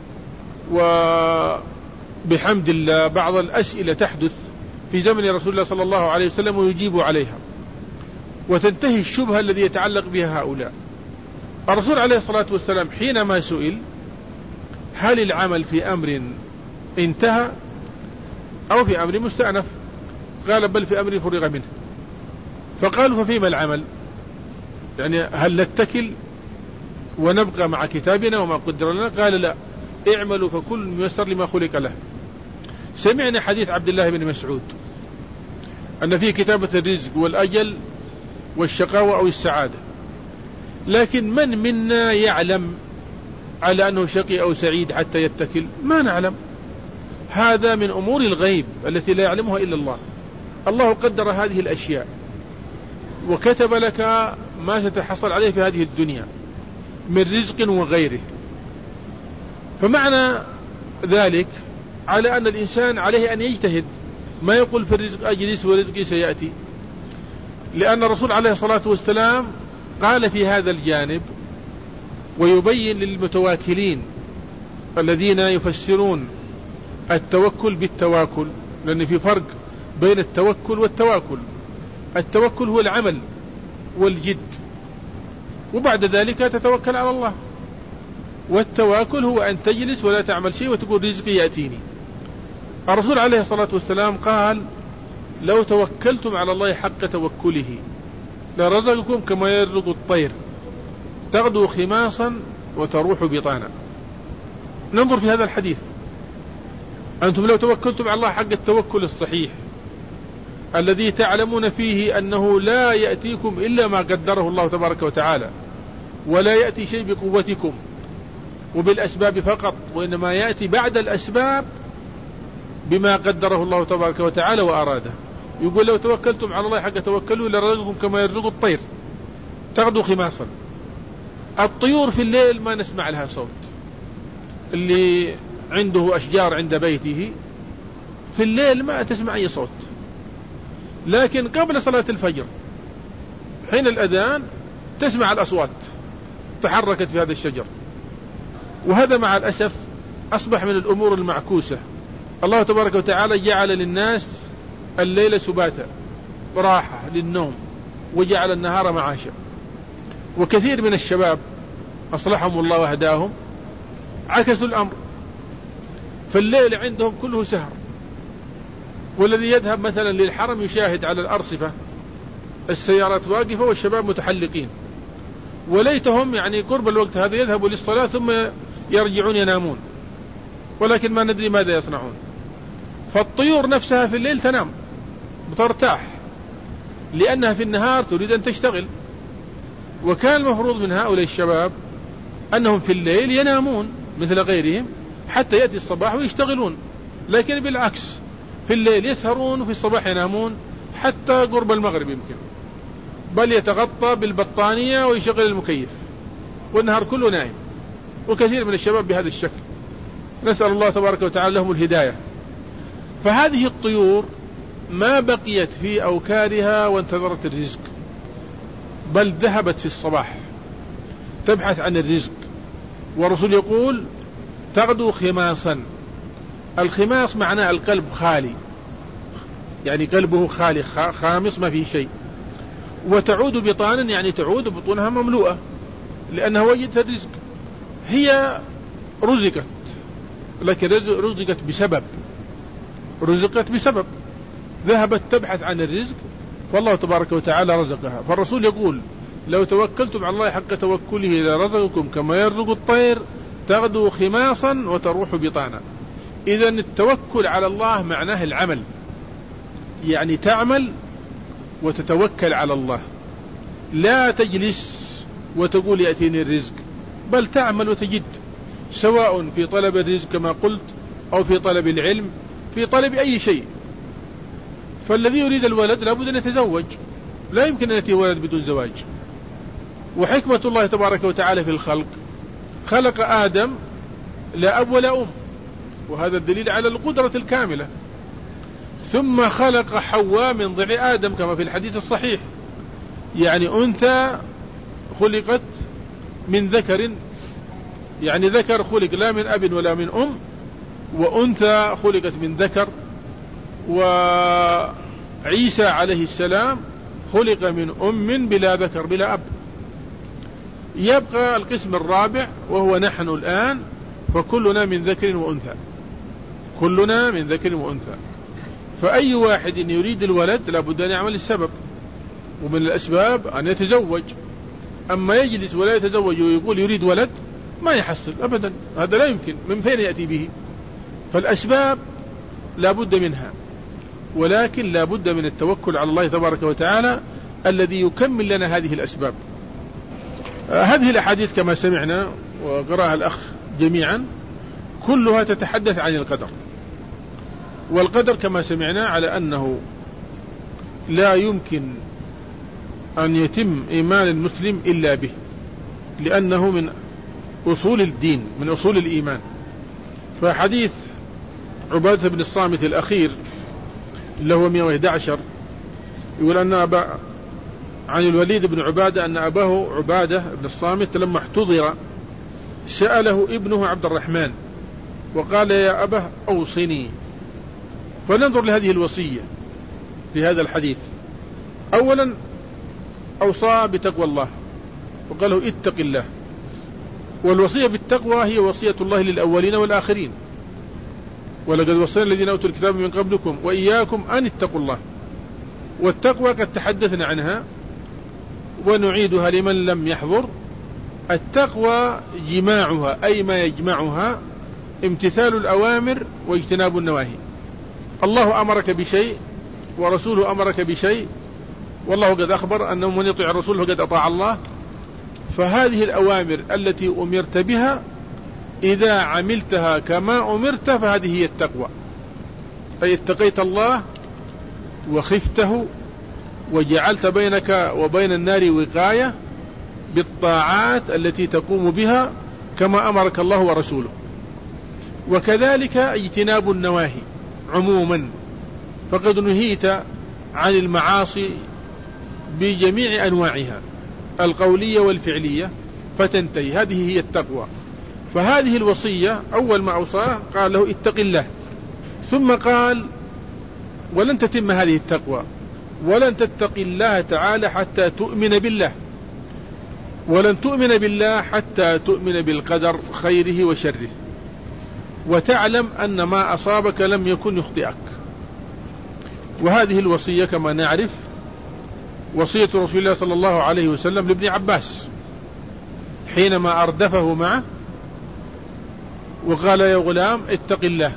وبحمد الله بعض الأسئلة تحدث في زمن رسول الله صلى الله عليه وسلم ويجيب عليها، وتنتهي الشبهة الذي يتعلق بها هؤلاء. الرسول عليه الصلاة والسلام حينما سئل هل العمل في أمر انتهى أو في أمر مستأنف، قال بل في أمر فرغ منه. فقالوا ففيما العمل؟ يعني هل نتكل ونبقى مع كتابنا وما قدر لنا؟ قال لا، اعملوا فكل ميسر لما خلق له. سمعنا حديث عبد الله بن مسعود أن فيه كتابة الرزق والأجل والشقاوة أو السعادة، لكن من منا يعلم على أنه شقي أو سعيد حتى يتكل؟ ما نعلم. هذا من أمور الغيب التي لا يعلمها إلا الله. الله قدر هذه الأشياء وكتب لك ما ستحصل عليه في هذه الدنيا من رزق وغيره. فمعنى ذلك على أن الإنسان عليه أن يجتهد، ما يقول في الرزق أجلس ورزقي سيأتي، لأن الرسول عليه الصلاة والسلام قال في هذا الجانب ويبين للمتواكلين الذين يفسرون التوكل بالتواكل، لأن في فرق بين التوكل والتواكل. التوكل هو العمل والجد، وبعد ذلك تتوكل على الله. والتواكل هو أن تجلس ولا تعمل شيء وتقول رزقي يأتيني. الرسول عليه الصلاة والسلام قال لو توكلتم على الله حق توكله لرزقكم كما يرزق الطير تغدو خماصا وتروح بطانا. ننظر في هذا الحديث، أنتم لو توكلتم على الله حق التوكل الصحيح الذي تعلمون فيه أنه لا يأتيكم إلا ما قدره الله تبارك وتعالى، ولا يأتي شيء بقوتكم وبالأسباب فقط، وإنما يأتي بعد الأسباب بما قدره الله تبارك وتعالى وأراده. يقول لو توكلتم على الله حق توكلوا لرزقكم كما يرزق الطير تغدو خماصا. الطيور في الليل ما نسمع لها صوت، اللي عنده أشجار عند بيته في الليل ما تسمع أي صوت، لكن قبل صلاة الفجر حين الأذان تسمع الأصوات تحركت في هذا الشجر. وهذا مع الأسف أصبح من الأمور المعكوسة. الله تبارك وتعالى جعل للناس الليل سباتا راحة للنوم، وجعل النهار معاشا. وكثير من الشباب أصلحهم الله وهداهم عكسوا الأمر، فالليل عندهم كله سهر. والذي يذهب مثلا للحرم يشاهد على الأرصفة السيارات واقفة والشباب متحلقين، وليتهم يعني قرب الوقت هذا يذهبوا للصلاة ثم يرجعون ينامون، ولكن ما ندري ماذا يصنعون. فالطيور نفسها في الليل تنام بترتاح، لأنها في النهار تريد أن تشتغل. وكان المفروض من هؤلاء الشباب أنهم في الليل ينامون مثل غيرهم حتى يأتي الصباح ويشتغلون، لكن بالعكس في الليل يسهرون وفي الصباح ينامون حتى قرب المغرب يمكن، بل يتغطى بالبطانية ويشغل المكيف والنهار كله نايم. وكثير من الشباب بهذا الشكل، نسأل الله تبارك وتعالى لهم الهداية. فهذه الطيور ما بقيت في أوكارها وانتظرت الرزق، بل ذهبت في الصباح تبحث عن الرزق. والرسول يقول تغدو خماصا. الخماص معناه القلب خالي، يعني قلبه خالي خامص ما فيه شيء. وتعود بطانا يعني تعود بطونها مملوءة لأنها وجدت الرزق. هي رزقت، لكن رزقت بسبب، رزقت بسبب ذهبت تبحث عن الرزق، فالله تبارك وتعالى رزقها. فالرسول يقول لو توكلتم على الله حق توكله لرزقكم كما يرزق الطير تغدو خماصا وتروح بطانا. إذن التوكل على الله معناه العمل، يعني تعمل وتتوكل على الله، لا تجلس وتقول يأتيني الرزق، بل تعمل وتجد، سواء في طلب الرزق كما قلت أو في طلب العلم، في طلب أي شيء. فالذي يريد الولد لابد أن يتزوج، لا يمكن أن يأتي ولد بدون زواج. وحكمة الله تبارك وتعالى في الخلق، خلق آدم لا أب ولا أم، وهذا الدليل على القدرة الكاملة. ثم خلق حواء من ضلع آدم كما في الحديث الصحيح، يعني أنثى خلقت من ذكر، يعني ذكر خلق لا من أب ولا من أم، وأنثى خلقت من ذكر. وعيسى عليه السلام خلق من أم بلا ذكر بلا أب. يبقى القسم الرابع وهو نحن الآن، فكلنا من ذكر وأنثى، كلنا من ذكر وأنثى. فأي واحد يريد الولد لابد أن يعمل السبب، ومن الأسباب أن يتزوج. أما يجلس ولا يتزوج ويقول يريد ولد ما يحصل أبدا، هذا لا يمكن، من فين يأتي به؟ فالأسباب لابد منها، ولكن لابد من التوكل على الله تبارك وتعالى الذي يكمل لنا هذه الأسباب. آه هذه الأحاديث كما سمعنا وقرأها الأخ جميعا كلها تتحدث عن القدر. والقدر كما سمعنا على أنه لا يمكن أن يتم إيمان المسلم إلا به، لأنه من أصول الدين، من أصول الإيمان. فحديث عبادة بن الصامت الأخير اللي هو مئة وأحد عشر يقول أن أبا عن الوليد بن عبادة أن أباه عبادة بن الصامت لما احتضر سأله ابنه عبد الرحمن وقال يا أباه أوصني. فننظر لهذه الوصية في هذا الحديث. أولا أوصى بتقوى الله وقال له اتق الله، والوصية بالتقوى هي وصية الله للأولين والآخرين، ولقد وصينا الذين أوتوا الكتاب من قبلكم وإياكم أن اتقوا الله. والتقوى قد تحدثنا عنها ونعيدها لمن لم يحضر. التقوى جماعها أي ما يجمعها امتثال الأوامر واجتناب النواهي. الله أمرك بشيء ورسوله أمرك بشيء، والله قد أخبر أنه من يطيع الرسول فقد أطاع الله. فهذه الأوامر التي أمرت بها إذا عملتها كما أمرت فهذه هي التقوى، أي اتقيت الله وخفته وجعلت بينك وبين النار وقاية بالطاعات التي تقوم بها كما أمرك الله ورسوله. وكذلك اجتناب النواهي عموما، فقد نهيت عن المعاصي بجميع أنواعها القولية والفعلية فتنتهي، هذه هي التقوى. فهذه الوصية أول ما أوصاه قال له اتق الله، ثم قال ولن تتم هذه التقوى ولن تتقي الله تعالى حتى تؤمن بالله، ولن تؤمن بالله حتى تؤمن بالقدر خيره وشره، وتعلم أن ما أصابك لم يكن يخطئك. وهذه الوصية كما نعرف وصية رسول الله صلى الله عليه وسلم لابن عباس حينما أردفه معه وقال يا غلام اتق الله،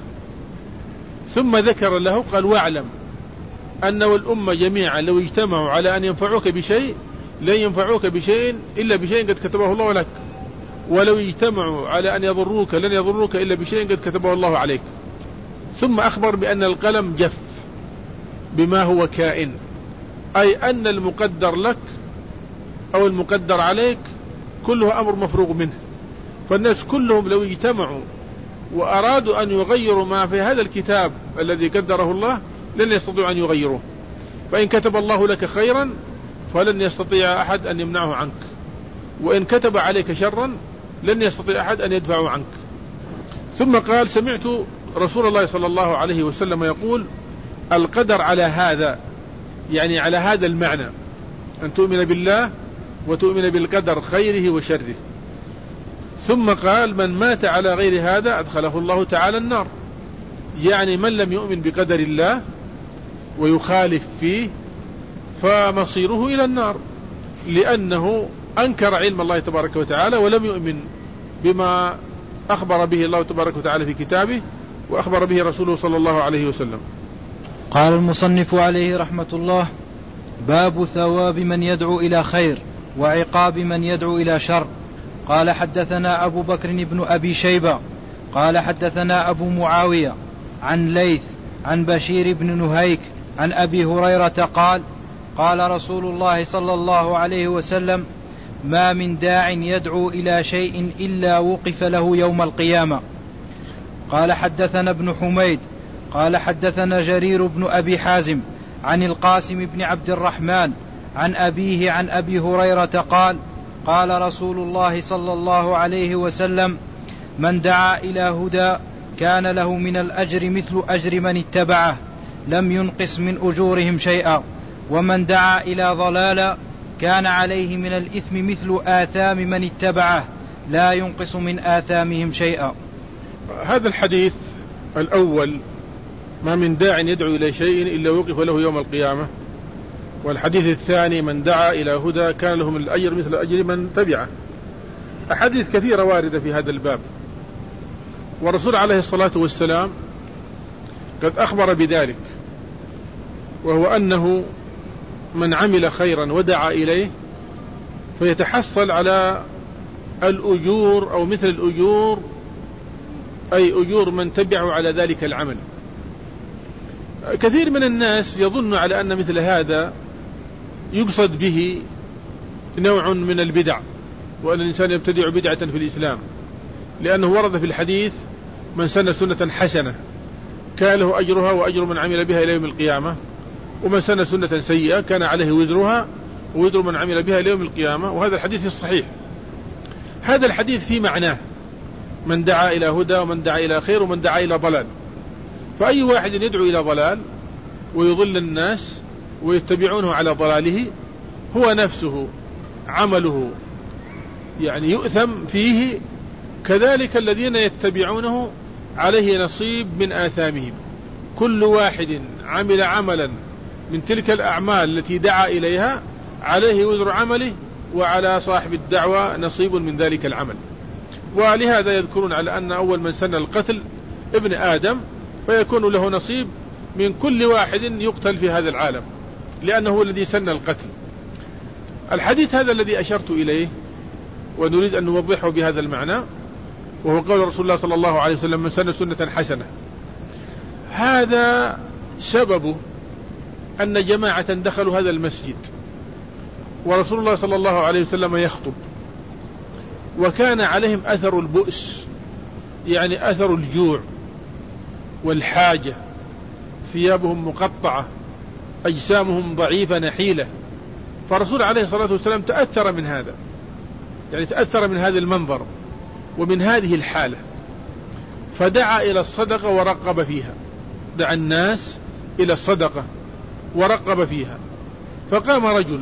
ثم ذكر له قال واعلم أن والأمة جميعا لو اجتمعوا على أن ينفعوك بشيء لن ينفعوك بشيء إلا بشيء قد كتبه الله لك، ولو اجتمعوا على أن يضروك لن يضروك إلا بشيء قد كتبه الله عليك. ثم أخبر بأن القلم جف بما هو كائن، أي أن المقدر لك أو المقدر عليك كله أمر مفروغ منه. فالناس كلهم لو اجتمعوا وأرادوا أن يغيروا ما في هذا الكتاب الذي قدره الله لن يستطيعوا أن يغيروه، فإن كتب الله لك خيرا فلن يستطيع أحد أن يمنعه عنك، وإن كتب عليك شرا لن يستطيع أحد أن يدفعه عنك. ثم قال سمعت رسول الله صلى الله عليه وسلم يقول القدر على هذا، يعني على هذا المعنى أن تؤمن بالله وتؤمن بالقدر خيره وشره. ثم قال من مات على غير هذا أدخله الله تعالى النار، يعني من لم يؤمن بقدر الله ويخالف فيه فمصيره إلى النار، لأنه أنكر علم الله تبارك وتعالى ولم يؤمن بما أخبر به الله تبارك وتعالى في كتابه وأخبر به رسوله صلى الله عليه وسلم. قال المصنف عليه رحمة الله باب ثواب من يدعو إلى خير وعقاب من يدعو إلى شر. قال حدثنا أبو بكر بن أبي شيبة قال حدثنا أبو معاوية عن ليث عن بشير بن نهيك عن أبي هريرة قال قال رسول الله صلى الله عليه وسلم ما من داع يدعو إلى شيء إلا وقف له يوم القيامة. قال حدثنا ابن حميد قال حدثنا جرير بن أبي حازم عن القاسم بن عبد الرحمن عن أبيه عن أبي هريرة قال قال رسول الله صلى الله عليه وسلم من دعا إلى هدى كان له من الأجر مثل أجر من اتبعه لم ينقص من أجورهم شيئا، ومن دعا إلى ضلال كان عليه من الإثم مثل آثام من اتبعه لا ينقص من آثامهم شيئا. هذا الحديث الأول ما من داع يدعو إلى شيء إلا وقف له يوم القيامة، والحديث الثاني من دعا إلى هدى كان له من الأجر مثل أجر من تبعه. أحاديث كثيرة واردة في هذا الباب، والرسول عليه الصلاة والسلام قد أخبر بذلك، وهو أنه من عمل خيرا ودعا إليه فيتحصل على الأجور أو مثل الأجور، أي أجور من تبعه على ذلك العمل. كثير من الناس يظن على أن مثل هذا يقصد به نوع من البدع، وأن الإنسان يبتدع بدعة في الإسلام، لأنه ورد في الحديث من سن سنة حسنة كان له أجرها وأجر من عمل بها إلى يوم القيامة، ومن سن سنة سيئة كان عليه وزرها ووزر من عمل بها إلى يوم القيامة. وهذا الحديث الصحيح. هذا الحديث في معناه من دعا إلى هدى ومن دعا إلى خير ومن دعا إلى ضلال، فأي واحد يدعو إلى ضلال ويضل الناس ويتبعونه على ضلاله هو نفسه عمله يعني يؤثم فيه، كذلك الذين يتبعونه عليه نصيب من آثامهم. كل واحد عمل عملا من تلك الأعمال التي دعا إليها عليه وزر عمله، وعلى صاحب الدعوة نصيب من ذلك العمل. ولهذا يذكرون على أن أول من سن القتل ابن آدم، فيكون له نصيب من كل واحد يقتل في هذا العالم، لأنه هو الذي سن القتل. الحديث هذا الذي أشرت إليه ونريد أن نوضحه بهذا المعنى، وهو قول رسول الله صلى الله عليه وسلم من سن سنة حسنة، هذا سببه أن جماعة دخلوا هذا المسجد ورسول الله صلى الله عليه وسلم يخطب، وكان عليهم أثر البؤس، يعني أثر الجوع والحاجة، ثيابهم مقطعة، أجسامهم ضعيفة نحيلة. فالرسول عليه الصلاة والسلام تأثر من هذا، يعني تأثر من هذا المنظر ومن هذه الحالة، فدعا إلى الصدقة ورقب فيها، دعا الناس إلى الصدقة ورقب فيها. فقام رجل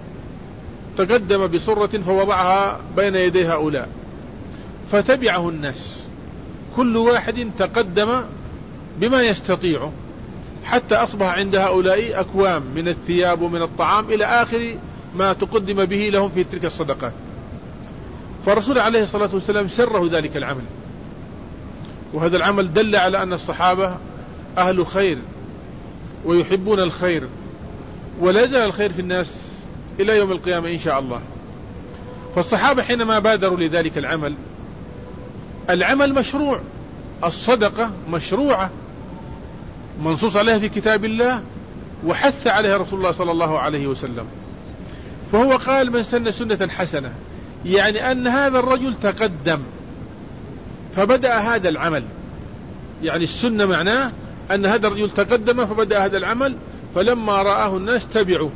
تقدم بصرة فوضعها بين يدي هؤلاء، فتبعه الناس، كل واحد تقدم بما يستطيع، حتى أصبح عند هؤلاء أكوام من الثياب ومن الطعام إلى آخر ما تقدم به لهم في تلك الصدقات. فالرسول عليه الصلاة والسلام سره ذلك العمل، وهذا العمل دل على أن الصحابة أهل خير ويحبون الخير، ولا يزال الخير في الناس إلى يوم القيامة إن شاء الله. فالصحابة حينما بادروا لذلك العمل، العمل مشروع، الصدقة مشروعة منصوص عليها في كتاب الله وحث عليها رسول الله صلى الله عليه وسلم. فهو قال من سن سنة حسنة، يعني أن هذا الرجل تقدم فبدأ هذا العمل، يعني السنة معناه أن هذا الرجل تقدم فبدأ هذا العمل، فلما رآه الناس تبعوا،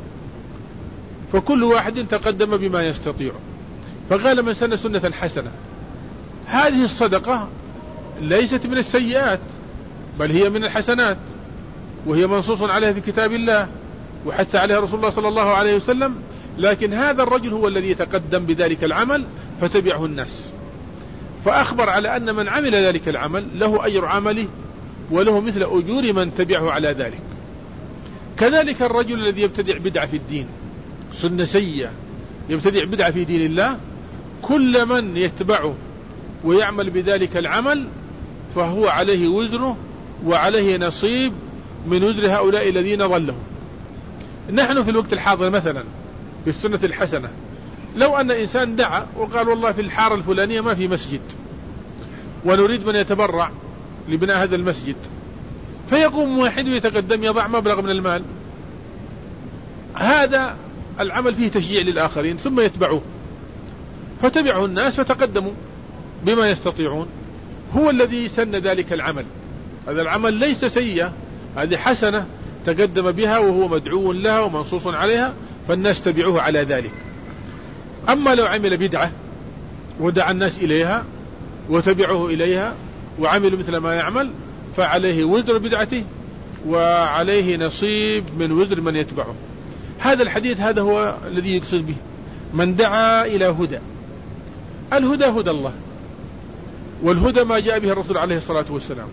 فكل واحد تقدم بما يستطيع. فقال من سن سنة حسنة، هذه الصدقة ليست من السيئات بل هي من الحسنات، وهي منصوص عليها في كتاب الله وحتى عليها رسول الله صلى الله عليه وسلم، لكن هذا الرجل هو الذي يتقدم بذلك العمل فتبعه الناس. فأخبر على أن من عمل ذلك العمل له أجر عمله وله مثل أجور من تبعه على ذلك. كذلك الرجل الذي يبتدع بدعة في الدين، سنة سيئة، يبتدع بدعة في دين الله، كل من يتبعه ويعمل بذلك العمل فهو عليه وزره وعليه نصيب من وزر هؤلاء الذين ضلوا. نحن في الوقت الحاضر مثلا بالسنة الحسنة، لو أن إنسان دعا وقال والله في الحارة الفلانية ما في مسجد ونريد من يتبرع لبناء هذا المسجد، فيقوم واحد ويتقدم يضع مبلغ من المال، هذا العمل فيه تشجيع للآخرين ثم يتبعوه، فتبعه الناس فتقدموا بما يستطيعون. هو الذي سن ذلك العمل، هذا العمل ليس سيئة، هذه حسنة تقدم بها وهو مدعو لها ومنصوص عليها، فالناس تبعوه على ذلك. أما لو عمل بدعة ودعا الناس إليها وتبعوه إليها وعملوا مثل ما يعمل، فعليه وزر بدعته وعليه نصيب من وزر من يتبعه. هذا الحديث هذا هو الذي يقصد به من دعا إلى هدى. الهدى هدى الله، والهدى ما جاء به الرسول عليه الصلاة والسلام.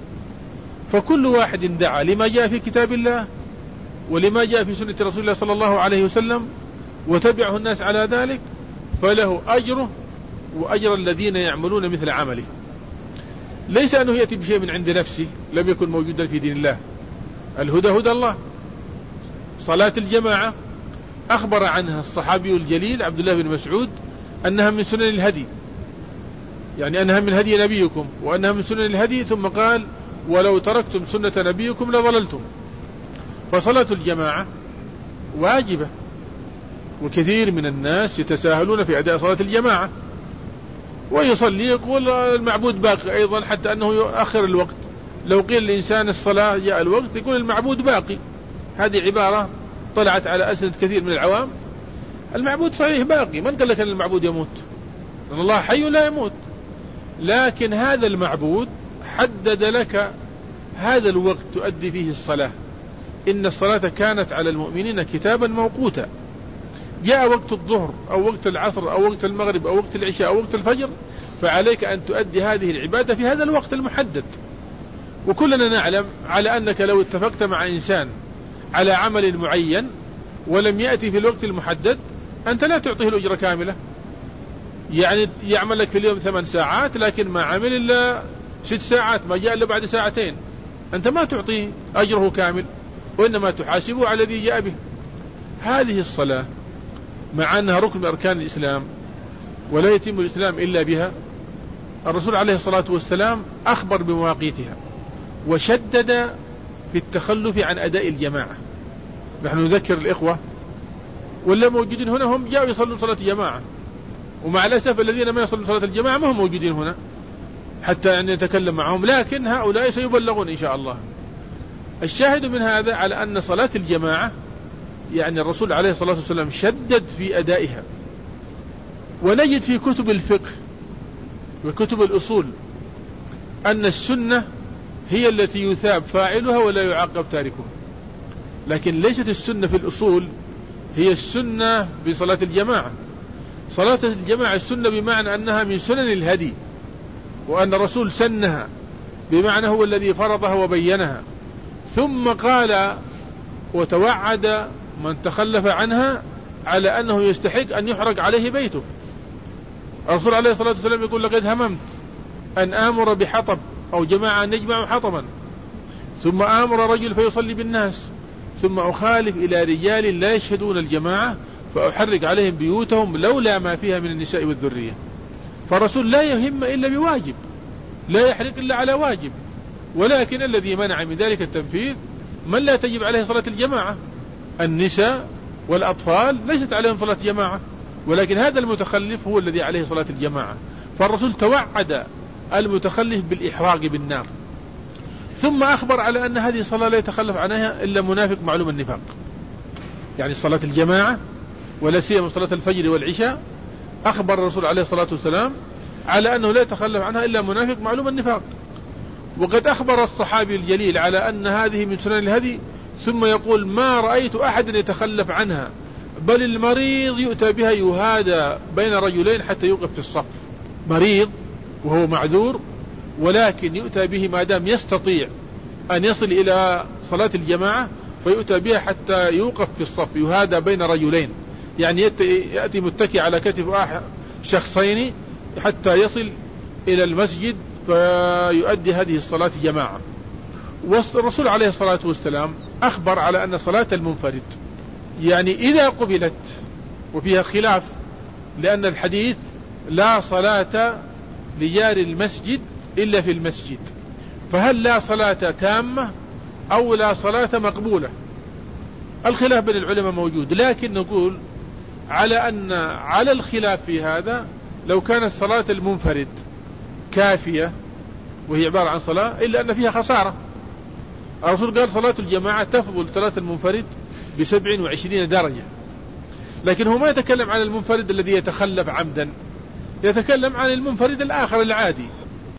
فكل واحد دعا لما جاء في كتاب الله ولما جاء في سنة رسول الله صلى الله عليه وسلم وتبعه الناس على ذلك، فله أجره وأجر الذين يعملون مثل عمله. ليس أنه يأتي بشيء من عند نفسه لم يكن موجودا في دين الله. الهدى هدى الله. صلاة الجماعة أخبر عنها الصحابي الجليل عبد الله بن مسعود أنها من سنن الهدي، يعني أنها من هدي نبيكم وأنها من سنن الهدي، ثم قال ولو تركتم سنة نبيكم لضللتم. فصلاة الجماعة واجبة، وكثير من الناس يتساهلون في أداء صلاة الجماعة ويصلي يقول المعبود باقي أيضا، حتى أنه يؤخر الوقت. لو قيل الإنسان الصلاة جاء الوقت يقول المعبود باقي. هذه عبارة طلعت على ألسنة كثير من العوام. المعبود صحيح باقي، من قال لك أن المعبود يموت؟ أن الله حي لا يموت، لكن هذا المعبود حدد لك هذا الوقت تؤدي فيه الصلاة. إن الصلاة كانت على المؤمنين كتابا موقوتا. جاء وقت الظهر أو وقت العصر أو وقت المغرب أو وقت العشاء أو وقت الفجر، فعليك أن تؤدي هذه العبادة في هذا الوقت المحدد. وكلنا نعلم على أنك لو اتفقت مع إنسان على عمل معين ولم يأتي في الوقت المحدد، أنت لا تعطيه الأجرة كاملة. يعني يعمل لك في اليوم ثمان ساعات لكن ما عمل إلا ست ساعات، ما جاء إلا بعد ساعتين، أنت ما تعطيه أجره كامل، وإنما تحاسبه على الذي جاء به. هذه الصلاة مع أنها ركن من أركان الإسلام ولا يتم الإسلام إلا بها، الرسول عليه الصلاة والسلام أخبر بمواقيتها وشدد في التخلف عن أداء الجماعة. نحن نذكر الإخوة ولا موجودين هنا هم جاءوا يصلوا صلاة الجماعة، ومع الأسف الذين ما يصلوا صلاة الجماعة ما هم موجودين هنا، حتى أن يتكلم معهم، لكن هؤلاء سيبلغون إن شاء الله. الشاهد من هذا على أن صلاة الجماعة يعني الرسول عليه الصلاة والسلام شدد في أدائها، ونجد في كتب الفقه وكتب الأصول أن السنة هي التي يثاب فاعلها ولا يعاقب تاركها، لكن ليست السنة في الأصول هي السنة بصلاة الجماعة. صلاة الجماعة السنة بمعنى أنها من سنن الهدي، وأن الرسول سنها بمعنى هو الذي فرضها وبينها، ثم قال وتوعد من تخلف عنها على أنه يستحق أن يحرق عليه بيته. الرسول عليه الصلاة والسلام يقول لقد هممت أن آمر بحطب أو جماعة أن يجمعوا حطبا، ثم آمر رجل فيصلي بالناس، ثم أخالف إلى رجال لا يشهدون الجماعة فأحرق عليهم بيوتهم لولا ما فيها من النساء والذرية. فالرسول لا يهم إلا بواجب، لا يحرق إلا على واجب، ولكن الذي منع من ذلك التنفيذ من لا تجب عليه صلاة الجماعة. النساء والأطفال ليست عليهم صلاة جماعة، ولكن هذا المتخلف هو الذي عليه صلاة الجماعة. فالرسول توعد المتخلف بالإحراق بالنار، ثم أخبر على أن هذه الصلاة لا يتخلف عنها إلا منافق معلوم النفاق. يعني صلاة الجماعة ولا سيما صلاة الفجر والعشاء أخبر الرسول عليه الصلاة والسلام على أنه لا يتخلف عنها إلا منافق معلوم النفاق. وقد أخبر الصحابي الجليل على أن هذه من سنن الهدي، ثم يقول ما رأيت أحد يتخلف عنها، بل المريض يؤتى بها يهادى بين رجلين حتى يوقف في الصف. مريض وهو معذور، ولكن يؤتى به ما دام يستطيع أن يصل إلى صلاة الجماعة فيؤتى بها حتى يوقف في الصف يهادى بين رجلين، يعني يأتي متكئ على كتف شخصين حتى يصل إلى المسجد فيؤدي هذه الصلاة جماعة. والرسول عليه الصلاة والسلام أخبر على أن صلاة المنفرد يعني إذا قبلت، وفيها خلاف لأن الحديث لا صلاة لجار المسجد إلا في المسجد، فهل لا صلاة تامة أو لا صلاة مقبولة؟ الخلاف بين العلماء موجود، لكن نقول على أن على الخلاف في هذا لو كانت صلاة المنفرد كافية وهي عبارة عن صلاة إلا أن فيها خسارة. الرسول قال صلاة الجماعة تفضل صلاة المنفرد بسبع وعشرين درجة، لكن هو ما يتكلم عن المنفرد الذي يتخلف عمدا، يتكلم عن المنفرد الآخر العادي